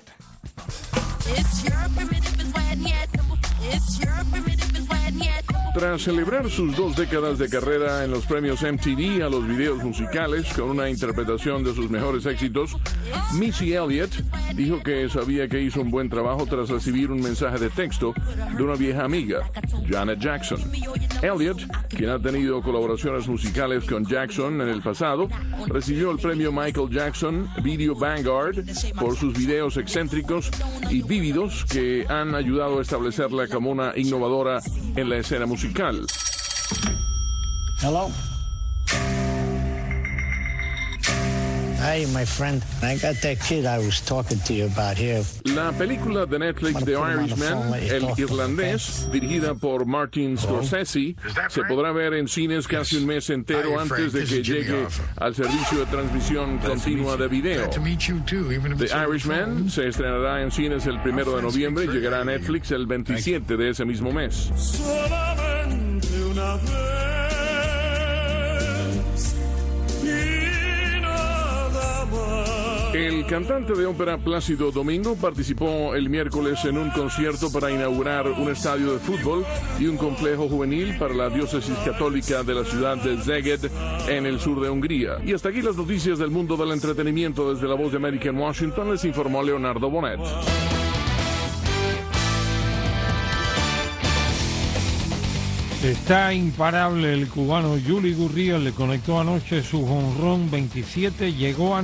Speaker 4: Tras celebrar sus 2 décadas de carrera en los premios MTV a los videos musicales con una interpretación de sus mejores éxitos, Missy Elliott dijo que sabía que hizo un buen trabajo tras recibir un mensaje de texto de una vieja amiga, Janet Jackson. Elliott, quien ha tenido colaboraciones musicales con Jackson en el pasado, recibió el premio Michael Jackson Video Vanguard por sus videos excéntricos y vívidos que han ayudado a establecerla como una innovadora en la escena musical.
Speaker 6: Hello. Hey, my friend. I got that kid I was talking to you about here.
Speaker 4: La película de Netflix The Irishman, El Irlandés, dirigida por Martin Scorsese, se podrá ver en cines casi un mes entero antes de que llegue al servicio de transmisión continua de video. The Irishman se estrenará en cines el 1 de noviembre y llegará a Netflix el 27 de ese mismo mes.
Speaker 7: Solamente una vez y nada más.
Speaker 4: El cantante de ópera Plácido Domingo participó el miércoles en un concierto para inaugurar un estadio de fútbol y un complejo juvenil para la diócesis católica de la ciudad de Szeged, en el sur de Hungría. Y hasta aquí las noticias del mundo del entretenimiento. Desde la Voz de América en Washington les informó Leonardo Bonet.
Speaker 1: Está imparable el cubano Yuli Gurriel, le conectó anoche su jonrón 27, llegó a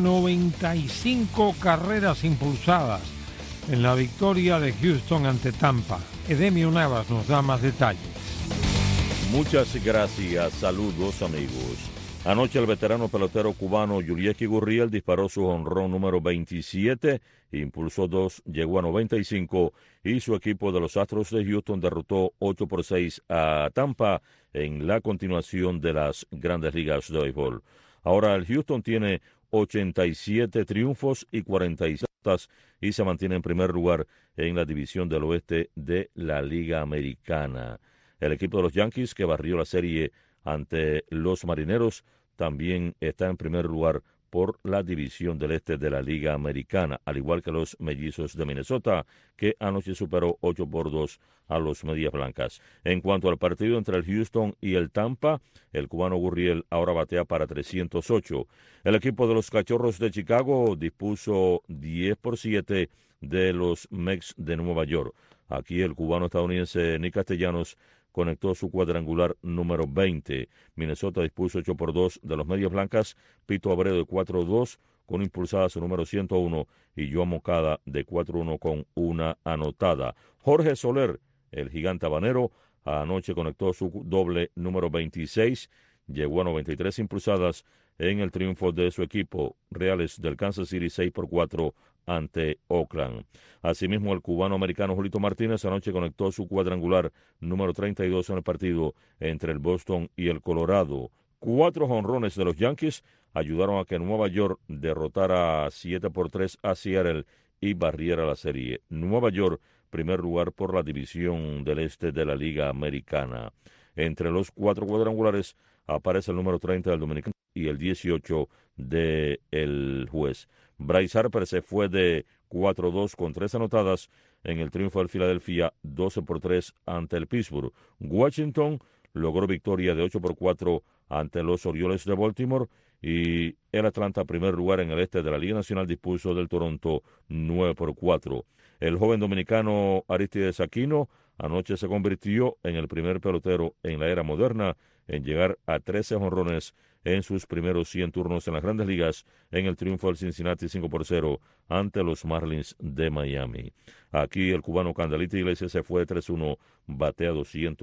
Speaker 1: 95 carreras impulsadas en la victoria de Houston ante Tampa. Edemio Navas nos da más detalles.
Speaker 8: Muchas gracias, saludos amigos. Anoche el veterano pelotero cubano Yulieski Gurriel disparó su jonrón número 27, impulsó 2, llegó a 95 y su equipo de los Astros de Houston derrotó 8-6 a Tampa en la continuación de las Grandes Ligas de béisbol. Ahora el Houston tiene 87 triunfos y 46 derrotas y se mantiene en primer lugar en la división del oeste de la Liga Americana. El equipo de los Yankees, que barrió la serie ante los Marineros, también está en primer lugar por la división del este de la Liga Americana, al igual que los Mellizos de Minnesota, que anoche superó 8-2 a los Medias Blancas. En cuanto al partido entre el Houston y el Tampa, el cubano Gurriel ahora batea para 308. El equipo de los Cachorros de Chicago dispuso 10-7 de los Mets de Nueva York. Aquí el cubano estadounidense Nick Castellanos conectó su cuadrangular número 20. Minnesota dispuso 8-2 de los Medias Blancas, Pito Abreu de 4-2 con impulsada su número 101 y Joan Moncada de 4-1 con una anotada. Jorge Soler, el gigante habanero, anoche conectó su doble número 26, llegó a 93 impulsadas en el triunfo de su equipo, Reales del Kansas City 6-4 ante Oakland. Asimismo, el cubano-americano Julito Martínez anoche conectó su cuadrangular número 32 en el partido entre el Boston y el Colorado. 4 jonrones de los Yankees ayudaron a que Nueva York derrotara 7-3 a Seattle y barriera la serie. Nueva York, primer lugar por la división del este de la Liga Americana. Entre los 4 cuadrangulares aparece el número 30 del dominicano y el 18 del juez. Bryce Harper se fue de 4-2 con 3 anotadas en el triunfo del Filadelfia 12-3 ante el Pittsburgh. Washington logró victoria de 8-4 ante los Orioles de Baltimore y el Atlanta, primer lugar en el este de la Liga Nacional, dispuso del Toronto 9-4. El joven dominicano Aristides Aquino anoche se convirtió en el primer pelotero en la era moderna en llegar a 13 jonrones en sus primeros 100 turnos en las Grandes Ligas en el triunfo del Cincinnati 5-0 ante los Marlins de Miami. Aquí el cubano Candelita Iglesias se fue de 3-1, batea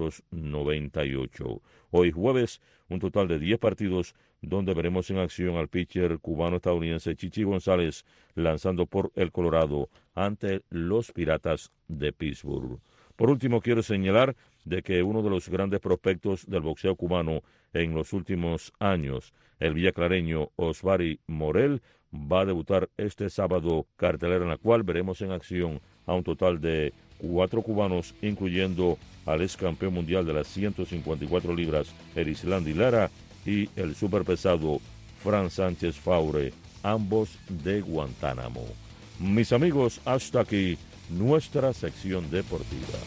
Speaker 8: 298. Hoy jueves, un total de 10 partidos donde veremos en acción al pitcher cubano-estadounidense Chichi González lanzando por el Colorado ante los Piratas de Pittsburgh. Por último, quiero señalar de que uno de los grandes prospectos del boxeo cubano en los últimos años, el villaclareño Osbari Morel, va a debutar este sábado, cartelera en la cual veremos en acción a un total de 4 cubanos, incluyendo al ex campeón mundial de las 154 libras, Erislandy Lara, y el superpesado Fran Sánchez Faure, ambos de Guantánamo. Mis amigos, hasta aquí nuestra sección deportiva.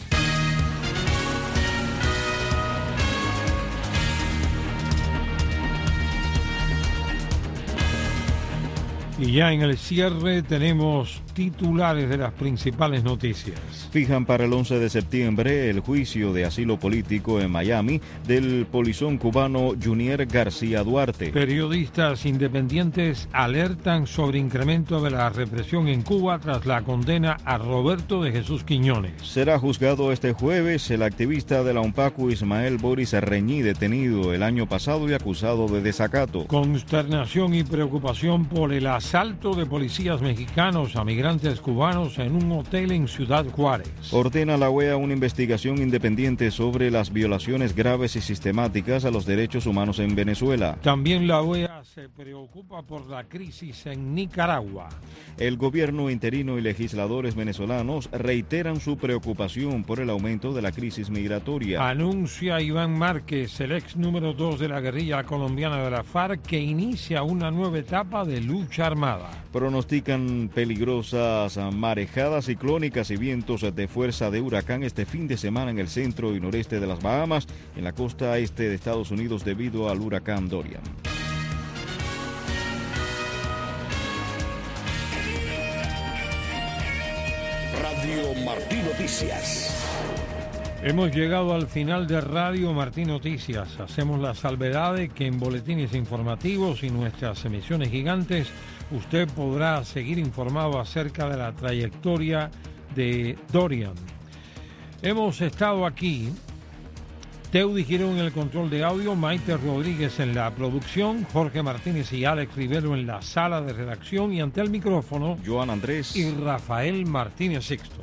Speaker 1: Y ya en el cierre tenemos titulares de las principales noticias.
Speaker 2: Fijan para el 11 de septiembre el juicio de asilo político en Miami del polizón cubano Junier García Duarte.
Speaker 1: Periodistas independientes alertan sobre incremento de la represión en Cuba tras la condena a Roberto de Jesús Quiñones.
Speaker 2: Será juzgado este jueves el activista de la UNPACU Ismael Boris Reñí, detenido el año pasado y acusado de desacato.
Speaker 1: Consternación y preocupación por el asalto de policías mexicanos a migrantes cubanos en un hotel en Ciudad Juárez.
Speaker 2: Ordena la OEA una investigación independiente sobre las violaciones graves y sistemáticas a los derechos humanos en Venezuela.
Speaker 1: También la OEA se preocupa por la crisis en Nicaragua.
Speaker 2: El gobierno interino y legisladores venezolanos reiteran su preocupación por el aumento de la crisis migratoria.
Speaker 1: Anuncia Iván Márquez, el ex número 2 de la guerrilla colombiana de la FARC, que inicia una nueva etapa de lucha armada.
Speaker 2: Pronostican peligrosas marejadas ciclónicas y vientos de fuerza de huracán este fin de semana en el centro y noreste de las Bahamas, en la costa este de Estados Unidos debido al huracán Dorian.
Speaker 11: Radio Martí Noticias.
Speaker 1: Hemos llegado al final de Radio Martí Noticias. Hacemos la salvedad de que en boletines informativos y nuestras emisiones gigantes usted podrá seguir informado acerca de la trayectoria de Dorian. Hemos estado aquí, Teudi Girón en el control de audio, Maite Rodríguez en la producción, Jorge Martínez y Alex Rivero en la sala de redacción, y ante el micrófono,
Speaker 2: Joan Andrés
Speaker 1: y Rafael Martínez Sixto.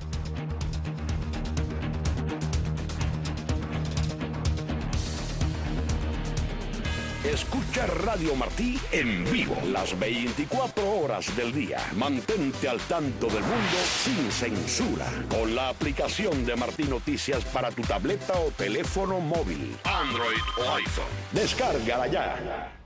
Speaker 11: Escucha Radio Martí en vivo las 24 horas del día. Mantente al tanto del mundo sin censura con la aplicación de Martí Noticias para tu tableta o teléfono móvil, Android o iPhone. Descárgala ya.